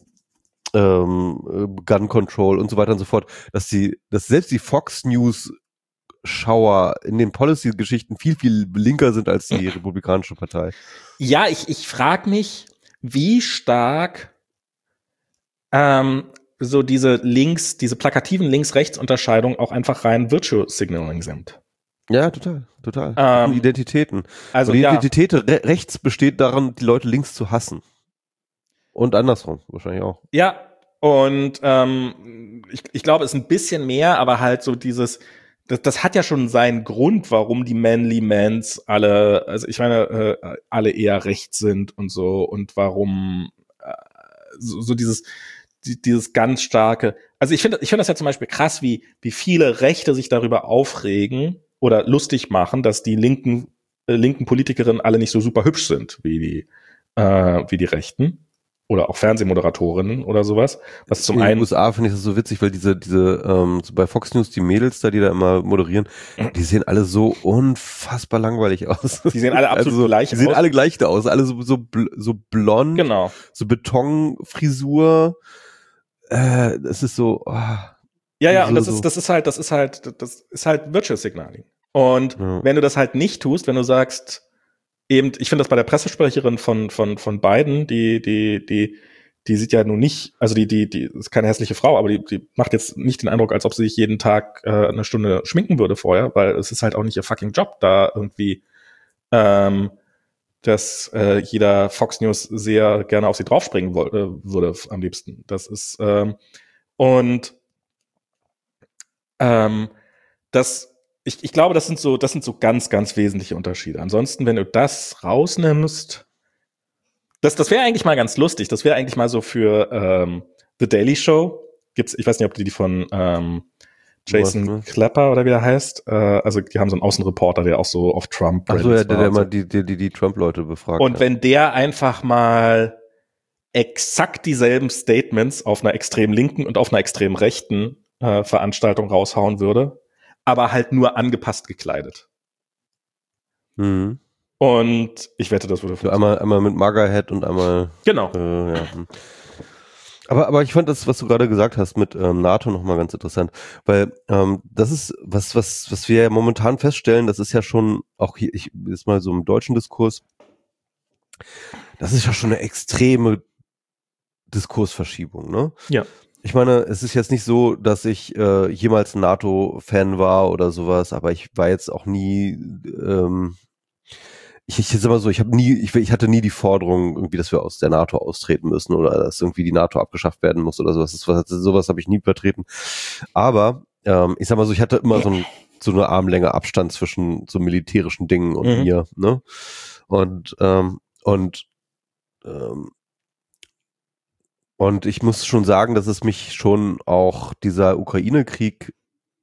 ähm, Gun Control und so weiter und so fort, dass die, dass selbst die Fox News Schauer in den Policy-Geschichten viel, viel linker sind als die Republikanische Partei. Ja, ich, ich frage mich, wie stark ähm, so diese Links, diese plakativen Links-Rechts-Unterscheidungen auch einfach rein Virtue Signaling sind. Ja, total, total. Ähm, Identitäten. Also Und die ja. Identität re- rechts besteht darin, die Leute links zu hassen. Und andersrum wahrscheinlich auch. Ja, und ähm, ich, ich glaube, es ist ein bisschen mehr, aber halt so dieses, das, das hat ja schon seinen Grund, warum die Manly Mans alle, also ich meine, äh, alle eher rechts sind und so, und warum äh, so, so dieses die, dieses ganz starke, also ich finde ich finde das ja zum Beispiel krass, wie wie viele Rechte sich darüber aufregen oder lustig machen, dass die linken äh, linken Politikerinnen alle nicht so super hübsch sind wie die äh, wie die Rechten. Oder auch Fernsehmoderatorinnen oder sowas. Was zum in den einen. U S A finde ich das so witzig, weil diese, diese, ähm, so bei Fox News, die Mädels da, die da immer moderieren, die sehen alle so unfassbar langweilig aus. Die sehen alle absolut also so, gleich die sehen aus. alle gleich da aus, alle so, so, bl- so blond, Genau. so Betonfrisur. Äh, das ist so, oh, Ja, ja, so, und das so. ist, das ist halt, das ist halt, das ist halt Virtual Signaling. Und Ja. wenn du das halt nicht tust, wenn du sagst, eben, ich finde das bei der Pressesprecherin von, von, von Biden, die, die, die, die sieht ja nun nicht, also die, die, die ist keine hässliche Frau, aber die, die macht jetzt nicht den Eindruck, als ob sie sich jeden Tag äh, eine Stunde schminken würde vorher, weil es ist halt auch nicht ihr fucking Job, da irgendwie, ähm, dass äh, jeder Fox News sehr gerne auf sie draufspringen woll- äh, würde am liebsten. Das ist, ähm, und ähm, das Ich, ich glaube, das sind so, das sind so ganz, ganz wesentliche Unterschiede. Ansonsten, wenn du das rausnimmst, das, das wäre eigentlich mal ganz lustig. Das wäre eigentlich mal so für ähm, The Daily Show. Gibt's, ich weiß nicht, ob die die von ähm, Jason Was, ne? Clapper oder wie er heißt. Äh, also die haben so einen Außenreporter, der auch so auf Trump. Ach so, ja, der, der und so. immer die, die, die, die Trump-Leute befragt. Und ja. wenn der einfach mal exakt dieselben Statements auf einer extrem linken und auf einer extrem rechten äh, Veranstaltung raushauen würde, aber halt nur angepasst gekleidet. Mhm. Und ich wette, das würde So einmal, einmal mit Maga-Head und einmal. Genau. Äh, ja. hm. Aber, aber ich fand das, was du gerade gesagt hast mit ähm, NATO nochmal ganz interessant, weil ähm, das ist was, was, was wir ja momentan feststellen, das ist ja schon auch hier, ich ist mal so im deutschen Diskurs, das ist ja schon eine extreme Diskursverschiebung, ne? Ja. Ich meine, es ist jetzt nicht so, dass ich äh, jemals ein NATO-Fan war oder sowas, aber ich war jetzt auch nie, ähm, ich, ich sag mal so, ich habe nie, ich, ich hatte nie die Forderung, irgendwie, dass wir aus der NATO austreten müssen oder dass irgendwie die NATO abgeschafft werden muss oder sowas. Das, was, sowas habe ich nie vertreten. Aber ähm, ich sag mal so, ich hatte immer so, ein, so eine Armlänge Abstand zwischen so militärischen Dingen und Mhm. mir, ne? Und ähm, und ähm, Und ich muss schon sagen, dass es mich schon auch dieser Ukraine-Krieg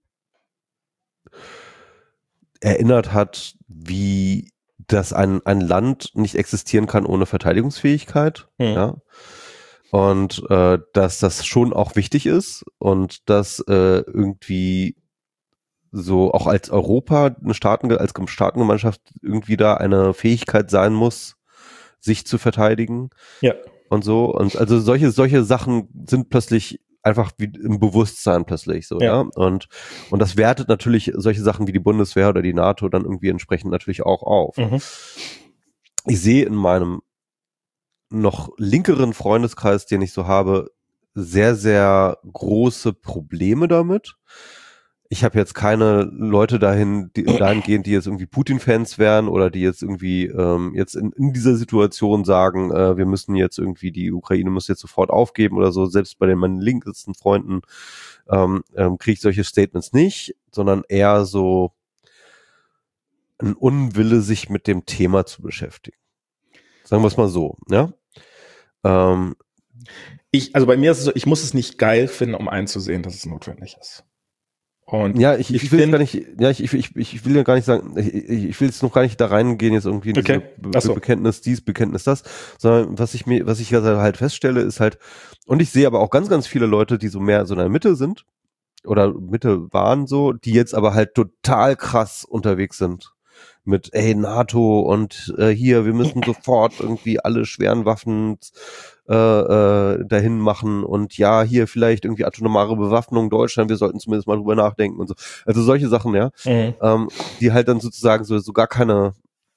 erinnert hat, wie dass ein, ein Land nicht existieren kann ohne Verteidigungsfähigkeit. Mhm. Ja. Und äh, dass das schon auch wichtig ist und dass äh, irgendwie so auch als Europa, eine Staaten, als Staatengemeinschaft irgendwie da eine Fähigkeit sein muss, sich zu verteidigen. Ja. Und so. Und also solche, solche Sachen sind plötzlich einfach wie im Bewusstsein plötzlich so, ja. Ja. Und, und das wertet natürlich solche Sachen wie die Bundeswehr oder die NATO dann irgendwie entsprechend natürlich auch auf. Mhm. Ich sehe in meinem noch linkeren Freundeskreis, den ich so habe, sehr, sehr große Probleme damit. Ich habe jetzt keine Leute dahin, die, dahingehend, die jetzt irgendwie Putin-Fans wären oder die jetzt irgendwie ähm, jetzt in, in dieser Situation sagen, äh, wir müssen jetzt irgendwie, die Ukraine muss jetzt sofort aufgeben oder so. Selbst bei den meinen linkesten Freunden ähm, ähm, kriege ich solche Statements nicht, sondern eher so ein Unwille, sich mit dem Thema zu beschäftigen. Sagen wir es mal so, ja. Ähm, Ich, also bei mir ist es so, ich muss es nicht geil finden, um einzusehen, dass es notwendig ist. Und ja, ich, ich, ich will find- gar nicht, ja, ich, ich, ich will ja gar nicht sagen, ich, ich ich will jetzt noch gar nicht da reingehen, jetzt irgendwie in Okay. diese Be Ach so. Bekenntnis dies, Bekenntnis das, sondern was ich mir, was ich halt feststelle, ist halt, und ich sehe aber auch ganz, ganz viele Leute, die so mehr so in der Mitte sind, oder Mitte waren so, die jetzt aber halt total krass unterwegs sind. Mit, ey, NATO und äh, hier, wir müssen sofort irgendwie alle schweren Waffen äh, äh, dahin machen und ja, hier vielleicht irgendwie atomare Bewaffnung Deutschland, wir sollten zumindest mal drüber nachdenken und so. Also solche Sachen, ja, mhm. ähm, die halt dann sozusagen so, so gar keine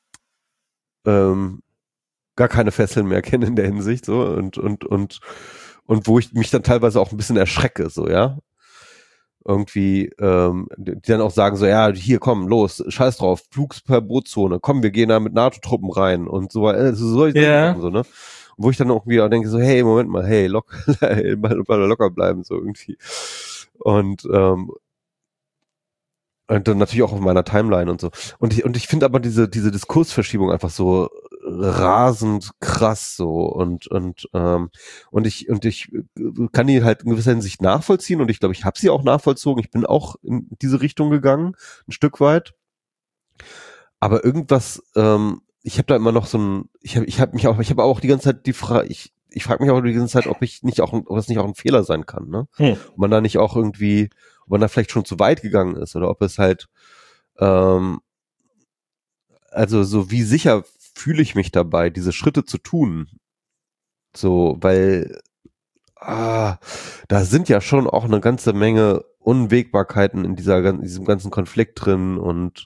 ähm, gar keine Fesseln mehr kennen in der Hinsicht, so, und, und, und, und wo ich mich dann teilweise auch ein bisschen erschrecke, so, ja. Irgendwie, ähm, die dann auch sagen so, ja, hier, komm, los, scheiß drauf, Flugsverbotszone, komm, wir gehen da mit NATO-Truppen rein und so, also solche yeah. Sachen, so, ne. Und wo ich dann auch irgendwie auch denke so, hey, Moment mal, hey, locker, mal, mal locker bleiben, so irgendwie. Und, ähm, und dann natürlich auch auf meiner Timeline und so. Und ich, und ich finde aber diese, diese Diskursverschiebung einfach so rasend krass so und, und, ähm, und ich, und ich kann die halt in gewisser Hinsicht nachvollziehen und ich glaube, ich habe sie auch nachvollzogen. Ich bin auch in diese Richtung gegangen, ein Stück weit. Aber irgendwas, ähm, ich habe da immer noch so ein, ich habe ich hab mich auch, ich habe auch die ganze Zeit die Frage, ich, ich frage mich auch die ganze Zeit, ob ich nicht auch, ob das nicht auch ein Fehler sein kann, ne? Hm. Ob man da nicht auch irgendwie, ob man da vielleicht schon zu weit gegangen ist oder ob es halt, ähm, also so wie sicher fühle ich mich dabei, diese Schritte zu tun. So, weil ah, da sind ja schon auch eine ganze Menge Unwägbarkeiten in dieser in diesem ganzen Konflikt drin und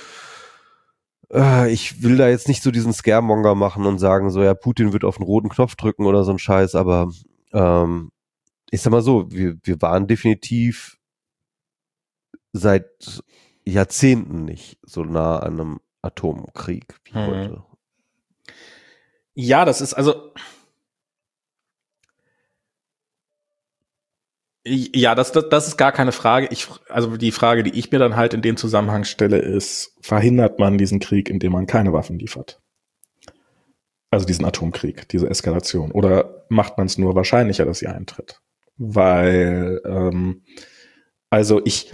äh, ich will da jetzt nicht so diesen Scaremonger machen und sagen so, ja, Putin wird auf den roten Knopf drücken oder so ein Scheiß, aber ähm, ich sag mal so, wir, wir waren definitiv seit Jahrzehnten nicht so nah an einem Atomkrieg wie hm. heute. Ja, das ist also ja, das, das, das ist gar keine Frage. Ich, also die Frage, die ich mir dann halt in dem Zusammenhang stelle, ist, verhindert man diesen Krieg, indem man keine Waffen liefert? Also diesen Atomkrieg, diese Eskalation. Oder macht man es nur wahrscheinlicher, dass sie eintritt? Weil, ähm, also ich,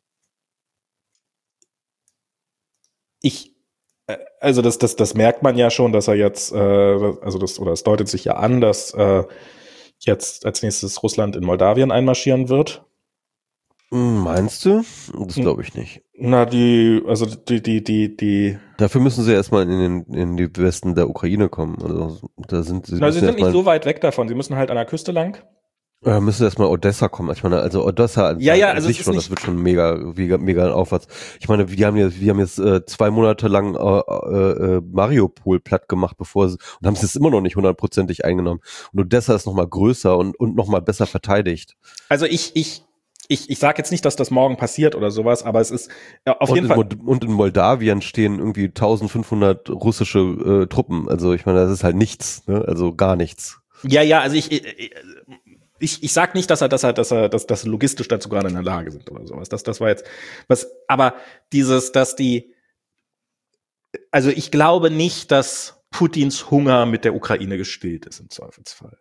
ich, also das, das, das merkt man ja schon, dass er jetzt, äh, also das, oder es deutet sich ja an, dass äh, jetzt als nächstes Russland in Moldawien einmarschieren wird. Meinst du? Das glaube ich nicht. Na, die, also die, die, die, die. Dafür müssen sie erstmal in den, in die Westen der Ukraine kommen. Also da sind sie. Na, sie sind nicht so weit weg davon. Sie müssen halt an der Küste lang. Äh, müssen erstmal Odessa kommen. Ich meine, also Odessa an ja, ja, an also sich schon, das wird schon mega, mega, mega aufwärts. Ich meine, wir haben jetzt, wir haben jetzt äh, zwei Monate lang äh, äh, Mariupol platt gemacht, bevor sie, und haben es jetzt immer noch nicht hundertprozentig eingenommen. Und Odessa ist nochmal größer und, und nochmal besser verteidigt. Also ich, ich, ich, ich sage jetzt nicht, dass das morgen passiert oder sowas, aber es ist ja, auf und jeden Fall. Mo- und in Moldawien stehen irgendwie eintausendfünfhundert russische äh, Truppen. Also ich meine, das ist halt nichts, ne? Also gar nichts. Ja, ja, also ich, ich Ich, ich sag nicht, dass er, dass er, dass er, dass, dass logistisch dazu gerade in der Lage sind oder sowas. Das, das war jetzt was. Aber dieses, dass die, also ich glaube nicht, dass Putins Hunger mit der Ukraine gestillt ist im Zweifelsfall.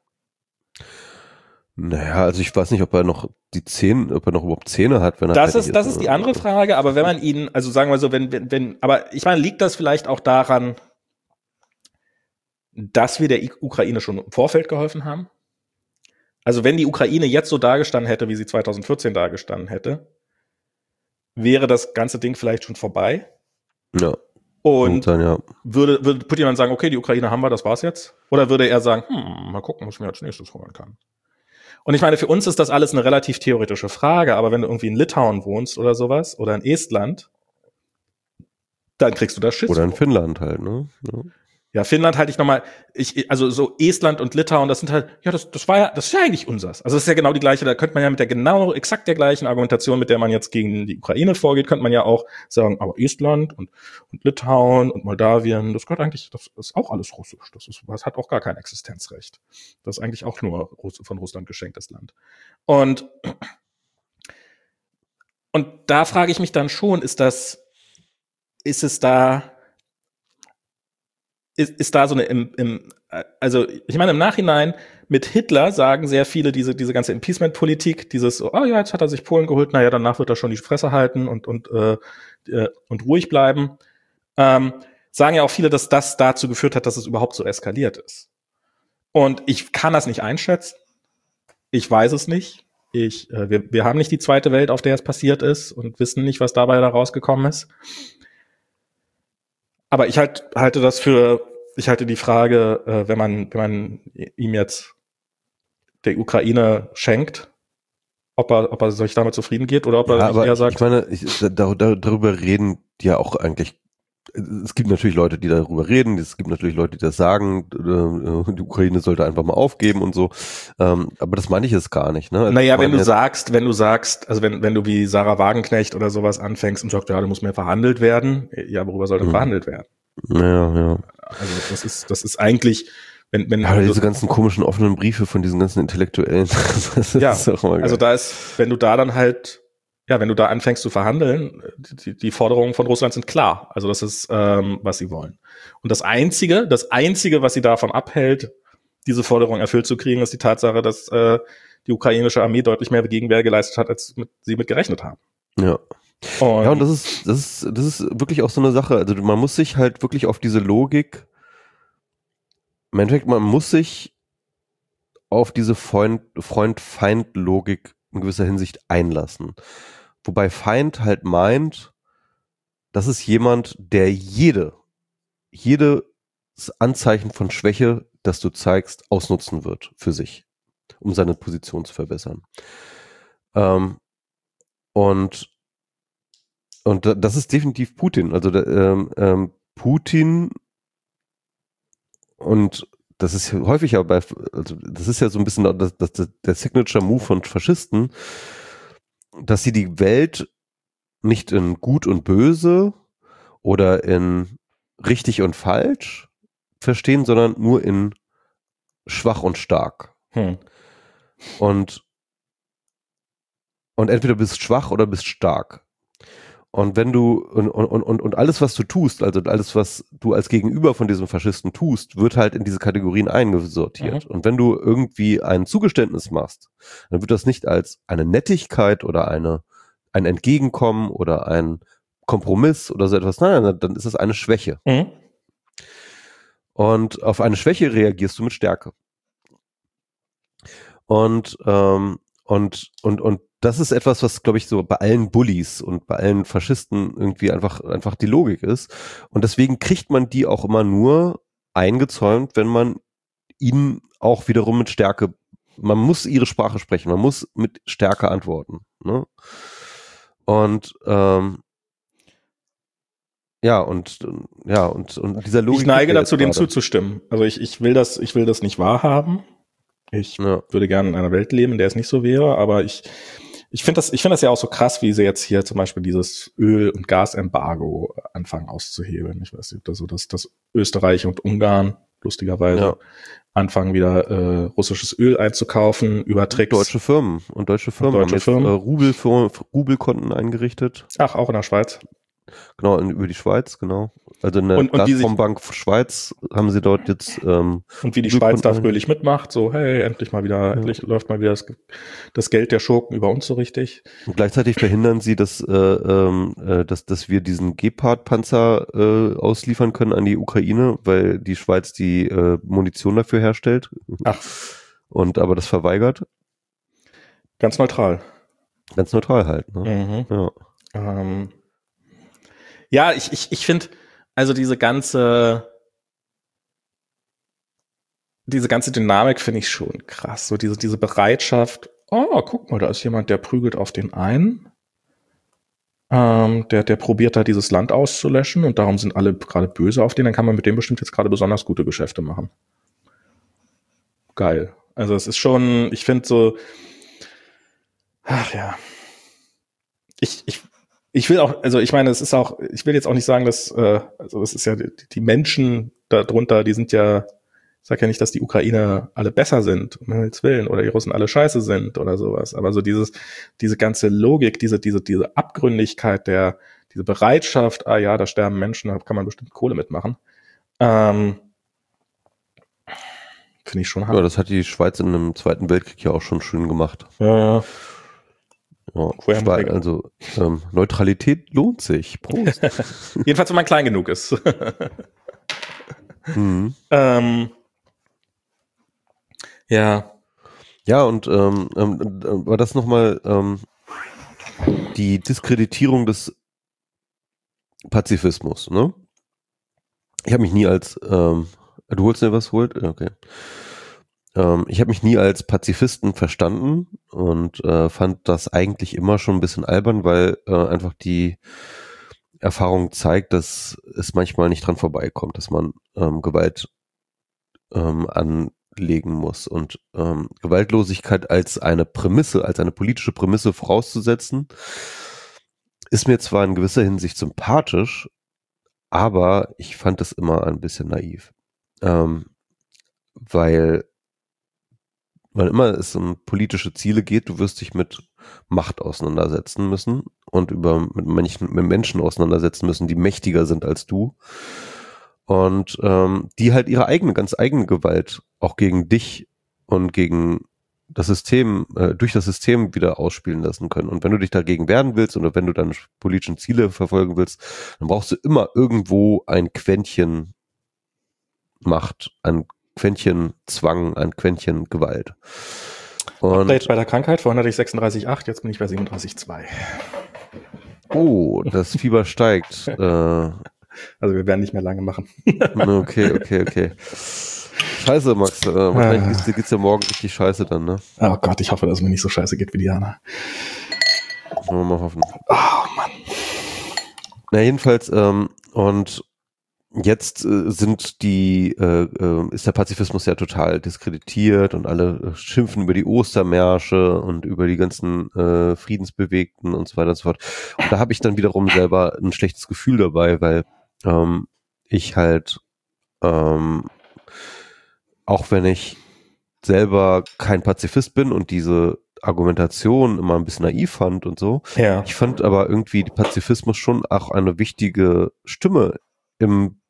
Naja, also ich weiß nicht, ob er noch die Zähne, ob er noch überhaupt Zähne hat, wenn er das ist, das ist die andere Frage. Aber wenn man ihn, also sagen wir so, wenn, wenn, wenn, aber ich meine, liegt das vielleicht auch daran, dass wir der Ukraine schon im Vorfeld geholfen haben? Also wenn die Ukraine jetzt so dagestanden hätte, wie sie zweitausendvierzehn dagestanden hätte, wäre das ganze Ding vielleicht schon vorbei. Ja. Und dann, ja. würde, würde Putin dann sagen, okay, die Ukraine haben wir, das war's jetzt? Oder würde er sagen, hm, mal gucken, was ich mir als nächstes holen kann? Und ich meine, für uns ist das alles eine relativ theoretische Frage, aber wenn du irgendwie in Litauen wohnst oder sowas, oder in Estland, dann kriegst du das Schiss. Oder in Finnland halt, ne? Ja. Ja, Finnland halte ich nochmal, ich, also so Estland und Litauen, das sind halt, ja, das, das war ja, das ist ja eigentlich unsers. Also das ist ja genau die gleiche, da könnte man ja mit der genau, exakt der gleichen Argumentation, mit der man jetzt gegen die Ukraine vorgeht, könnte man ja auch sagen, aber Estland und, und Litauen und Moldawien, das gehört eigentlich, das ist auch alles russisch. Das ist, das hat auch gar kein Existenzrecht. Das ist eigentlich auch nur von Russland geschenktes Land. Und, und da frage ich mich dann schon, ist das, ist es da, Ist, ist da so eine, im, im, also ich meine im Nachhinein, mit Hitler sagen sehr viele diese diese ganze Appeasement-Politik, dieses, oh ja, jetzt hat er sich Polen geholt, naja, danach wird er schon die Fresse halten und und äh, und ruhig bleiben, ähm, sagen ja auch viele, dass das dazu geführt hat, dass es überhaupt so eskaliert ist. Und ich kann das nicht einschätzen. Ich weiß es nicht. Ich, äh, wir, wir haben nicht die zweite Welt, auf der es passiert ist und wissen nicht, was dabei da rausgekommen ist. Aber ich halt, halte das für, ich halte die Frage, äh, wenn man, wenn man ihm jetzt der Ukraine schenkt, ob er, ob er sich damit zufrieden geht oder ob ja, er aber eher sagt. Ich meine, ich, da, da, darüber reden die ja auch eigentlich. Es gibt natürlich Leute, die darüber reden. Es gibt natürlich Leute, die das sagen. Äh, die Ukraine sollte einfach mal aufgeben und so. Ähm, aber das meine ich jetzt gar nicht. Ne? Also naja, wenn du sagst, wenn du sagst, also wenn, wenn du wie Sarah Wagenknecht oder sowas anfängst und sagst, ja, da muss mehr verhandelt werden. Ja, worüber soll denn mhm. verhandelt werden? Ja, ja. Also das ist, das ist eigentlich, wenn, wenn. Ja, diese ganzen komischen offenen Briefe von diesen ganzen Intellektuellen. Das ja, ist auch mal also da ist, wenn du da dann halt, ja, wenn du da anfängst zu verhandeln, die, die Forderungen von Russland sind klar. Also das ist, ähm, was sie wollen. Und das Einzige, das Einzige, was sie davon abhält, diese Forderung erfüllt zu kriegen, ist die Tatsache, dass äh, die ukrainische Armee deutlich mehr Gegenwehr geleistet hat, als mit, sie mit gerechnet haben. Ja. Und ja, und das ist, das ist, das ist wirklich auch so eine Sache. Also man muss sich halt wirklich auf diese Logik, im Endeffekt, man muss sich auf diese Freund, Freund-Feind-Logik in gewisser Hinsicht einlassen. Wobei Feind halt meint, das ist jemand, der jede, jedes Anzeichen von Schwäche, das du zeigst, ausnutzen wird für sich, um seine Position zu verbessern. Ähm, und, und das ist definitiv Putin. Also ähm, ähm, Putin und das ist häufig ja bei, also das ist ja so ein bisschen das, das, der Signature Move von Faschisten, dass sie die Welt nicht in gut und böse oder in richtig und falsch verstehen, sondern nur in schwach und stark. Hm. Und, und entweder bist schwach oder bist stark. Und wenn du, und, und, und, und alles, was du tust, also alles, was du als Gegenüber von diesem Faschisten tust, wird halt in diese Kategorien eingesortiert. Mhm. Und wenn du irgendwie ein Zugeständnis machst, dann wird das nicht als eine Nettigkeit oder eine, ein Entgegenkommen oder ein Kompromiss oder so etwas, nein, dann ist das eine Schwäche. Mhm. Und auf eine Schwäche reagierst du mit Stärke. Und, ähm, und, und, und das ist etwas, was, glaube ich, so bei allen Bullies und bei allen Faschisten irgendwie einfach, einfach die Logik ist. Und deswegen kriegt man die auch immer nur eingezäumt, wenn man ihnen auch wiederum mit Stärke, man muss ihre Sprache sprechen, man muss mit Stärke antworten. Ne? Und, ähm, ja, und, ja, und, und dieser Logik. Ich neige dazu, dem zuzustimmen. Also ich, ich will das, ich will das nicht wahrhaben. Ich ja. würde gerne in einer Welt leben, in der es nicht so wäre, aber ich, ich finde das, ich finde das ja auch so krass, wie sie jetzt hier zum Beispiel dieses Öl- und Gasembargo anfangen auszuhebeln. Ich weiß nicht, so dass, dass Österreich und Ungarn lustigerweise ja. anfangen wieder äh, russisches Öl einzukaufen über Tricks. Deutsche Firmen und deutsche Firmen und deutsche haben Firmen. Jetzt, äh, Rubel für, Rubelkonten eingerichtet. Ach, auch in der Schweiz. Genau, in, über die Schweiz, genau. Also in der und, und Gazprombank Schweiz haben sie dort jetzt ähm, und wie die Schweiz da fröhlich mitmacht, so hey, endlich mal wieder, ja. endlich läuft mal wieder das, das Geld der Schurken über uns so richtig. Und gleichzeitig verhindern sie, dass, äh, äh, dass, dass wir diesen Gepard-Panzer äh, ausliefern können an die Ukraine, weil die Schweiz die äh, Munition dafür herstellt. Ach. Und aber das verweigert. Ganz neutral. Ganz neutral halt, ne? Mhm. Ja. Ähm. Ja, ich, ich, ich finde, also diese ganze, diese ganze Dynamik finde ich schon krass. So diese, diese Bereitschaft, oh, guck mal, da ist jemand, der prügelt auf den einen. Ähm, der, der probiert da dieses Land auszulöschen und darum sind alle gerade böse auf den, dann kann man mit dem bestimmt jetzt gerade besonders gute Geschäfte machen. Geil. Also es ist schon, ich finde so, ach ja. Ich, ich, Ich will auch, also ich meine, es ist auch, ich will jetzt auch nicht sagen, dass, äh, also es ist ja, die, die Menschen darunter, die sind ja, ich sag ja nicht, dass die Ukrainer alle besser sind, um Himmels Willen, oder die Russen alle scheiße sind oder sowas, aber so dieses, diese ganze Logik, diese, diese, diese Abgründigkeit der, diese Bereitschaft, ah ja, da sterben Menschen, da kann man bestimmt Kohle mitmachen, ähm, finde ich schon hart. Ja, das hat die Schweiz in einem Zweiten Weltkrieg ja auch schon schön gemacht. Ja, ja. Ja, Schweiz, also ähm, Neutralität lohnt sich. Prost. Jedenfalls, wenn man klein genug ist. mhm. ähm, ja. Ja, und ähm, ähm, war das nochmal ähm, die Diskreditierung des Pazifismus, ne? Ich habe mich nie als ähm, Du holst dir was holt? Okay. Ähm, ich habe mich nie als Pazifisten verstanden und äh, fand das eigentlich immer schon ein bisschen albern, weil äh, einfach die Erfahrung zeigt, dass es manchmal nicht dran vorbeikommt, dass man ähm, Gewalt ähm, anlegen muss. Und ähm, Gewaltlosigkeit als eine Prämisse, als eine politische Prämisse vorauszusetzen, ist mir zwar in gewisser Hinsicht sympathisch, aber ich fand das immer ein bisschen naiv. Ähm, weil wann immer es um politische Ziele geht, du wirst dich mit Macht auseinandersetzen müssen und über mit Menschen, mit Menschen auseinandersetzen müssen, die mächtiger sind als du und ähm, die halt ihre eigene, ganz eigene Gewalt auch gegen dich und gegen das System, äh, durch das System wieder ausspielen lassen können. Und wenn du dich dagegen wehren willst oder wenn du deine politischen Ziele verfolgen willst, dann brauchst du immer irgendwo ein Quäntchen Macht, ein Quäntchen Zwang, ein Quäntchen Gewalt. Und Update bei der Krankheit, vorhin hatte ich sechsunddreißig Komma acht, jetzt bin ich bei siebenunddreißig Komma zwei. Oh, das Fieber steigt. äh, also wir werden nicht mehr lange machen. okay, okay, okay. Scheiße, Max. Äh, wahrscheinlich geht's, geht's ja morgen richtig scheiße dann, ne? Oh Gott, ich hoffe, dass es mir nicht so scheiße geht wie Diana. Wollen wir mal hoffen. Oh Mann. Na, jedenfalls, ähm, und jetzt äh, sind die, äh, äh, ist der Pazifismus ja total diskreditiert und alle äh, schimpfen über die Ostermärsche und über die ganzen äh, Friedensbewegten und so weiter und so fort. Und da habe ich dann wiederum selber ein schlechtes Gefühl dabei, weil ähm, ich halt, ähm, auch wenn ich selber kein Pazifist bin und diese Argumentation immer ein bisschen naiv fand und so, ja. ich fand aber irgendwie die Pazifismus schon auch eine wichtige Stimme im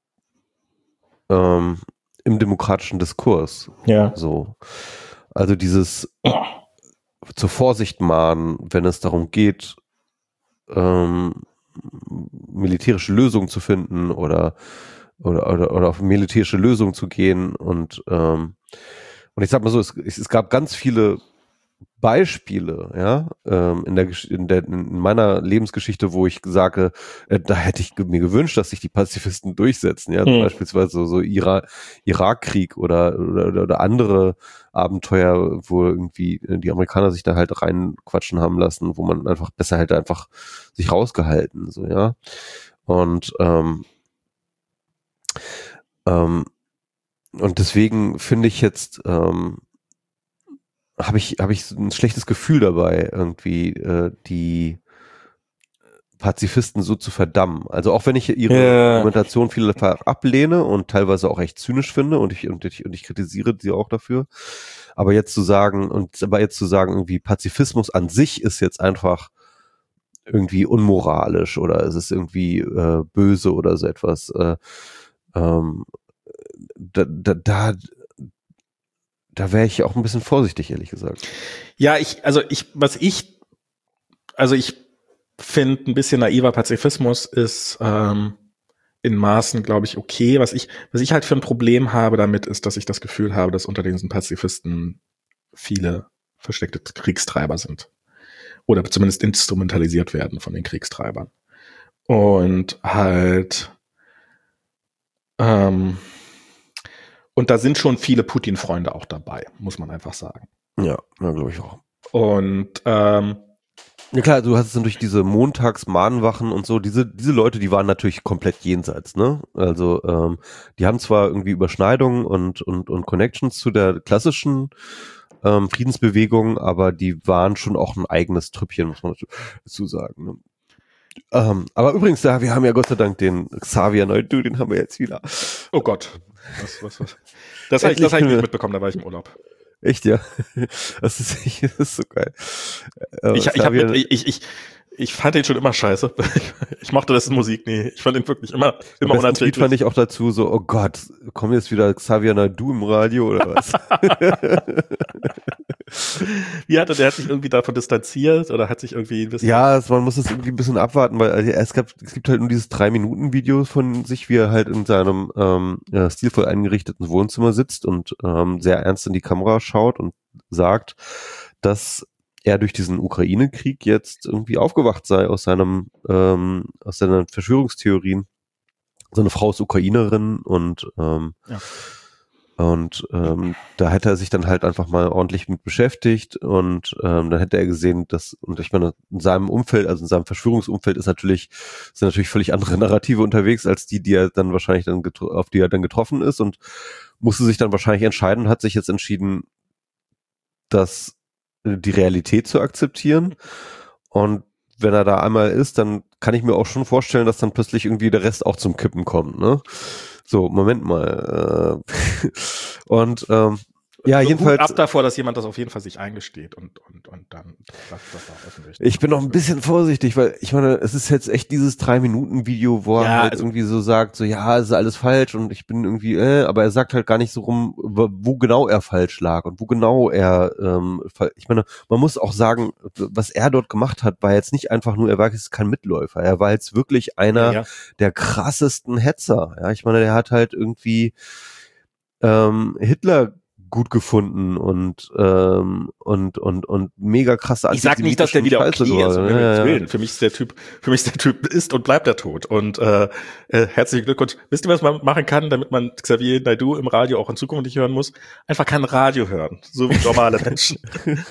ähm, im demokratischen Diskurs. Ja. So. Also dieses zur Vorsicht mahnen, wenn es darum geht, ähm, militärische Lösungen zu finden oder oder oder, oder auf militärische Lösungen zu gehen und ähm, und ich sag mal so, es, es gab ganz viele Beispiele, ja, ähm, in der in der in meiner Lebensgeschichte, wo ich sage, äh, da hätte ich mir gewünscht, dass sich die Pazifisten durchsetzen, ja, hm. beispielsweise so, so Ira- Irakkrieg oder, oder oder andere Abenteuer, wo irgendwie die Amerikaner sich da halt reinquatschen haben lassen, wo man einfach besser hätte einfach sich rausgehalten, so, ja. Und ähm, ähm, und deswegen finde ich jetzt ähm, habe ich habe ich ein schlechtes Gefühl dabei, irgendwie äh, die Pazifisten so zu verdammen. Also auch wenn ich ihre yeah. Argumentation vielfach ablehne und teilweise auch echt zynisch finde und ich und ich und ich kritisiere sie auch dafür, aber jetzt zu sagen und aber jetzt zu sagen, irgendwie Pazifismus an sich ist jetzt einfach irgendwie unmoralisch oder es ist irgendwie äh, böse oder so etwas. Äh, ähm, da, da, da Da wäre ich auch ein bisschen vorsichtig, ehrlich gesagt. Ja, ich, also ich, was ich, also ich finde, ein bisschen naiver Pazifismus ist ähm, in Maßen, glaube ich, okay. Was ich, was ich halt für ein Problem habe damit, ist, dass ich das Gefühl habe, dass unter diesen Pazifisten viele versteckte Kriegstreiber sind. Oder zumindest instrumentalisiert werden von den Kriegstreibern. Und halt ähm, und da sind schon viele Putin-Freunde auch dabei, muss man einfach sagen. Ja, ja, glaube ich auch. Und ähm, ja klar, du hast es dann durch diese Montags-Mahnwachen und so, diese diese Leute, die waren natürlich komplett jenseits, ne? Also ähm, die haben zwar irgendwie Überschneidungen und und und Connections zu der klassischen ähm, Friedensbewegung, aber die waren schon auch ein eigenes Trüppchen, muss man dazu sagen. Ne? Ähm, aber übrigens, ja, wir haben ja Gott sei Dank den Xavier Naidoo, den haben wir jetzt wieder. Oh Gott. Was, was, was? Das habe ich, das hab ich nicht mitbekommen, da war ich im Urlaub. Echt, ja? Das ist, das ist so geil. Äh, ich, ich, hab mit, ich, ich, ich fand den schon immer scheiße. Ich mochte das in Musik nie. Ich fand den wirklich immer, immer unerträglich. fand ich auch dazu so, oh Gott, kommt jetzt wieder Xavier Naidoo im Radio oder was? Wie hat er, der hat sich irgendwie davon distanziert oder hat sich irgendwie ein bisschen... Ja, es, man muss es irgendwie ein bisschen abwarten, weil also, es, gab, es gibt halt nur dieses drei Minuten Video von sich, wie er halt in seinem ähm, ja, stilvoll eingerichteten Wohnzimmer sitzt und ähm, sehr ernst in die Kamera schaut und sagt, dass er durch diesen Ukraine-Krieg jetzt irgendwie aufgewacht sei aus seinem ähm, aus seinen Verschwörungstheorien. Seine Frau ist Ukrainerin und ähm, ja. Und ähm, da hätte er sich dann halt einfach mal ordentlich mit beschäftigt und ähm, dann hätte er gesehen, dass, und ich meine, in seinem Umfeld, also in seinem Verschwörungsumfeld ist natürlich, sind natürlich völlig andere Narrative unterwegs, als die, die er dann wahrscheinlich dann getro- auf die er dann getroffen ist und musste sich dann wahrscheinlich entscheiden und hat sich jetzt entschieden, das, die Realität zu akzeptieren. Und wenn er da einmal ist, dann kann ich mir auch schon vorstellen, dass dann plötzlich irgendwie der Rest auch zum Kippen kommt, ne? So, Moment mal. Äh, und ähm, ja, so jedenfalls. Ab davor, dass jemand das auf jeden Fall sich eingesteht und und und dann sagt das auch öffentlich. Ich bin noch ein bisschen vorsichtig, weil ich meine, es ist jetzt echt dieses drei Minuten Video, wo ja, er halt also, irgendwie so sagt, so ja, es ist alles falsch und ich bin irgendwie, äh, aber er sagt halt gar nicht so rum, wo genau er falsch lag und wo genau er, ähm, ich meine, man muss auch sagen, was er dort gemacht hat, war jetzt nicht einfach nur, er war jetzt kein Mitläufer, er war jetzt wirklich einer ja, ja. der krassesten Hetzer. Ja, ich meine, der hat halt irgendwie ähm, Hitler gut gefunden und ähm, und und und mega krasse. Ich sag nicht, dass der wieder okay ist, um ja, Willen. Für mich ist der Typ, für mich ist der Typ ist und bleibt der tot. Und äh, äh, herzlichen Glückwunsch. Wisst ihr, was man machen kann, damit man Xavier Naidoo im Radio auch in Zukunft nicht hören muss? Einfach kein Radio hören, so wie normale Menschen.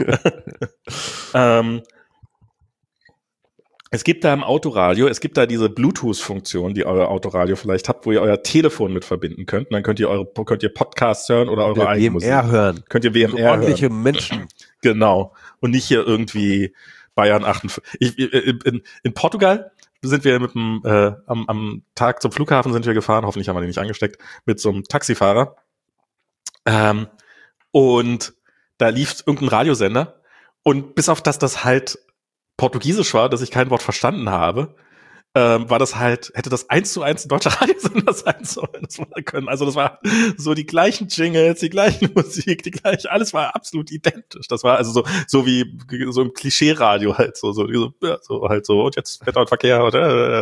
ähm, Es gibt da im Autoradio, es gibt da diese Bluetooth-Funktion, die euer Autoradio vielleicht habt, wo ihr euer Telefon mit verbinden könnt. Und dann könnt ihr eure, könnt ihr Podcasts hören oder eure eigene Musik. W M R hören. Könnt ihr W M R hören. Ordentliche Menschen. Genau. Und nicht hier irgendwie Bayern achtundfünfzig. Ich, in, in Portugal sind wir mit dem, äh, am, am Tag zum Flughafen sind wir gefahren. Hoffentlich haben wir den nicht angesteckt. Mit so einem Taxifahrer. Ähm, und da lief irgendein Radiosender. Und bis auf das, das halt Portugiesisch war, dass ich kein Wort verstanden habe, ähm, war das halt, hätte das eins zu eins ein deutscher Radiosender sein sollen, das war können. Also das war so die gleichen Jingles, die gleichen Musik, die gleiche, alles war absolut identisch. Das war also so, so wie so im Klischee-Radio halt so, so, so, ja, so halt so, und jetzt Wetter und Verkehr und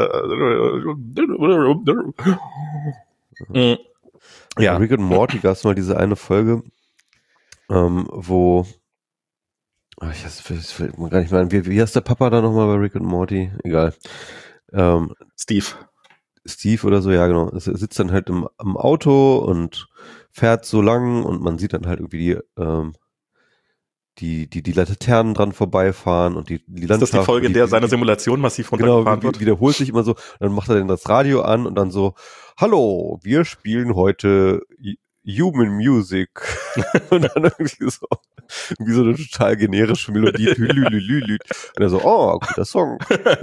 äh, ja. Rick und Morty gab es mal diese eine Folge, ähm, wo Ach, ich das fällt mir gar nicht mehr an. Wie, wie heißt der Papa da nochmal bei Rick und Morty? Egal. Ähm, Steve. Steve oder so, ja genau. Er sitzt dann halt im, im Auto und fährt so lang und man sieht dann halt irgendwie die, ähm, die, die, die Laternen dran vorbeifahren und die, die Landschaft. Ist das die Folge, in der seine Simulation massiv runtergefahren wird? Genau, wiederholt sich immer so. Dann macht er dann das Radio an und dann so, hallo, wir spielen heute Human Music. Und dann irgendwie so, irgendwie so eine total generische Melodie. Und er so, oh, guter Song.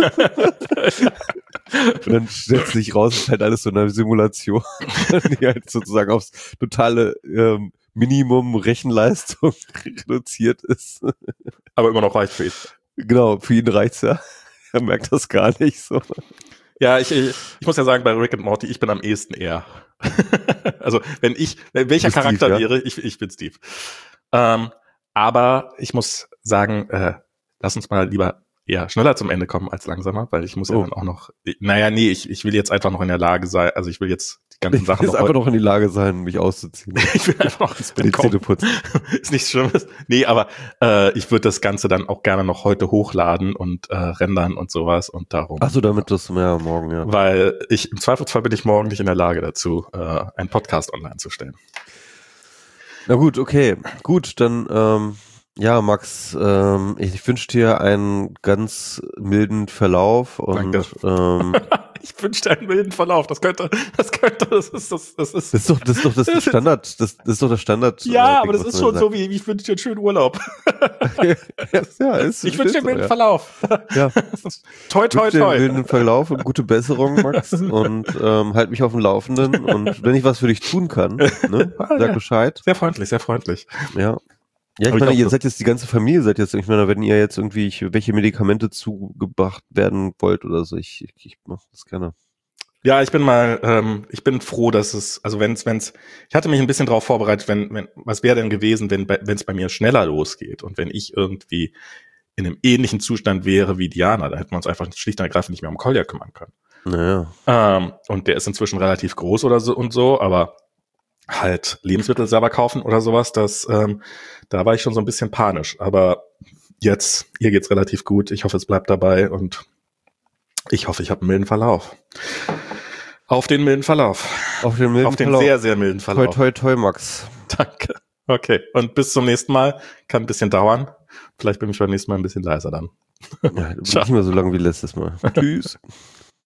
Und dann stellt sich raus, es ist halt alles so eine Simulation, die halt sozusagen aufs totale ähm, Minimum Rechenleistung reduziert ist. Aber immer noch reicht für ihn. Genau, für ihn reicht's ja. Er merkt das gar nicht so. Ja, ich, ich, ich muss ja sagen, bei Rick and Morty, ich bin am ehesten er. Also, wenn ich, welcher Charakter Steve, ja? wäre, ich, ich bin Steve. Ähm, aber ich muss sagen, äh, lass uns mal lieber eher schneller zum Ende kommen als langsamer, weil ich muss oh. ja dann auch noch, naja, nee, ich, ich will jetzt einfach noch in der Lage sein, also ich will jetzt die ganzen ich Sachen will noch einfach noch in die Lage sein, mich auszuziehen. Ich will einfach noch ins Bett kommen. Ist nichts Schlimmes. Nee, aber äh, ich würde das Ganze dann auch gerne noch heute hochladen und äh, rendern und sowas und darum. Ach so, damit das mehr morgen, ja. Weil ich, im Zweifelsfall bin ich morgen nicht in der Lage dazu, äh, einen Podcast online zu stellen. Na gut, okay. Gut, dann, ähm, ja, Max, ähm, ich wünsche dir einen ganz milden Verlauf und Danke. ähm, ich wünsche dir einen milden Verlauf. Das könnte, das könnte, das ist, das, das ist. Das ist doch, das ist doch das, das Standard, das, das ist doch das Standard. Ja, äh, aber das ist schon sagt. so wie, ich wünsche dir einen schönen Urlaub. ja, ja, ist, ich wünsche dir einen milden ja. Verlauf. Ja. toi, toi, toi. Ich wünsche dir einen milden Verlauf und gute Besserung, Max, und ähm, halt mich auf dem Laufenden und wenn ich was für dich tun kann, ne, sag ja. Bescheid. Sehr freundlich, sehr freundlich. Ja. Ja, ich Aber meine, ich ihr so. seid jetzt die ganze Familie, seid jetzt, ich meine, wenn ihr jetzt irgendwie welche Medikamente zugebracht werden wollt oder so, ich, ich, ich mach das gerne. Ja, ich bin mal, ähm, ich bin froh, dass es, also wenn's, wenn's, ich hatte mich ein bisschen darauf vorbereitet, wenn, wenn, was wäre denn gewesen, wenn, wenn es bei mir schneller losgeht und wenn ich irgendwie in einem ähnlichen Zustand wäre wie Diana, da hätten wir uns einfach schlicht und ergreifend nicht mehr um Kolja kümmern können. Naja. Ähm, und der ist inzwischen relativ groß oder so und so, aber halt Lebensmittel selber kaufen oder sowas, das, ähm, da war ich schon so ein bisschen panisch. Aber jetzt, ihr geht's relativ gut. Ich hoffe, es bleibt dabei und ich hoffe, ich habe einen milden Verlauf. Auf den milden Verlauf. Auf den milden Auf den Verlauf. sehr, sehr milden Verlauf. Toi, toi, toi, Max. Danke. Okay, und bis zum nächsten Mal. Kann ein bisschen dauern. Vielleicht bin ich beim nächsten Mal ein bisschen leiser dann. Ja, nicht mehr so lang wie letztes Mal. Tschüss.